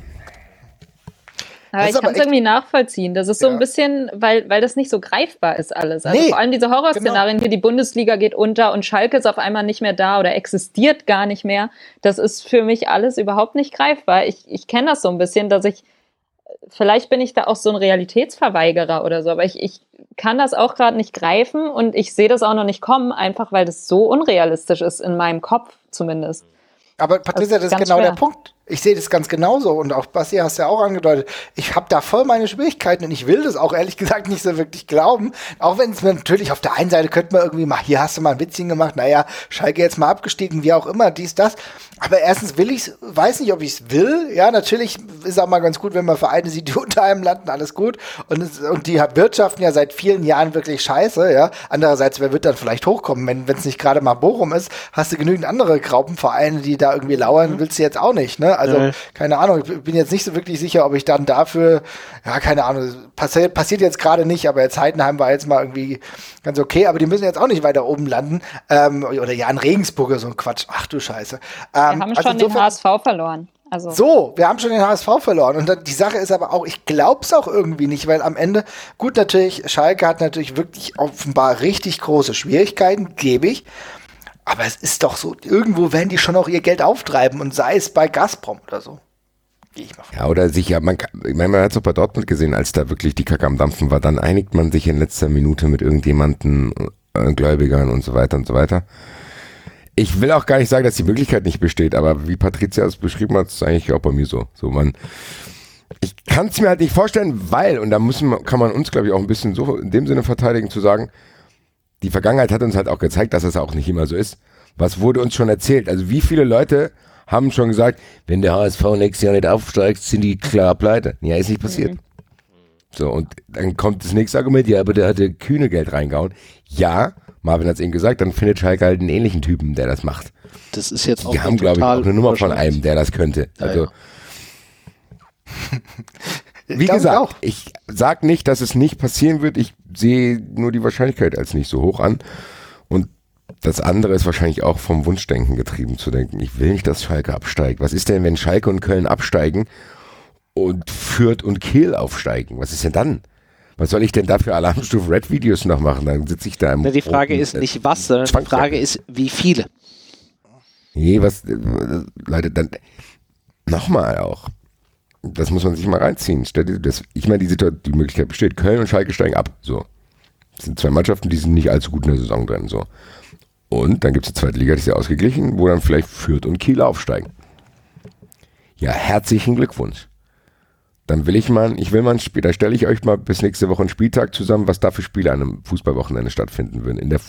Aber Das ich ist kann aber es echt- irgendwie nachvollziehen. Das ist so Ja. ein bisschen, weil, weil das nicht so greifbar ist alles. Also Nee, vor allem diese Horrorszenarien hier, die Bundesliga geht unter und Schalke ist auf einmal nicht mehr da oder existiert gar nicht mehr. Das ist für mich alles überhaupt nicht greifbar. Ich, ich kenne das so ein bisschen, dass ich, vielleicht bin ich da auch so ein Realitätsverweigerer oder so, aber ich, ich kann das auch gerade nicht greifen und ich sehe das auch noch nicht kommen, einfach weil das so unrealistisch ist, in meinem Kopf zumindest. Aber Patricia, Das das ist ist ganz genau schwer. der Punkt. Ich sehe das ganz genauso und auch Basti hast ja auch angedeutet. Ich habe da voll meine Schwierigkeiten und ich will das auch ehrlich gesagt nicht so wirklich glauben. Auch wenn es mir natürlich auf der einen Seite könnte man irgendwie mal, hier hast du mal ein Witzchen gemacht, naja, Schalke jetzt mal abgestiegen, wie auch immer, dies, das. Aber erstens will ich weiß nicht, ob ich es will. Ja, natürlich ist auch mal ganz gut, wenn man Vereine sieht, die unter einem landen, alles gut. Und, es, und die wirtschaften ja seit vielen Jahren wirklich scheiße, ja. Andererseits, wer wird dann vielleicht hochkommen, wenn es nicht gerade mal Bochum ist, hast du genügend andere Graupenvereine, die da irgendwie lauern, willst du jetzt auch nicht, ne? Also, Nee. keine Ahnung, ich bin jetzt nicht so wirklich sicher, ob ich dann dafür, ja, keine Ahnung, passiert, passiert jetzt gerade nicht, aber jetzt Heidenheim war jetzt mal irgendwie ganz okay, aber die müssen jetzt auch nicht weiter oben landen. Ähm, oder ja, in Regensburg so ein Quatsch. Ach du Scheiße. Ähm, Wir haben also schon den insofern- H S V verloren. Also so, wir haben schon den H S V verloren. Und dann, die Sache ist aber auch, ich glaub's auch irgendwie nicht, weil am Ende, gut, natürlich, Schalke hat natürlich wirklich offenbar richtig große Schwierigkeiten, gebe ich. Aber es ist doch so, irgendwo werden die schon auch ihr Geld auftreiben und sei es bei Gazprom oder so. Gehe ich mal von. Ja, oder sich, ja, man, kann- ich meine, man hat es auch bei Dortmund gesehen, als da wirklich die Kacke am Dampfen war, dann einigt man sich in letzter Minute mit irgendjemanden, äh, Gläubigern und so weiter und so weiter. ich will auch gar nicht sagen, dass die Möglichkeit nicht besteht, aber wie Patricia es beschrieben hat, ist es eigentlich auch bei mir so. So man, ich kann es mir halt nicht vorstellen, weil, und da müssen, kann man uns, glaube ich, auch ein bisschen so in dem Sinne verteidigen, zu sagen, die Vergangenheit hat uns halt auch gezeigt, dass es auch nicht immer so ist. Was wurde uns schon erzählt? Also wie viele Leute haben schon gesagt, wenn der H S V nächstes Jahr nicht aufsteigt, sind die klar pleite. Ja, ist nicht passiert. Mhm. So, und dann kommt das nächste Argument, ja, aber der hatte kühne Geld reingehauen. Ja, Marvin hat es eben gesagt, dann findet Schalke halt einen ähnlichen Typen, der das macht. Das ist jetzt auch Die haben, glaube ich, auch eine Nummer von einem, der das könnte. Also, ja, ja. Wie gesagt, ich sage nicht, dass es nicht passieren wird. Ich sehe nur die Wahrscheinlichkeit als nicht so hoch an. Und das andere ist wahrscheinlich auch vom Wunschdenken getrieben, zu denken, ich will nicht, dass Schalke absteigt. Was ist denn, wenn Schalke und Köln absteigen und Fürth und Kiel aufsteigen? Was ist denn dann? Was soll ich denn da für Alarmstufe Red Videos noch machen? Dann sitze ich da im... Na, die Frage ist nicht was, sondern die Frage ist, wie viele? Nee, was... Leute, dann... Nochmal auch. Das muss man sich mal reinziehen. Das, ich meine, die, Situation, die Möglichkeit besteht. Köln und Schalke steigen ab. So. Das sind zwei Mannschaften, die sind nicht allzu gut in der Saison drin. So. Und dann gibt es die zweite Liga, die ist ja ausgeglichen, wo dann vielleicht Fürth und Kiel aufsteigen. Ja, herzlichen Glückwunsch. Dann will ich mal, ich will mal ein Spiel, da stelle ich euch mal bis nächste Woche einen Spieltag zusammen, was da für Spiele an einem Fußballwochenende stattfinden würden. In der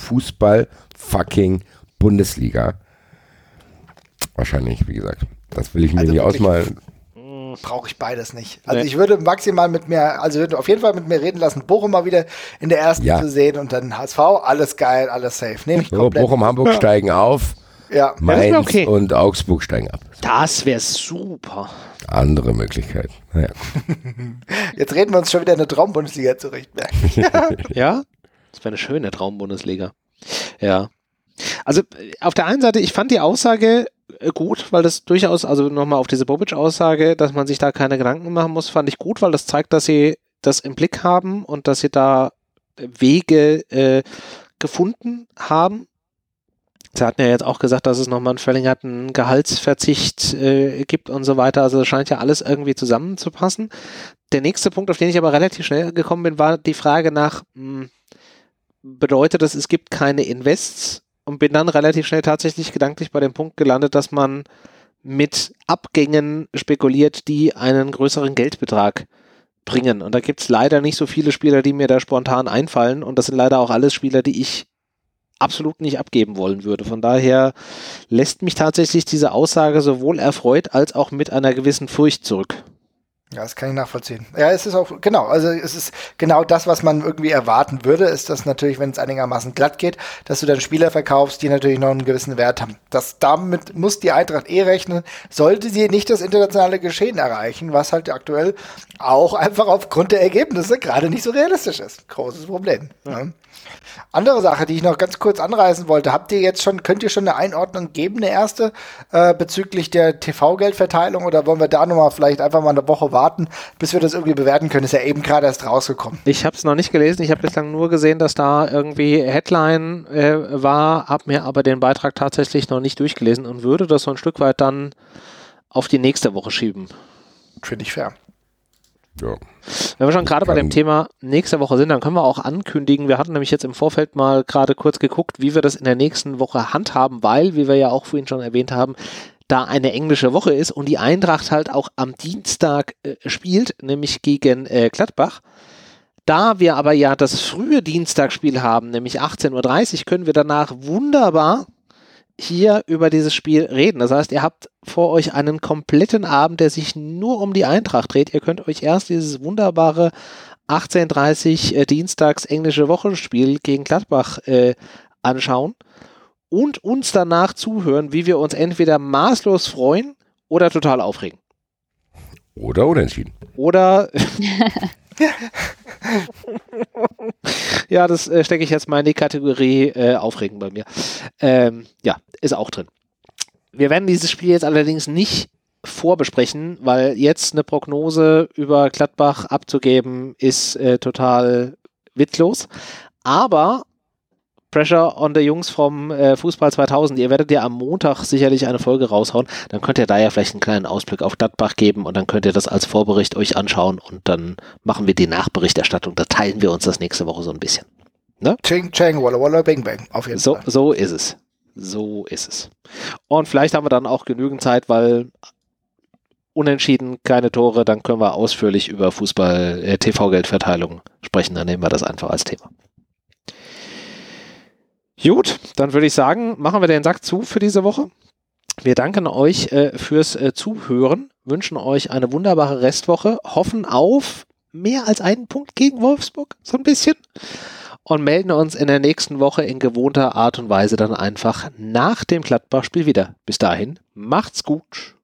Fußball-fucking-Bundesliga. Wahrscheinlich, wie gesagt. Das will ich mir also nicht ausmalen. Brauche ich beides nicht. Also nee. Ich würde maximal mit mir, also würde auf jeden Fall mit mir reden lassen, Bochum mal wieder in der ersten ja. zu sehen und dann H S V, alles geil, alles safe. Nehme ich komplett. So, Bochum, Hamburg ja. steigen auf, ja. Mainz okay. und Augsburg steigen ab. Das wäre super. Andere Möglichkeit. Naja. Jetzt reden wir uns schon wieder eine Traumbundesliga zurecht. Ja, das wäre eine schöne Traumbundesliga. Ja. Also auf der einen Seite, ich fand die Aussage gut, weil das durchaus, also nochmal auf diese Bobic-Aussage, dass man sich da keine Gedanken machen muss, fand ich gut, weil das zeigt, dass sie das im Blick haben und dass sie da Wege äh, gefunden haben. Sie hatten ja jetzt auch gesagt, dass es nochmal einen verlängerten Gehaltsverzicht äh, gibt und so weiter, also das scheint ja alles irgendwie zusammenzupassen. Der nächste Punkt, auf den ich aber relativ schnell gekommen bin, war die Frage nach, mh, bedeutet das, es gibt keine Invests? Und bin dann relativ schnell tatsächlich gedanklich bei dem Punkt gelandet, dass man mit Abgängen spekuliert, die einen größeren Geldbetrag bringen. Und da gibt es leider nicht so viele Spieler, die mir da spontan einfallen. Und das sind leider auch alles Spieler, die ich absolut nicht abgeben wollen würde. Von daher lässt mich tatsächlich diese Aussage sowohl erfreut als auch mit einer gewissen Furcht zurück. Ja, das kann ich nachvollziehen. Ja, es ist auch, genau, also es ist genau das, was man irgendwie erwarten würde, ist das natürlich, wenn es einigermaßen glatt geht, dass du dann Spieler verkaufst, die natürlich noch einen gewissen Wert haben. Das, damit muss die Eintracht eh rechnen, sollte sie nicht das internationale Geschehen erreichen, was halt aktuell auch einfach aufgrund der Ergebnisse gerade nicht so realistisch ist. Großes Problem. Ja. Ja. Andere Sache, die ich noch ganz kurz anreißen wollte, habt ihr jetzt schon, könnt ihr schon eine Einordnung geben, eine erste, äh, bezüglich der T V-Geldverteilung, oder wollen wir da nochmal vielleicht einfach mal eine Woche warten, bis wir das irgendwie bewerten können? Ist ja eben gerade erst rausgekommen. Ich habe es noch nicht gelesen, ich habe bislang nur gesehen, dass da irgendwie Headline äh, war, habe mir aber den Beitrag tatsächlich noch nicht durchgelesen und würde das so ein Stück weit dann auf die nächste Woche schieben. Finde ich fair. Ja. Wenn wir schon gerade bei dem Thema nächste Woche sind, dann können wir auch ankündigen, wir hatten nämlich jetzt im Vorfeld mal gerade kurz geguckt, wie wir das in der nächsten Woche handhaben, weil, wie wir ja auch vorhin schon erwähnt haben, da eine englische Woche ist und die Eintracht halt auch am Dienstag äh, spielt, nämlich gegen äh, Gladbach. Da wir aber ja das frühe Dienstagsspiel haben, nämlich achtzehn Uhr dreißig, können wir danach wunderbar hier über dieses Spiel reden. Das heißt, ihr habt vor euch einen kompletten Abend, der sich nur um die Eintracht dreht. Ihr könnt euch erst dieses wunderbare achtzehn Uhr dreißig äh, Dienstags englische Wochenspiel gegen Gladbach äh, anschauen und uns danach zuhören, wie wir uns entweder maßlos freuen oder total aufregen. Oder unentschieden. Oder ja, das äh, stecke ich jetzt mal in die Kategorie äh, Aufregen bei mir. Ähm, ja, ist auch drin. Wir werden dieses Spiel jetzt allerdings nicht vorbesprechen, weil jetzt eine Prognose über Gladbach abzugeben, ist äh, total witzlos. Aber Pressure on the Jungs vom äh, Fußball zweitausend. Ihr werdet ja am Montag sicherlich eine Folge raushauen. Dann könnt ihr da ja vielleicht einen kleinen Ausblick auf Gladbach geben und dann könnt ihr das als Vorbericht euch anschauen und dann machen wir die Nachberichterstattung. Da teilen wir uns das nächste Woche so ein bisschen. Ne? Ching, chang, walla, walla, bang, bang. Auf jeden so, Fall. So ist es. So ist es. Und vielleicht haben wir dann auch genügend Zeit, weil unentschieden, keine Tore, dann können wir ausführlich über Fußball, äh, T V-Geldverteilung sprechen. Dann nehmen wir das einfach als Thema. Gut, dann würde ich sagen, machen wir den Sack zu für diese Woche. Wir danken euch äh, fürs äh, Zuhören, wünschen euch eine wunderbare Restwoche, hoffen auf mehr als einen Punkt gegen Wolfsburg, so ein bisschen, und melden uns in der nächsten Woche in gewohnter Art und Weise dann einfach nach dem Gladbach-Spiel wieder. Bis dahin, macht's gut.